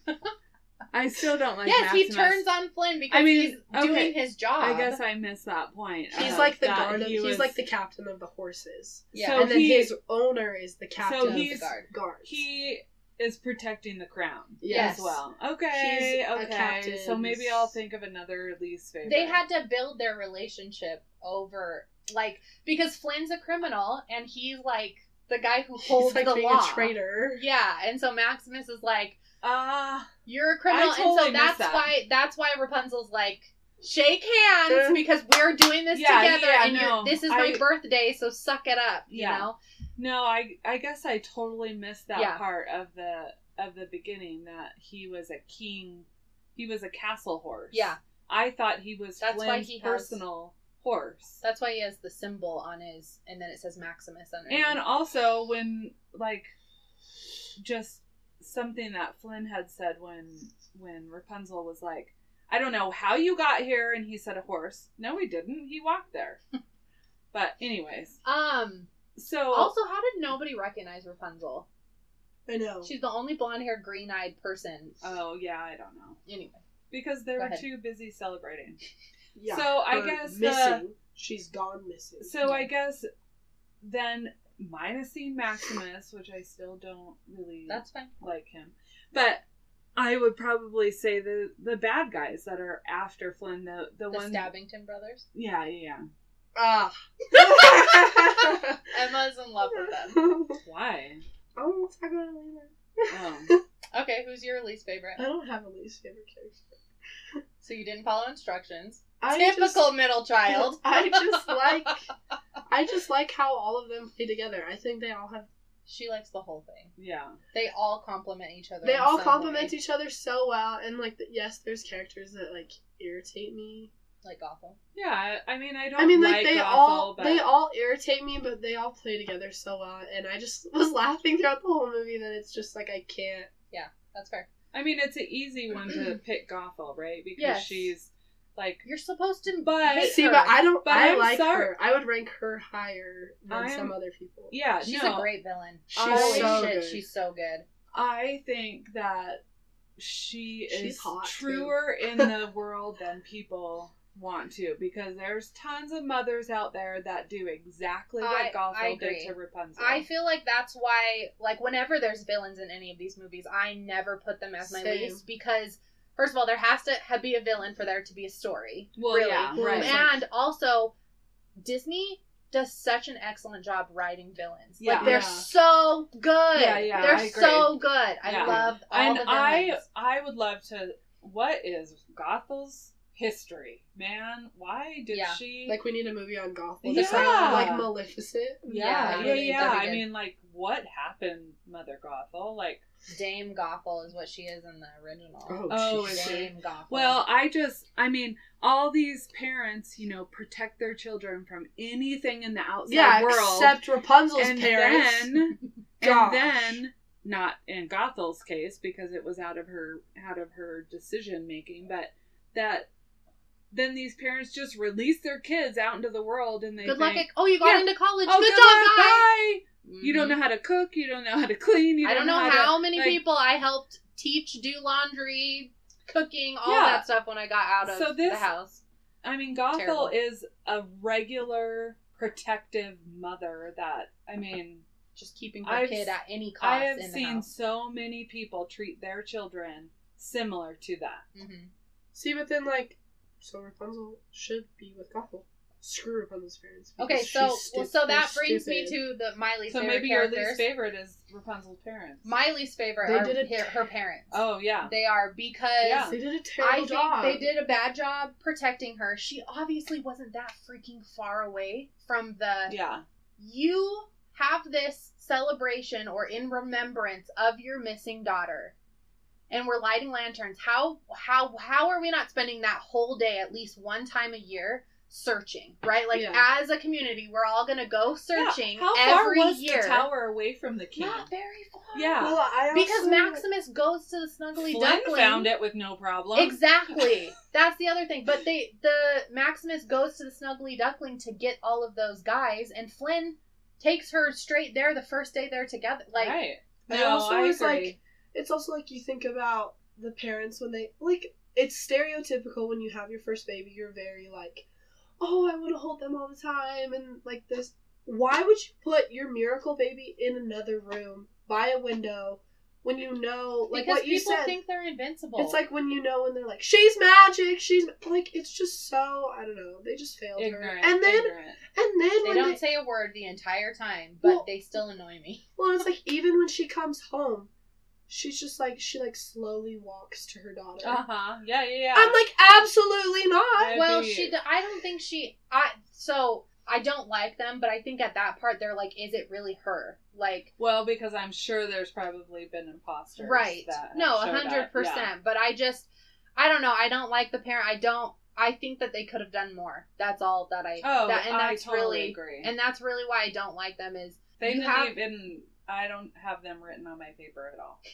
[SPEAKER 4] I still don't like.
[SPEAKER 3] yes, he
[SPEAKER 4] Maximus.
[SPEAKER 3] turns on Flynn because
[SPEAKER 4] I mean,
[SPEAKER 3] he's
[SPEAKER 4] okay,
[SPEAKER 3] doing his job.
[SPEAKER 4] I guess I missed that point.
[SPEAKER 5] He's
[SPEAKER 4] of
[SPEAKER 5] like the
[SPEAKER 4] that
[SPEAKER 5] guard of...
[SPEAKER 4] he
[SPEAKER 5] He's
[SPEAKER 4] was-
[SPEAKER 5] like the captain of the horses.
[SPEAKER 3] Yeah.
[SPEAKER 4] So
[SPEAKER 5] and then
[SPEAKER 4] he,
[SPEAKER 5] his owner is the captain
[SPEAKER 4] so
[SPEAKER 5] of
[SPEAKER 4] he's
[SPEAKER 5] the guard. guards.
[SPEAKER 4] he is protecting the crown
[SPEAKER 3] Yes.
[SPEAKER 4] as well. Okay,
[SPEAKER 5] He's a
[SPEAKER 4] okay.
[SPEAKER 5] captain.
[SPEAKER 4] So maybe I'll think of another least favorite.
[SPEAKER 3] They had to build their relationship over, like, because Flynn's a criminal, and he's like the guy who holds
[SPEAKER 5] He's like
[SPEAKER 3] the
[SPEAKER 5] being
[SPEAKER 3] law.
[SPEAKER 5] a traitor.
[SPEAKER 3] Yeah, and so Maximus is like,
[SPEAKER 4] Ah, uh,
[SPEAKER 3] "You're a criminal,"
[SPEAKER 4] I totally
[SPEAKER 3] and so that's
[SPEAKER 4] missed that.
[SPEAKER 3] why that's why Rapunzel's like, "Shake hands
[SPEAKER 5] Yeah.
[SPEAKER 3] because we're doing this
[SPEAKER 4] Yeah,
[SPEAKER 3] together,
[SPEAKER 4] yeah,
[SPEAKER 3] and
[SPEAKER 4] no,
[SPEAKER 3] you're, this is my
[SPEAKER 4] I-
[SPEAKER 3] birthday, so suck it up." You
[SPEAKER 4] Yeah.
[SPEAKER 3] know?
[SPEAKER 4] no, I I guess I totally missed that
[SPEAKER 3] Yeah.
[SPEAKER 4] part of the of the beginning that he was a king, he was a castle horse.
[SPEAKER 3] Yeah,
[SPEAKER 4] I thought he was
[SPEAKER 3] That's why
[SPEAKER 4] Flynn's
[SPEAKER 3] he has-
[SPEAKER 4] personal horse.
[SPEAKER 3] that's why he has the symbol on his, and then it says Maximus underneath.
[SPEAKER 4] And also when like just something that Flynn had said when when Rapunzel was like, "I don't know how you got here," and he said a horse. No, he didn't. He walked there. But anyways,
[SPEAKER 3] um.
[SPEAKER 4] so
[SPEAKER 3] Also, how did nobody recognize Rapunzel?
[SPEAKER 5] I know.
[SPEAKER 3] She's the only blonde-haired, green-eyed person.
[SPEAKER 4] oh yeah, I don't know
[SPEAKER 3] Anyway.
[SPEAKER 4] because they
[SPEAKER 3] Go
[SPEAKER 4] were
[SPEAKER 3] ahead.
[SPEAKER 4] too busy celebrating.
[SPEAKER 5] Yeah,
[SPEAKER 4] So I
[SPEAKER 5] her
[SPEAKER 4] guess the-
[SPEAKER 5] missing. She's gone missing.
[SPEAKER 4] So I guess then minusing Maximus, which I still don't really
[SPEAKER 3] That's fine.
[SPEAKER 4] like him, but I would probably say the the bad guys that are after Flynn, the the,
[SPEAKER 3] The
[SPEAKER 4] one,
[SPEAKER 3] Stabbington brothers.
[SPEAKER 4] yeah, yeah,
[SPEAKER 5] Ah.
[SPEAKER 3] Emma's in love with them.
[SPEAKER 4] yeah. Why?
[SPEAKER 5] Oh, we'll talk about it later.
[SPEAKER 4] Oh,
[SPEAKER 3] Okay, who's your least favorite?
[SPEAKER 5] I don't have a least favorite character.
[SPEAKER 3] So you didn't follow instructions.
[SPEAKER 5] I
[SPEAKER 3] Typical
[SPEAKER 5] just-
[SPEAKER 3] middle child.
[SPEAKER 5] I just like, I just like how all of them play together. I think they all have,
[SPEAKER 3] She likes the whole thing.
[SPEAKER 4] yeah.
[SPEAKER 3] They all complement each other.
[SPEAKER 5] they
[SPEAKER 3] in
[SPEAKER 5] all
[SPEAKER 3] some
[SPEAKER 5] complement
[SPEAKER 3] way.
[SPEAKER 5] each other so well. And like, the, yes, there's characters that like irritate me.
[SPEAKER 3] Like Gothel.
[SPEAKER 4] Yeah, I, I mean, I don't
[SPEAKER 5] I mean, like,
[SPEAKER 4] like
[SPEAKER 5] they
[SPEAKER 4] Gothel,
[SPEAKER 5] all
[SPEAKER 4] but
[SPEAKER 5] they all irritate me, but they all play together so well. And I just was laughing throughout the whole movie that it's just like I can't.
[SPEAKER 3] That's fair.
[SPEAKER 4] I mean, it's an easy one to pick Gothel, right? Because
[SPEAKER 3] Yes.
[SPEAKER 4] she's like,
[SPEAKER 3] You're supposed to
[SPEAKER 4] But-
[SPEAKER 3] hate
[SPEAKER 5] See,
[SPEAKER 3] her.
[SPEAKER 5] but I don't.
[SPEAKER 4] But
[SPEAKER 5] I
[SPEAKER 4] I'm
[SPEAKER 5] like
[SPEAKER 4] sorry-
[SPEAKER 5] her. I would rank her higher than
[SPEAKER 4] I'm-
[SPEAKER 5] some other people.
[SPEAKER 4] yeah,
[SPEAKER 3] She's
[SPEAKER 4] no,
[SPEAKER 3] a great villain.
[SPEAKER 5] She's
[SPEAKER 3] Holy
[SPEAKER 5] so
[SPEAKER 3] shit,
[SPEAKER 5] good.
[SPEAKER 3] she's so good.
[SPEAKER 4] I think that she
[SPEAKER 5] She's
[SPEAKER 4] is
[SPEAKER 5] hot,
[SPEAKER 4] truer in the world than people want to, because there's tons of mothers out there that do exactly what
[SPEAKER 3] I-
[SPEAKER 4] Gothel
[SPEAKER 3] I
[SPEAKER 4] did
[SPEAKER 3] agree.
[SPEAKER 4] to Rapunzel.
[SPEAKER 3] I feel like that's why, like, whenever there's villains in any of these movies, I never put them as my
[SPEAKER 5] Same.
[SPEAKER 3] least because, first of all, there has to ha- be a villain for there to be a story.
[SPEAKER 4] Well,
[SPEAKER 3] really.
[SPEAKER 4] yeah,
[SPEAKER 5] Well,
[SPEAKER 4] right.
[SPEAKER 3] And also, Disney does such an excellent job writing villains.
[SPEAKER 4] Yeah.
[SPEAKER 3] Like, they're
[SPEAKER 5] Yeah.
[SPEAKER 3] so good.
[SPEAKER 4] Yeah, yeah,
[SPEAKER 3] They're
[SPEAKER 4] I agree.
[SPEAKER 3] so good. I
[SPEAKER 4] Yeah.
[SPEAKER 3] love all
[SPEAKER 4] and
[SPEAKER 3] the
[SPEAKER 4] I,
[SPEAKER 3] villains.
[SPEAKER 4] I would love to. What is Gothel's history, man? Why did
[SPEAKER 3] Yeah.
[SPEAKER 4] she?
[SPEAKER 5] Like we need a movie on Gothel.
[SPEAKER 4] Yeah.
[SPEAKER 5] Just like, like Maleficent.
[SPEAKER 4] yeah,
[SPEAKER 3] Yeah,
[SPEAKER 4] yeah, yeah.
[SPEAKER 3] that'd be
[SPEAKER 4] I
[SPEAKER 3] good.
[SPEAKER 4] mean, like, what happened, Mother Gothel? Like,
[SPEAKER 3] Dame Gothel is what she is in the original.
[SPEAKER 5] Oh,
[SPEAKER 4] Oh,
[SPEAKER 5] jeez.
[SPEAKER 4] is she?
[SPEAKER 3] Dame Gothel.
[SPEAKER 4] Well, I just, I mean, all these parents, you know, protect their children from anything in the outside
[SPEAKER 5] yeah,
[SPEAKER 4] world.
[SPEAKER 5] except Rapunzel's
[SPEAKER 4] and
[SPEAKER 5] parents.
[SPEAKER 4] Then,
[SPEAKER 5] Gosh.
[SPEAKER 4] and then, not in Gothel's case because it was out of her out of her decision making, but that then these parents just release their kids out into the world and they
[SPEAKER 3] good
[SPEAKER 4] think,
[SPEAKER 3] luck. At, oh, you got
[SPEAKER 4] yeah,
[SPEAKER 3] into college.
[SPEAKER 4] oh,
[SPEAKER 3] good,
[SPEAKER 4] good
[SPEAKER 3] job,
[SPEAKER 4] luck,
[SPEAKER 3] bye.
[SPEAKER 4] bye.
[SPEAKER 3] Mm-hmm.
[SPEAKER 4] You don't know how to cook. You don't know how to clean. You
[SPEAKER 3] I don't know
[SPEAKER 4] how,
[SPEAKER 3] how
[SPEAKER 4] to,
[SPEAKER 3] many
[SPEAKER 4] like,
[SPEAKER 3] people I helped teach, do laundry, cooking, all
[SPEAKER 4] Yeah.
[SPEAKER 3] that stuff when I got out of
[SPEAKER 4] So this-
[SPEAKER 3] the house.
[SPEAKER 4] I mean, Gothel
[SPEAKER 3] Terrible.
[SPEAKER 4] is a regular protective mother that, I mean,
[SPEAKER 3] Just keeping her
[SPEAKER 4] I've-
[SPEAKER 3] kid at any cost
[SPEAKER 4] I have
[SPEAKER 3] in the
[SPEAKER 4] seen
[SPEAKER 3] house.
[SPEAKER 4] so many people treat their children similar to that.
[SPEAKER 3] Mm-hmm.
[SPEAKER 5] See, but then, like, so Rapunzel should be with Gothel. Screw Rapunzel's parents. because
[SPEAKER 3] Okay, so
[SPEAKER 5] she's
[SPEAKER 3] well,
[SPEAKER 5] stu-
[SPEAKER 3] so
[SPEAKER 5] they're
[SPEAKER 3] that brings me
[SPEAKER 5] stupid.
[SPEAKER 3] to the my least
[SPEAKER 4] So
[SPEAKER 3] favorite
[SPEAKER 4] maybe your
[SPEAKER 3] characters.
[SPEAKER 4] least favorite is Rapunzel's parents.
[SPEAKER 3] My least favorite
[SPEAKER 5] They
[SPEAKER 3] are
[SPEAKER 5] did a-
[SPEAKER 3] her, her parents.
[SPEAKER 4] Oh, yeah.
[SPEAKER 3] They are because
[SPEAKER 4] Yeah.
[SPEAKER 5] They did a
[SPEAKER 3] I
[SPEAKER 5] terrible
[SPEAKER 3] think
[SPEAKER 5] job.
[SPEAKER 3] they did a bad job protecting her. She obviously wasn't that freaking far away from the.
[SPEAKER 4] Yeah.
[SPEAKER 3] You have this celebration or in remembrance of your missing daughter, and we're lighting lanterns. How how how are we not spending that whole day at least one time a year searching? Right, like
[SPEAKER 5] Yeah.
[SPEAKER 3] as a community, we're all gonna go searching
[SPEAKER 4] Yeah. How far
[SPEAKER 3] every
[SPEAKER 4] was
[SPEAKER 3] year.
[SPEAKER 4] the tower away from the king?
[SPEAKER 3] Not very far.
[SPEAKER 4] Yeah.
[SPEAKER 5] Well, I
[SPEAKER 3] Because
[SPEAKER 5] also-
[SPEAKER 3] Maximus goes to the Snuggly
[SPEAKER 4] Flynn
[SPEAKER 3] Duckling.
[SPEAKER 4] found it with no problem.
[SPEAKER 3] Exactly. That's the other thing. But they the Maximus goes to the Snuggly Duckling to get all of those guys, and Flynn takes her straight there the first day they're together. Like,
[SPEAKER 4] right.
[SPEAKER 5] And
[SPEAKER 4] No,
[SPEAKER 5] also
[SPEAKER 4] I
[SPEAKER 5] it's
[SPEAKER 4] agree.
[SPEAKER 5] like it's also like you think about the parents when they like it's stereotypical when you have your first baby, you're very like, oh, I want to hold them all the time and like this. Why would you put your miracle baby in another room by a window when you know like
[SPEAKER 3] because
[SPEAKER 5] what you
[SPEAKER 3] people
[SPEAKER 5] said?
[SPEAKER 3] think they're invincible.
[SPEAKER 5] It's like when you know when they're like, she's magic, she's ma-" like it's just so I don't know. They just failed
[SPEAKER 4] Ignorant.
[SPEAKER 5] her, and then
[SPEAKER 4] ignorant.
[SPEAKER 5] and then
[SPEAKER 3] they
[SPEAKER 5] when
[SPEAKER 3] don't
[SPEAKER 5] they,
[SPEAKER 3] say a word the entire time, but
[SPEAKER 5] Well-
[SPEAKER 3] they still annoy me.
[SPEAKER 5] well, it's like even when she comes home, she's just like she like slowly walks to her daughter.
[SPEAKER 4] Uh huh. Yeah, yeah, yeah.
[SPEAKER 5] I'm like, absolutely not.
[SPEAKER 4] I'd
[SPEAKER 3] Well,
[SPEAKER 4] be-
[SPEAKER 3] she. d- I don't think she. I so I don't like them, but I think at that part they're like, is it really her? Like,
[SPEAKER 4] Well, because I'm sure there's probably been imposters.
[SPEAKER 3] right?
[SPEAKER 4] that have
[SPEAKER 3] No, a
[SPEAKER 4] showed
[SPEAKER 3] hundred
[SPEAKER 4] up. Yeah.
[SPEAKER 3] percent. But I just, I don't know. I don't like the parent. I don't. I think that they could have done more. That's all that I.
[SPEAKER 4] Oh,
[SPEAKER 3] that, and
[SPEAKER 4] I
[SPEAKER 3] that's
[SPEAKER 4] totally
[SPEAKER 3] really,
[SPEAKER 4] agree.
[SPEAKER 3] And that's really why I don't like them. Is
[SPEAKER 4] They
[SPEAKER 3] you
[SPEAKER 4] didn't
[SPEAKER 3] have,
[SPEAKER 4] even. I don't have them written on my paper at all.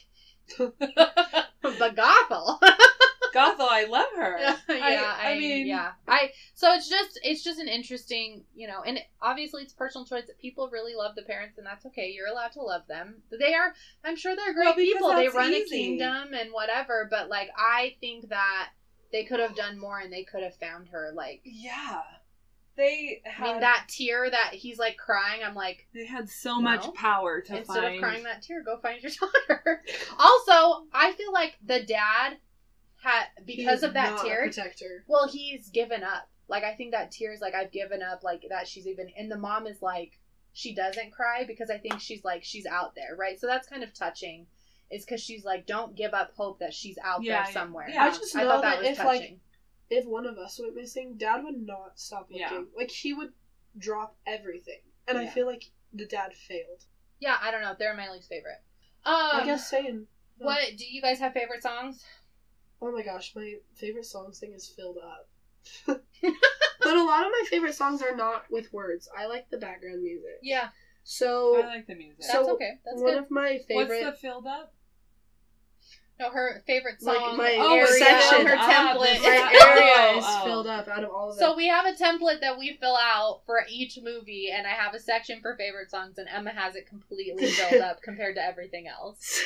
[SPEAKER 3] but Gothel.
[SPEAKER 4] Gothel, I love her.
[SPEAKER 3] yeah,
[SPEAKER 4] I,
[SPEAKER 3] I,
[SPEAKER 4] I mean,
[SPEAKER 3] yeah, I. So it's just, it's just an interesting, you know, and obviously it's personal choice. That people really love the parents, and that's okay. You're allowed to love them. They are. I'm sure they're great
[SPEAKER 4] Well, because
[SPEAKER 3] people. They
[SPEAKER 4] that's
[SPEAKER 3] run a
[SPEAKER 4] easy.
[SPEAKER 3] kingdom and whatever. But like, I think that they could have done more, and they could have found her. Like,
[SPEAKER 4] Yeah. They had,
[SPEAKER 3] I mean, that tear that he's like crying. I'm like,
[SPEAKER 4] they had so
[SPEAKER 3] Well,
[SPEAKER 4] much power to
[SPEAKER 3] instead
[SPEAKER 4] find.
[SPEAKER 3] of crying that tear, go find your daughter. Also, I feel like the dad had because
[SPEAKER 5] He's
[SPEAKER 3] of that
[SPEAKER 5] not a
[SPEAKER 3] tear.
[SPEAKER 5] protector.
[SPEAKER 3] Well, he's given up. Like, I think that tears, like, I've given up, like, that she's even, and the mom is like, she doesn't cry because I think she's like, she's out there, right? So that's kind of touching, is because she's like, don't give up hope that she's out
[SPEAKER 4] Yeah,
[SPEAKER 3] there somewhere.
[SPEAKER 4] yeah.
[SPEAKER 5] I just
[SPEAKER 3] I
[SPEAKER 5] know
[SPEAKER 3] thought
[SPEAKER 5] that,
[SPEAKER 3] that was
[SPEAKER 5] if
[SPEAKER 3] touching.
[SPEAKER 5] like if one of us went missing, Dad would not stop looking.
[SPEAKER 4] Yeah.
[SPEAKER 5] Like he would drop everything, and I
[SPEAKER 4] Yeah.
[SPEAKER 5] feel like the dad failed.
[SPEAKER 3] Yeah, I don't know. They're my least favorite. Um,
[SPEAKER 5] I guess saying.
[SPEAKER 3] What, do you guys have favorite songs?
[SPEAKER 5] Oh my gosh, my favorite song thing is Filled Up. But a lot of my favorite songs are not with words. I like the background music.
[SPEAKER 3] Yeah,
[SPEAKER 5] So
[SPEAKER 4] I like the music.
[SPEAKER 3] that's
[SPEAKER 5] So,
[SPEAKER 3] okay. That's
[SPEAKER 5] one
[SPEAKER 3] good.
[SPEAKER 5] of my favorite.
[SPEAKER 4] What's the filled up?
[SPEAKER 3] No, her favorite
[SPEAKER 5] Like,
[SPEAKER 3] song,
[SPEAKER 5] my
[SPEAKER 3] oh, area,
[SPEAKER 5] section.
[SPEAKER 3] her
[SPEAKER 4] Ah,
[SPEAKER 3] template.
[SPEAKER 4] the-
[SPEAKER 5] my
[SPEAKER 3] is
[SPEAKER 5] area is
[SPEAKER 4] Oh, oh.
[SPEAKER 5] filled up out of all of
[SPEAKER 3] So
[SPEAKER 5] them.
[SPEAKER 3] we have a template that we fill out for each movie, and I have a section for favorite songs, and Emma has it completely filled up compared to everything else.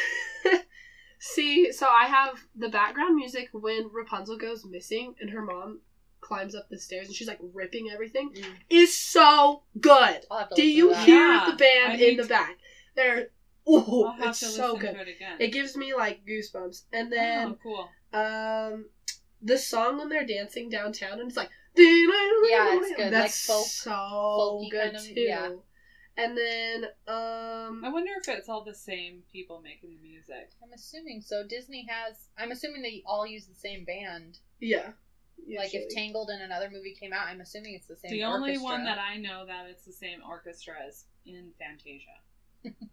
[SPEAKER 5] See, so I have the background music when Rapunzel goes missing and her mom climbs up the stairs and she's like ripping everything
[SPEAKER 3] Mm.
[SPEAKER 5] is so good.
[SPEAKER 3] I'll have to
[SPEAKER 5] Do
[SPEAKER 3] listen
[SPEAKER 5] you
[SPEAKER 3] to that.
[SPEAKER 5] hear
[SPEAKER 4] Yeah,
[SPEAKER 5] the band
[SPEAKER 4] I
[SPEAKER 5] in
[SPEAKER 4] need
[SPEAKER 5] the
[SPEAKER 4] to-
[SPEAKER 5] back? They're oh,
[SPEAKER 4] I'll have
[SPEAKER 5] it's
[SPEAKER 4] to
[SPEAKER 5] so
[SPEAKER 4] listen
[SPEAKER 5] good.
[SPEAKER 4] to it again.
[SPEAKER 5] It gives me like goosebumps. And then
[SPEAKER 4] oh, cool.
[SPEAKER 5] um the song when they're dancing downtown and it's like
[SPEAKER 3] Yeah, it's good,
[SPEAKER 5] That's
[SPEAKER 3] like folk-
[SPEAKER 5] so
[SPEAKER 3] folky
[SPEAKER 5] good
[SPEAKER 3] kind of-
[SPEAKER 5] too.
[SPEAKER 3] yeah.
[SPEAKER 5] And then um
[SPEAKER 4] I wonder if it's all the same people making the music.
[SPEAKER 3] I'm assuming so. Disney has. I'm assuming they all use the same band.
[SPEAKER 5] yeah.
[SPEAKER 3] Like if
[SPEAKER 5] usually.
[SPEAKER 3] Tangled and another movie came out, I'm assuming it's the same.
[SPEAKER 4] The only
[SPEAKER 3] orchestra.
[SPEAKER 4] one that I know that it's the same orchestra is in Fantasia.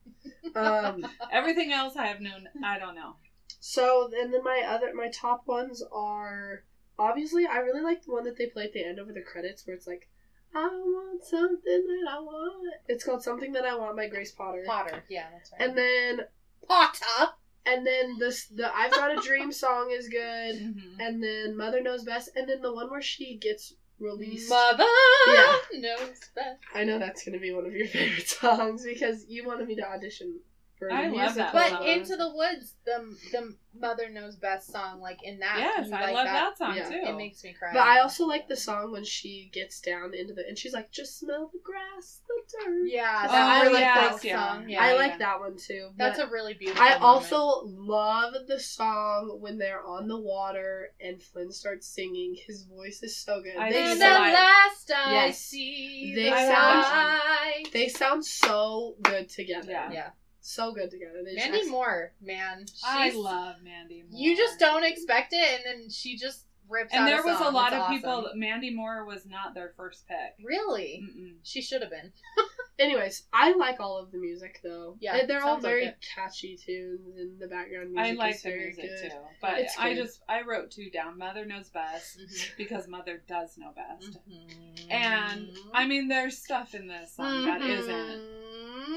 [SPEAKER 5] Um,
[SPEAKER 4] Everything else I have known, I don't know.
[SPEAKER 5] So, and then my other, my top ones are, obviously, I really like the one that they play at the end over the credits, where it's like, I want something that I want. It's called Something That I Want by Grace Potter.
[SPEAKER 3] Potter, yeah, that's right.
[SPEAKER 5] And then,
[SPEAKER 3] Potter!
[SPEAKER 5] and then this, the I've Got a Dream song is good,
[SPEAKER 4] Mm-hmm.
[SPEAKER 5] and then Mother Knows Best, and then the one where she gets released.
[SPEAKER 3] Mother
[SPEAKER 5] Yeah.
[SPEAKER 3] knows best.
[SPEAKER 5] I know that's going to be one of your favorite songs, because you wanted me to audition for
[SPEAKER 4] I
[SPEAKER 5] the
[SPEAKER 4] love
[SPEAKER 5] musical.
[SPEAKER 4] that
[SPEAKER 3] But
[SPEAKER 4] song.
[SPEAKER 3] Into the Woods, the the Mother Knows Best song, like in that.
[SPEAKER 4] Yes,
[SPEAKER 3] you
[SPEAKER 4] I
[SPEAKER 3] like
[SPEAKER 4] love that, song
[SPEAKER 5] Yeah.
[SPEAKER 4] too.
[SPEAKER 3] It makes me cry.
[SPEAKER 5] But I also like the song when she gets down into the, and she's like, just smell the grass, the dirt.
[SPEAKER 3] Yeah,
[SPEAKER 5] Oh,
[SPEAKER 3] that, I like
[SPEAKER 4] yes,
[SPEAKER 3] that
[SPEAKER 4] yeah.
[SPEAKER 3] song. Yeah,
[SPEAKER 5] I
[SPEAKER 3] yeah.
[SPEAKER 5] like that one too.
[SPEAKER 3] That's
[SPEAKER 5] but
[SPEAKER 3] a really beautiful
[SPEAKER 5] I
[SPEAKER 3] moment.
[SPEAKER 5] also love the song when they're on the water and Flynn starts singing. His voice is so good.
[SPEAKER 4] I
[SPEAKER 5] they
[SPEAKER 3] And
[SPEAKER 4] think
[SPEAKER 3] the
[SPEAKER 4] so.
[SPEAKER 5] sound,
[SPEAKER 3] last I
[SPEAKER 5] Yes.
[SPEAKER 3] see
[SPEAKER 5] They
[SPEAKER 3] the
[SPEAKER 5] sound-
[SPEAKER 3] light.
[SPEAKER 5] they sound so good together.
[SPEAKER 4] Yeah.
[SPEAKER 3] Yeah.
[SPEAKER 5] So good together. They
[SPEAKER 3] Mandy
[SPEAKER 5] just,
[SPEAKER 3] Moore, man. She's,
[SPEAKER 4] I love Mandy Moore.
[SPEAKER 3] You just don't expect it, and then she just rips out
[SPEAKER 4] And there
[SPEAKER 3] a
[SPEAKER 4] was a
[SPEAKER 3] song.
[SPEAKER 4] lot
[SPEAKER 3] It's
[SPEAKER 4] of
[SPEAKER 3] awesome.
[SPEAKER 4] people. Mandy Moore was not their first pick.
[SPEAKER 3] Really?
[SPEAKER 4] Mm-mm.
[SPEAKER 3] She should have been.
[SPEAKER 5] Anyways, I like all of the music though.
[SPEAKER 3] Yeah,
[SPEAKER 5] And they're all
[SPEAKER 3] sounds like
[SPEAKER 5] very
[SPEAKER 3] it.
[SPEAKER 5] catchy tunes, and the background music
[SPEAKER 4] I like
[SPEAKER 5] is
[SPEAKER 4] the
[SPEAKER 5] very
[SPEAKER 4] music
[SPEAKER 5] good.
[SPEAKER 4] too, but
[SPEAKER 5] It's
[SPEAKER 4] I
[SPEAKER 5] good.
[SPEAKER 4] just I wrote two down. Mother Knows Best
[SPEAKER 3] Mhm.
[SPEAKER 4] because Mother does know best,
[SPEAKER 3] Mhm.
[SPEAKER 4] and I mean there's stuff in this song that
[SPEAKER 3] Mhm.
[SPEAKER 4] isn't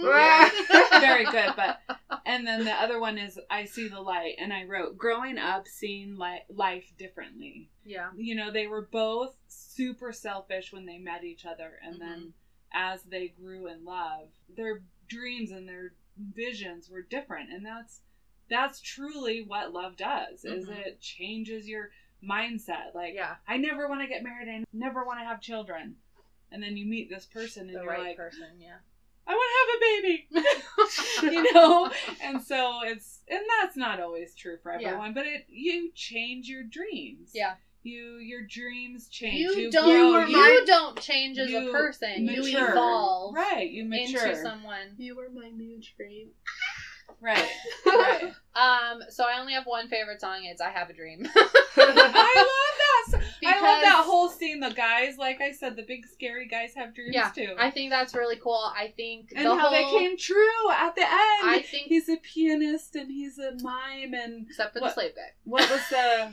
[SPEAKER 5] Yeah.
[SPEAKER 4] very good, but and then the other one is I See the Light, and I wrote growing up seeing li- life differently.
[SPEAKER 3] Yeah.
[SPEAKER 4] You know, they were both super selfish when they met each other, and
[SPEAKER 3] Mhm.
[SPEAKER 4] then as they grew in love, their dreams and their visions were different, and that's that's truly what love does. Is
[SPEAKER 3] Mhm.
[SPEAKER 4] it changes your mindset. Like,
[SPEAKER 3] Yeah.
[SPEAKER 4] I never want to get married. I never want to have children, and then you meet this person, and
[SPEAKER 3] The
[SPEAKER 4] you're
[SPEAKER 3] right
[SPEAKER 4] like,
[SPEAKER 3] person, yeah.
[SPEAKER 4] I want to have a baby. You know, and so it's and that's not always true for
[SPEAKER 3] Yeah.
[SPEAKER 4] everyone, but it you change your dreams.
[SPEAKER 3] Yeah.
[SPEAKER 4] You your dreams change.
[SPEAKER 3] You,
[SPEAKER 4] grow,
[SPEAKER 3] don't. You,
[SPEAKER 4] you-
[SPEAKER 3] don't change as
[SPEAKER 4] you
[SPEAKER 3] a person. You
[SPEAKER 4] mature.
[SPEAKER 3] evolve.
[SPEAKER 4] Right. You mature.
[SPEAKER 3] into someone.
[SPEAKER 5] You were my new dream.
[SPEAKER 4] Right. Right.
[SPEAKER 3] Um. So I only have one favorite song. It's "I Have a Dream."
[SPEAKER 4] I love that. song. I love
[SPEAKER 3] Because-
[SPEAKER 4] that whole scene. The guys, like I said, the big scary guys have dreams
[SPEAKER 3] Yeah,
[SPEAKER 4] too.
[SPEAKER 3] I think that's really cool. I think
[SPEAKER 4] and
[SPEAKER 3] the
[SPEAKER 4] how
[SPEAKER 3] whole,
[SPEAKER 4] they came true at the end.
[SPEAKER 3] I think-
[SPEAKER 4] he's a pianist and he's a mime and
[SPEAKER 3] except for
[SPEAKER 4] what-
[SPEAKER 3] the slave guy.
[SPEAKER 4] what was the?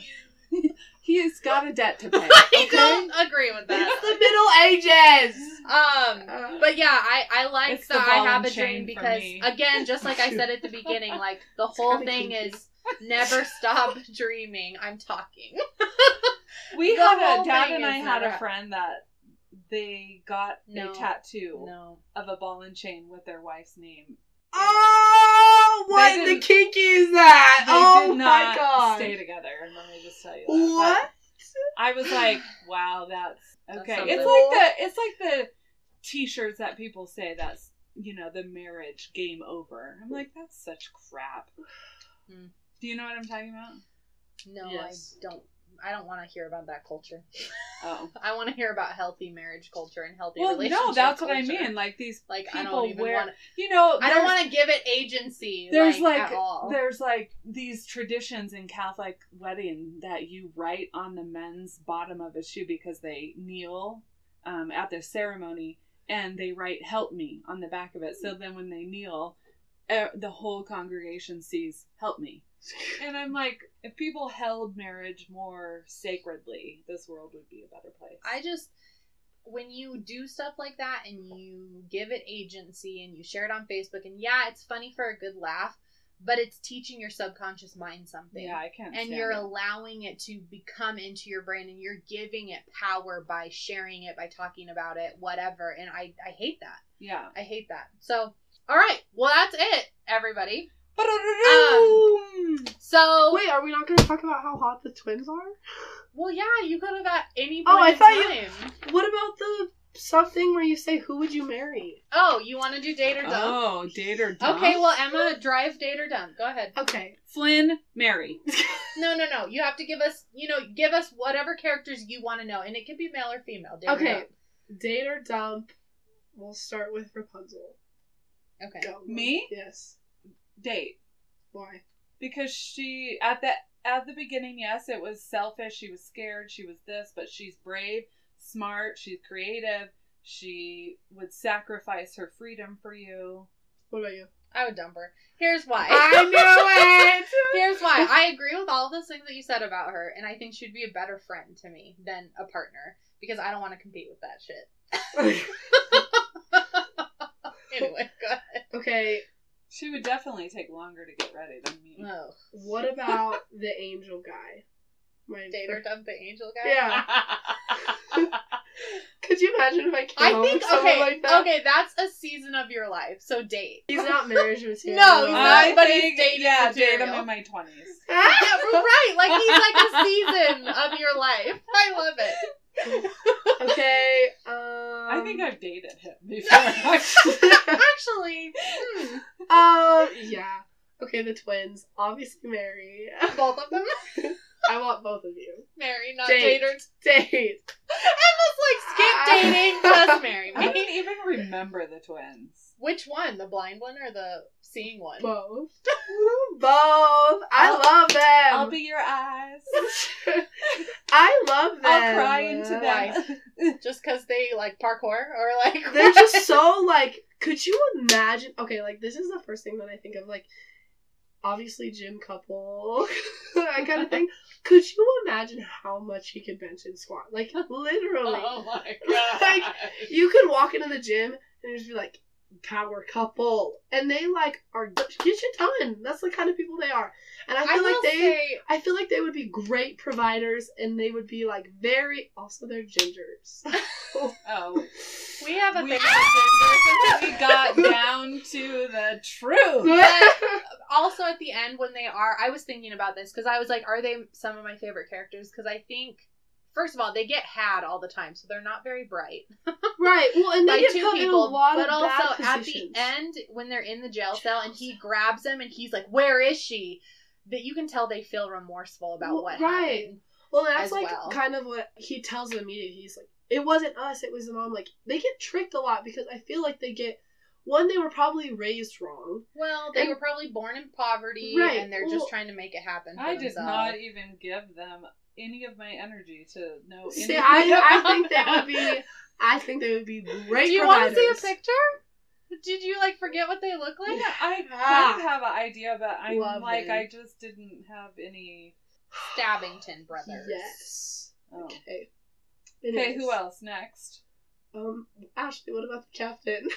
[SPEAKER 4] He's got a debt to pay.
[SPEAKER 3] I
[SPEAKER 4] Okay?
[SPEAKER 3] don't agree with that.
[SPEAKER 5] It's the Middle Ages!
[SPEAKER 3] Um,
[SPEAKER 5] Uh,
[SPEAKER 3] but yeah, I, I like
[SPEAKER 4] It's
[SPEAKER 3] the,
[SPEAKER 4] the
[SPEAKER 3] I
[SPEAKER 4] ball
[SPEAKER 3] have
[SPEAKER 4] and
[SPEAKER 3] a dream
[SPEAKER 4] chain for
[SPEAKER 3] because
[SPEAKER 4] me.
[SPEAKER 3] again, just like I said at the beginning, like the whole
[SPEAKER 5] kinda
[SPEAKER 3] thing
[SPEAKER 5] kinky.
[SPEAKER 3] is never stop dreaming. I'm talking.
[SPEAKER 4] We
[SPEAKER 3] The
[SPEAKER 4] had
[SPEAKER 3] whole
[SPEAKER 4] a dad
[SPEAKER 3] thing
[SPEAKER 4] and I
[SPEAKER 3] is
[SPEAKER 4] had
[SPEAKER 3] never-
[SPEAKER 4] a friend that they got
[SPEAKER 3] No.
[SPEAKER 4] a tattoo
[SPEAKER 3] No.
[SPEAKER 4] of a ball and chain with their wife's name.
[SPEAKER 5] Oh, what
[SPEAKER 4] They
[SPEAKER 5] the
[SPEAKER 4] didn't-
[SPEAKER 5] kinky is that?
[SPEAKER 4] They
[SPEAKER 5] oh
[SPEAKER 4] did
[SPEAKER 5] my
[SPEAKER 4] not
[SPEAKER 5] god!
[SPEAKER 4] stay together, and let me just tell you that.
[SPEAKER 5] What?
[SPEAKER 4] But I was like, wow, that's
[SPEAKER 3] That's
[SPEAKER 4] okay.
[SPEAKER 3] something.
[SPEAKER 4] it's like the it's like the t-shirts that people say that's you know the marriage game over. I'm like, that's such crap.
[SPEAKER 3] Hmm.
[SPEAKER 4] Do you know what I'm talking about?
[SPEAKER 3] No,
[SPEAKER 5] Yes.
[SPEAKER 3] I don't. I don't want to hear about that culture.
[SPEAKER 4] Oh.
[SPEAKER 3] I want to hear about healthy marriage culture and healthy
[SPEAKER 4] Well,
[SPEAKER 3] relationship
[SPEAKER 4] no, that's what I
[SPEAKER 3] culture.
[SPEAKER 4] mean. Like these
[SPEAKER 3] Like I
[SPEAKER 4] people
[SPEAKER 3] don't even
[SPEAKER 4] wear,
[SPEAKER 3] want.
[SPEAKER 4] you know,
[SPEAKER 3] I don't
[SPEAKER 4] there's-
[SPEAKER 3] want to give it agency.
[SPEAKER 4] There's
[SPEAKER 3] like,
[SPEAKER 4] like
[SPEAKER 3] at all.
[SPEAKER 4] there's like these traditions in Catholic wedding that you write on the men's bottom of his shoe because they kneel um, at the ceremony and they write "Help me" on the back of it. So then when they kneel, uh, the whole congregation sees "Help me." And I'm like, if people held marriage more sacredly, this world would be a better place.
[SPEAKER 3] I just, when you do stuff like that and you give it agency and you share it on Facebook, and yeah, it's funny for a good laugh, but it's teaching your subconscious mind something.
[SPEAKER 4] yeah, I can't.
[SPEAKER 3] And
[SPEAKER 4] stand
[SPEAKER 3] you're
[SPEAKER 4] it.
[SPEAKER 3] allowing it to become into your brain, and you're giving it power by sharing it, by talking about it, whatever. And I, I hate that.
[SPEAKER 4] yeah.
[SPEAKER 3] I hate that. So, all right. Well, that's it, everybody.
[SPEAKER 4] Um,
[SPEAKER 3] So,
[SPEAKER 5] Wait, are we not going to talk about how hot the twins are?
[SPEAKER 3] well, yeah, you could have at any
[SPEAKER 5] Oh,
[SPEAKER 3] point
[SPEAKER 5] I
[SPEAKER 3] in
[SPEAKER 5] thought you-
[SPEAKER 3] time.
[SPEAKER 5] What about the something where you say, who would you marry?
[SPEAKER 3] Oh, you want to do date or dump?
[SPEAKER 4] Oh, date or dump.
[SPEAKER 3] Okay, well, Emma, drive date or dump. Go ahead.
[SPEAKER 5] Okay.
[SPEAKER 4] Flynn, Mary.
[SPEAKER 3] No, no, no. You have to give us, you know, give us whatever characters you want to know, and it could be male or female. Date or
[SPEAKER 5] Okay.
[SPEAKER 3] dump.
[SPEAKER 5] Date or dump. We'll start with Rapunzel.
[SPEAKER 3] Okay.
[SPEAKER 5] Go.
[SPEAKER 4] Me?
[SPEAKER 5] Yes.
[SPEAKER 4] Date.
[SPEAKER 5] Why?
[SPEAKER 4] Because she at the at the beginning, yes, it was selfish. She was scared. She was this, but she's brave, smart. She's creative. She would sacrifice her freedom for you.
[SPEAKER 5] What about you?
[SPEAKER 3] I would dump her. Here's why.
[SPEAKER 5] I knew it!
[SPEAKER 3] Here's why. I agree with all those things that you said about her, and I think she'd be a better friend to me than a partner, because I don't want to compete with that shit. Anyway, go ahead.
[SPEAKER 5] Okay.
[SPEAKER 4] She would definitely take longer to get ready than me.
[SPEAKER 3] Oh.
[SPEAKER 5] What about the angel guy? My
[SPEAKER 3] Date or dump the angel guy?
[SPEAKER 5] Yeah. Could you imagine if I came
[SPEAKER 3] I
[SPEAKER 5] home
[SPEAKER 3] think,
[SPEAKER 5] with someone
[SPEAKER 3] okay,
[SPEAKER 5] like that?
[SPEAKER 3] okay, that's a season of your life, so date.
[SPEAKER 5] He's not marriage material.
[SPEAKER 3] No, he's not,
[SPEAKER 4] I
[SPEAKER 3] but
[SPEAKER 4] think,
[SPEAKER 3] he's dating
[SPEAKER 4] yeah,
[SPEAKER 3] material.
[SPEAKER 4] date him in my twenties.
[SPEAKER 3] Yeah, right, like he's like a season of your life. I love it.
[SPEAKER 5] Okay, um...
[SPEAKER 4] I think I've dated him before.
[SPEAKER 3] Actually, hmm.
[SPEAKER 5] Um, yeah. Okay, the twins. Obviously Mary.
[SPEAKER 3] Both of them?
[SPEAKER 5] I want both of you.
[SPEAKER 3] Marry, not
[SPEAKER 5] Date.
[SPEAKER 3] date or...
[SPEAKER 5] Date.
[SPEAKER 3] Emma's like, skip dating, just marry
[SPEAKER 4] I
[SPEAKER 3] me.
[SPEAKER 4] don't even remember the twins.
[SPEAKER 3] Which one? The blind one or the seeing one?
[SPEAKER 5] Both. Both. I
[SPEAKER 4] I'll-
[SPEAKER 5] love them.
[SPEAKER 4] I'll be your eyes.
[SPEAKER 5] I love them.
[SPEAKER 4] I'll cry into them.
[SPEAKER 3] Just because they like parkour or like...
[SPEAKER 5] They're just so, like, could you imagine? Okay, like, this is the first thing that I think of, like, obviously gym couple, that kind of thing. Could you imagine how much he could bench and squat? Like, literally.
[SPEAKER 3] Oh my god.
[SPEAKER 5] Like, you could walk into the gym and just be like, power couple. And they, like, are, get shit done. That's the kind of people they are. And I feel
[SPEAKER 3] I
[SPEAKER 5] like
[SPEAKER 3] will
[SPEAKER 5] they,
[SPEAKER 3] say-
[SPEAKER 5] I feel like they would be great providers, and they would be, like, very, also they're gingers.
[SPEAKER 4] Oh.
[SPEAKER 3] We have a
[SPEAKER 4] We-
[SPEAKER 3] thing with gingers.
[SPEAKER 4] We got down to the truth.
[SPEAKER 3] But also at the end when they are, I was thinking about this because I was like, are they some of my favorite characters? Because I think, first of all, they get had all the time, so they're not very bright.
[SPEAKER 5] Right. Well, and
[SPEAKER 3] By
[SPEAKER 5] they get
[SPEAKER 3] two
[SPEAKER 5] put in a
[SPEAKER 3] people,
[SPEAKER 5] lot
[SPEAKER 3] but
[SPEAKER 5] of
[SPEAKER 3] also
[SPEAKER 5] bad
[SPEAKER 3] at
[SPEAKER 5] positions.
[SPEAKER 3] the end when they're in the jail cell and he grabs them and he's like, "Where is she?" That you can tell they feel remorseful about
[SPEAKER 5] Well,
[SPEAKER 3] what
[SPEAKER 5] right.
[SPEAKER 3] happened.
[SPEAKER 5] Well, that's
[SPEAKER 3] as
[SPEAKER 5] like
[SPEAKER 3] well.
[SPEAKER 5] kind of what he tells them immediately. He's like, it wasn't us, it was the mom. Like, they get tricked a lot because I feel like they get, one, they were probably raised wrong.
[SPEAKER 3] Well, they
[SPEAKER 5] And-
[SPEAKER 3] were probably born in poverty
[SPEAKER 5] Right,
[SPEAKER 3] and they're
[SPEAKER 5] well-
[SPEAKER 3] just trying to make it happen for
[SPEAKER 4] I did
[SPEAKER 3] themselves.
[SPEAKER 4] not even give them any of my energy to know
[SPEAKER 5] See,
[SPEAKER 4] anything
[SPEAKER 5] I, I
[SPEAKER 4] about
[SPEAKER 5] think they
[SPEAKER 4] that.
[SPEAKER 5] would be, I think they would be great
[SPEAKER 3] Do you want to
[SPEAKER 5] providers.
[SPEAKER 3] see a picture? Did you like forget what they look like?
[SPEAKER 4] Yeah, I
[SPEAKER 5] Ah.
[SPEAKER 4] kind of have an idea, but I'm
[SPEAKER 5] Love
[SPEAKER 4] like,
[SPEAKER 5] them.
[SPEAKER 4] I just didn't have any.
[SPEAKER 3] Stabbington brothers.
[SPEAKER 5] Yes.
[SPEAKER 4] Oh.
[SPEAKER 5] Okay.
[SPEAKER 4] Okay,
[SPEAKER 5] Anyways.
[SPEAKER 4] who else next?
[SPEAKER 5] Um, Ashley, what about the captain?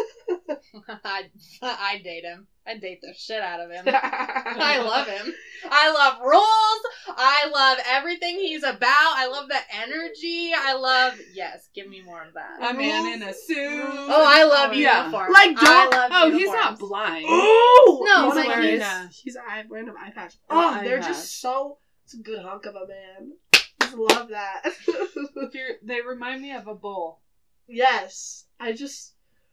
[SPEAKER 3] I'd, I'd date him. I'd date the shit out of him. I love him. I love rules. I love everything he's about. I love the energy. I love, yes, give me more of that.
[SPEAKER 4] A man in a suit.
[SPEAKER 3] Oh, I love
[SPEAKER 4] yeah.
[SPEAKER 3] uniforms.
[SPEAKER 5] Like,
[SPEAKER 3] I
[SPEAKER 5] don't-
[SPEAKER 3] love
[SPEAKER 4] Oh, he's not
[SPEAKER 3] uniforms.
[SPEAKER 4] blind.
[SPEAKER 5] Oh!
[SPEAKER 3] No,
[SPEAKER 5] he's
[SPEAKER 3] like
[SPEAKER 5] wearing
[SPEAKER 4] he's-
[SPEAKER 5] a, he's eye, wearing an eye patch.
[SPEAKER 4] An
[SPEAKER 5] Oh,
[SPEAKER 4] eye
[SPEAKER 5] they're
[SPEAKER 4] patch.
[SPEAKER 5] just so, it's a good hunk of a man. Just love that.
[SPEAKER 4] You're, they remind me of a bull.
[SPEAKER 5] Yes. I just,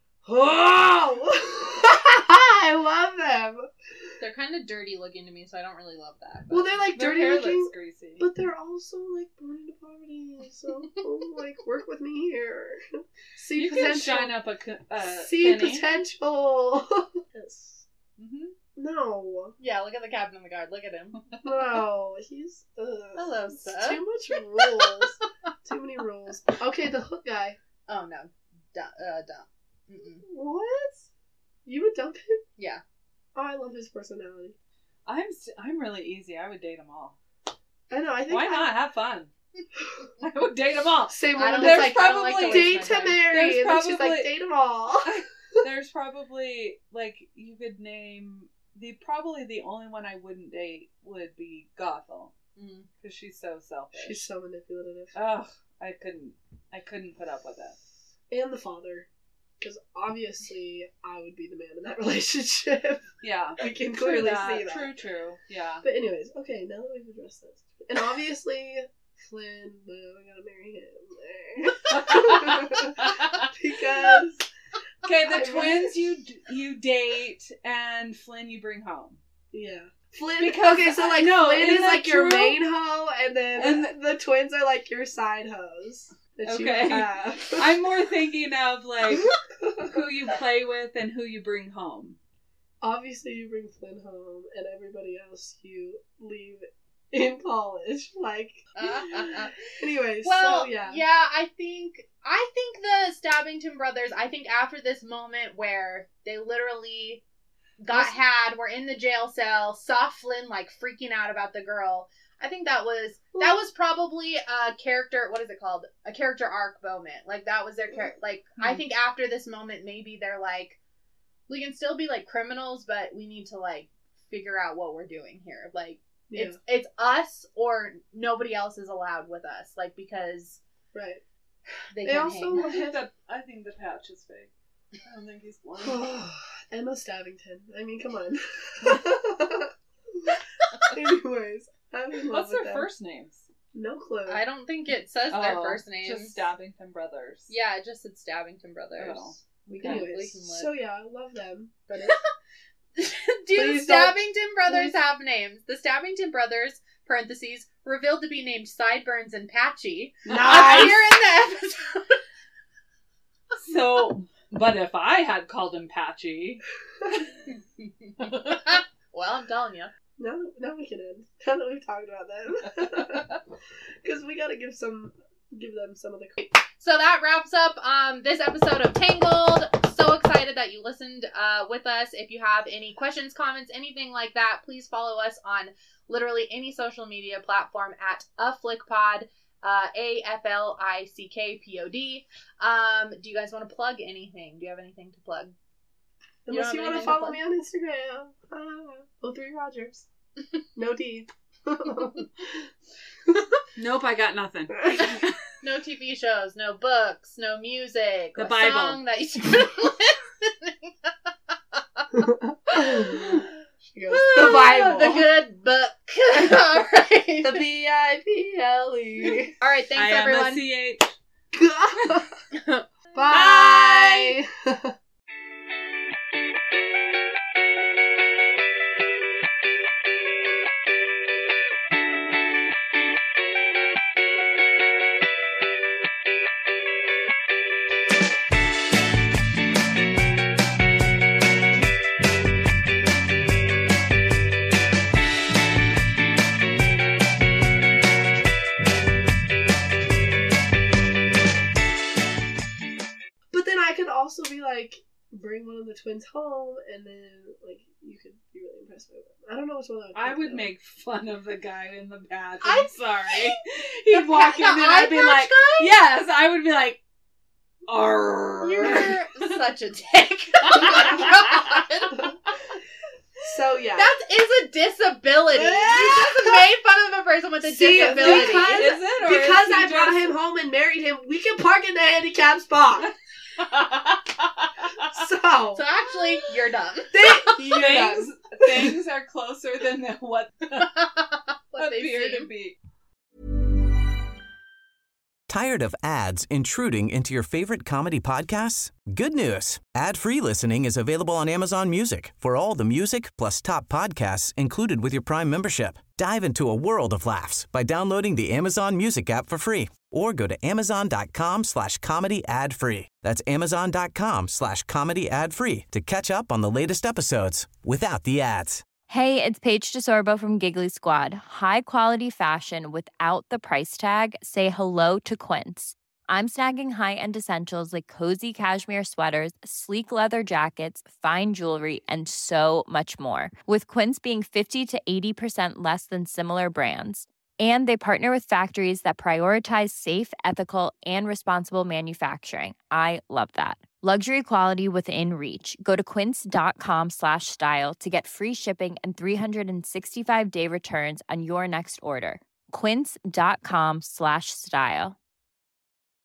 [SPEAKER 5] oh! I love them.
[SPEAKER 3] They're kind of dirty looking to me, so I don't really love that. but-
[SPEAKER 5] Well, they're like
[SPEAKER 4] Their
[SPEAKER 5] dirty
[SPEAKER 4] hair
[SPEAKER 5] looking,
[SPEAKER 4] looks greasy.
[SPEAKER 5] but they're also like born into poverty. So, oh, like, work with me here. See
[SPEAKER 4] you can
[SPEAKER 5] potential.
[SPEAKER 4] shine up a co- uh,
[SPEAKER 5] See
[SPEAKER 4] penny.
[SPEAKER 5] potential. Yes.
[SPEAKER 4] Mm-hmm.
[SPEAKER 5] No.
[SPEAKER 3] Yeah, look at the captain of the guard. Look at him.
[SPEAKER 5] No. He's. Ugh.
[SPEAKER 3] Hello, sir.
[SPEAKER 5] Too much rules. Too many rules. Okay, the hook guy.
[SPEAKER 3] Oh, no. Dump. Uh, dump. Mm-mm.
[SPEAKER 5] What? You would dump him?
[SPEAKER 3] Yeah.
[SPEAKER 5] Oh, I love his personality.
[SPEAKER 4] I'm st- I'm really easy. I would date them all.
[SPEAKER 5] I know. I think.
[SPEAKER 4] Why
[SPEAKER 5] I,
[SPEAKER 4] not? Have fun. I would date them all.
[SPEAKER 5] Same
[SPEAKER 3] I
[SPEAKER 5] woman
[SPEAKER 3] don't
[SPEAKER 5] that's
[SPEAKER 4] There's
[SPEAKER 5] like,
[SPEAKER 3] I don't like to
[SPEAKER 4] probably-
[SPEAKER 5] date
[SPEAKER 3] waste my
[SPEAKER 5] to
[SPEAKER 3] time.
[SPEAKER 5] marry.
[SPEAKER 4] There's
[SPEAKER 5] And then she's
[SPEAKER 4] probably-
[SPEAKER 5] like, date them all.
[SPEAKER 4] There's probably like you could name the probably the only one I wouldn't date would be Gothel
[SPEAKER 3] Mm.
[SPEAKER 4] because she's so selfish.
[SPEAKER 5] She's so manipulative.
[SPEAKER 4] Ugh, I couldn't I couldn't put up with it.
[SPEAKER 5] And the father. Because obviously, I would be the man in that relationship.
[SPEAKER 4] Yeah,
[SPEAKER 5] We can
[SPEAKER 4] true
[SPEAKER 5] clearly
[SPEAKER 4] that.
[SPEAKER 5] see that.
[SPEAKER 4] True, true. Yeah.
[SPEAKER 5] But anyways, okay, now that we've addressed this. And obviously, Flynn, but I gotta marry him. Because...
[SPEAKER 4] Okay, the
[SPEAKER 5] I
[SPEAKER 4] twins you d- you date and Flynn you bring home.
[SPEAKER 5] Yeah. Flynn,
[SPEAKER 4] Because-
[SPEAKER 5] okay, so like
[SPEAKER 4] no,
[SPEAKER 5] Flynn
[SPEAKER 4] isn't
[SPEAKER 5] is
[SPEAKER 4] that
[SPEAKER 5] like your
[SPEAKER 4] true?
[SPEAKER 5] main hoe, and then
[SPEAKER 4] And-
[SPEAKER 5] the twins are like your side hoes that you
[SPEAKER 4] Okay.
[SPEAKER 5] have.
[SPEAKER 4] I'm more thinking of like who you play with and who you bring home.
[SPEAKER 5] Obviously, you bring Flynn home, and everybody else you leave in college. Like, anyways,
[SPEAKER 3] Well,
[SPEAKER 5] so yeah.
[SPEAKER 3] I think I think the Stabbington brothers. I think after this moment where they literally got had. We're in the jail cell. Saw Flynn like freaking out about the girl. I think that was that was probably a character. What is it called? A character arc moment. Like that was their character. Like mm-hmm. I think after this moment, maybe they're like, we can still be like criminals, but we need to like figure out what we're doing here. Like yeah. it's it's us or nobody else is allowed with us. Like because
[SPEAKER 5] right.
[SPEAKER 3] They,
[SPEAKER 5] they
[SPEAKER 3] can
[SPEAKER 5] also
[SPEAKER 4] I think the I think the patch is fake. I don't think he's blind.
[SPEAKER 5] Emma Stabbington. I mean, come on. Anyways, I'm in love
[SPEAKER 4] What's
[SPEAKER 5] with
[SPEAKER 4] their
[SPEAKER 5] them.
[SPEAKER 4] first names?
[SPEAKER 5] No clue.
[SPEAKER 3] I don't think it says
[SPEAKER 4] oh,
[SPEAKER 3] their first names.
[SPEAKER 4] Just Stabbington Brothers.
[SPEAKER 3] Yeah, it just said Stabbington Brothers.
[SPEAKER 4] Oh.
[SPEAKER 3] We can,
[SPEAKER 5] Anyways,
[SPEAKER 3] we can look.
[SPEAKER 5] so yeah, I love them. But
[SPEAKER 3] Do the Stabbington Brothers please. have names? The Stabbington Brothers, parentheses, revealed to be named Sideburns and Patchy.
[SPEAKER 5] Nice!
[SPEAKER 3] Appear in the episode.
[SPEAKER 4] So, but if I had called him Patchy.
[SPEAKER 3] Well, I'm telling you.
[SPEAKER 5] Now, now we can end. Now that we've talked about them. Because we gotta give some, give them some of the...
[SPEAKER 3] So that wraps up um, this episode of Tangled. So excited that you listened uh, with us. If you have any questions, comments, anything like that, please follow us on literally any social media platform at AFlickPod, uh, A F L I C K P O D. Um, do you guys want to plug anything? Do you have anything to plug?
[SPEAKER 5] Unless you, you want to follow me on Instagram. Ah, O three Rogers. No D.
[SPEAKER 4] Nope, I got nothing.
[SPEAKER 3] No T V shows, no books, no music.
[SPEAKER 4] The
[SPEAKER 3] a
[SPEAKER 4] Bible.
[SPEAKER 3] Song that you started listening.
[SPEAKER 5] She goes, the Bible.
[SPEAKER 3] The good book. All right.
[SPEAKER 5] The B I B L E.
[SPEAKER 3] All right, thanks
[SPEAKER 4] I
[SPEAKER 3] everyone.
[SPEAKER 4] am a C H.
[SPEAKER 5] Bye. Bye. Also be like, bring one of the twins home, and then like you could be really impressed by it. I don't know which one I would.
[SPEAKER 4] I would
[SPEAKER 5] though.
[SPEAKER 4] make fun of the guy in the patch.
[SPEAKER 3] I'm
[SPEAKER 4] I'm sorry. He'd walk in and I'd be like,
[SPEAKER 3] guy?
[SPEAKER 4] yes. I would be like, arr.
[SPEAKER 3] You're such a dick. Oh my God.
[SPEAKER 5] So yeah,
[SPEAKER 3] that is a disability. You just made fun of a person with a
[SPEAKER 5] See,
[SPEAKER 3] disability.
[SPEAKER 5] Because,
[SPEAKER 4] is it? Or
[SPEAKER 5] because
[SPEAKER 4] is
[SPEAKER 5] I
[SPEAKER 4] just...
[SPEAKER 5] brought him home and married him, we can park in the handicapped spot. So,
[SPEAKER 3] so actually, you're dumb.
[SPEAKER 5] You're
[SPEAKER 4] things,
[SPEAKER 5] dumb.
[SPEAKER 4] things are closer than what,
[SPEAKER 3] what they
[SPEAKER 4] appear
[SPEAKER 3] seem.
[SPEAKER 4] to be.
[SPEAKER 2] Tired of ads intruding into your favorite comedy podcasts? Good news. Ad-free listening is available on Amazon Music for all the music plus top podcasts included with your Prime membership. Dive into a world of laughs by downloading the Amazon Music app for free or go to amazon.com slash comedy ad free. That's amazon.com slash comedy ad free to catch up on the latest episodes without the ads.
[SPEAKER 10] Hey, it's Paige DeSorbo from Giggly Squad. High quality fashion without the price tag. Say hello to Quince. I'm snagging high-end essentials like cozy cashmere sweaters, sleek leather jackets, fine jewelry, and so much more. With Quince being fifty to eighty percent less than similar brands. And they partner with factories that prioritize safe, ethical, and responsible manufacturing. I love that. Luxury quality within reach. Go to quince.com slash style to get free shipping and three sixty-five day returns on your next order. Quince.com slash style.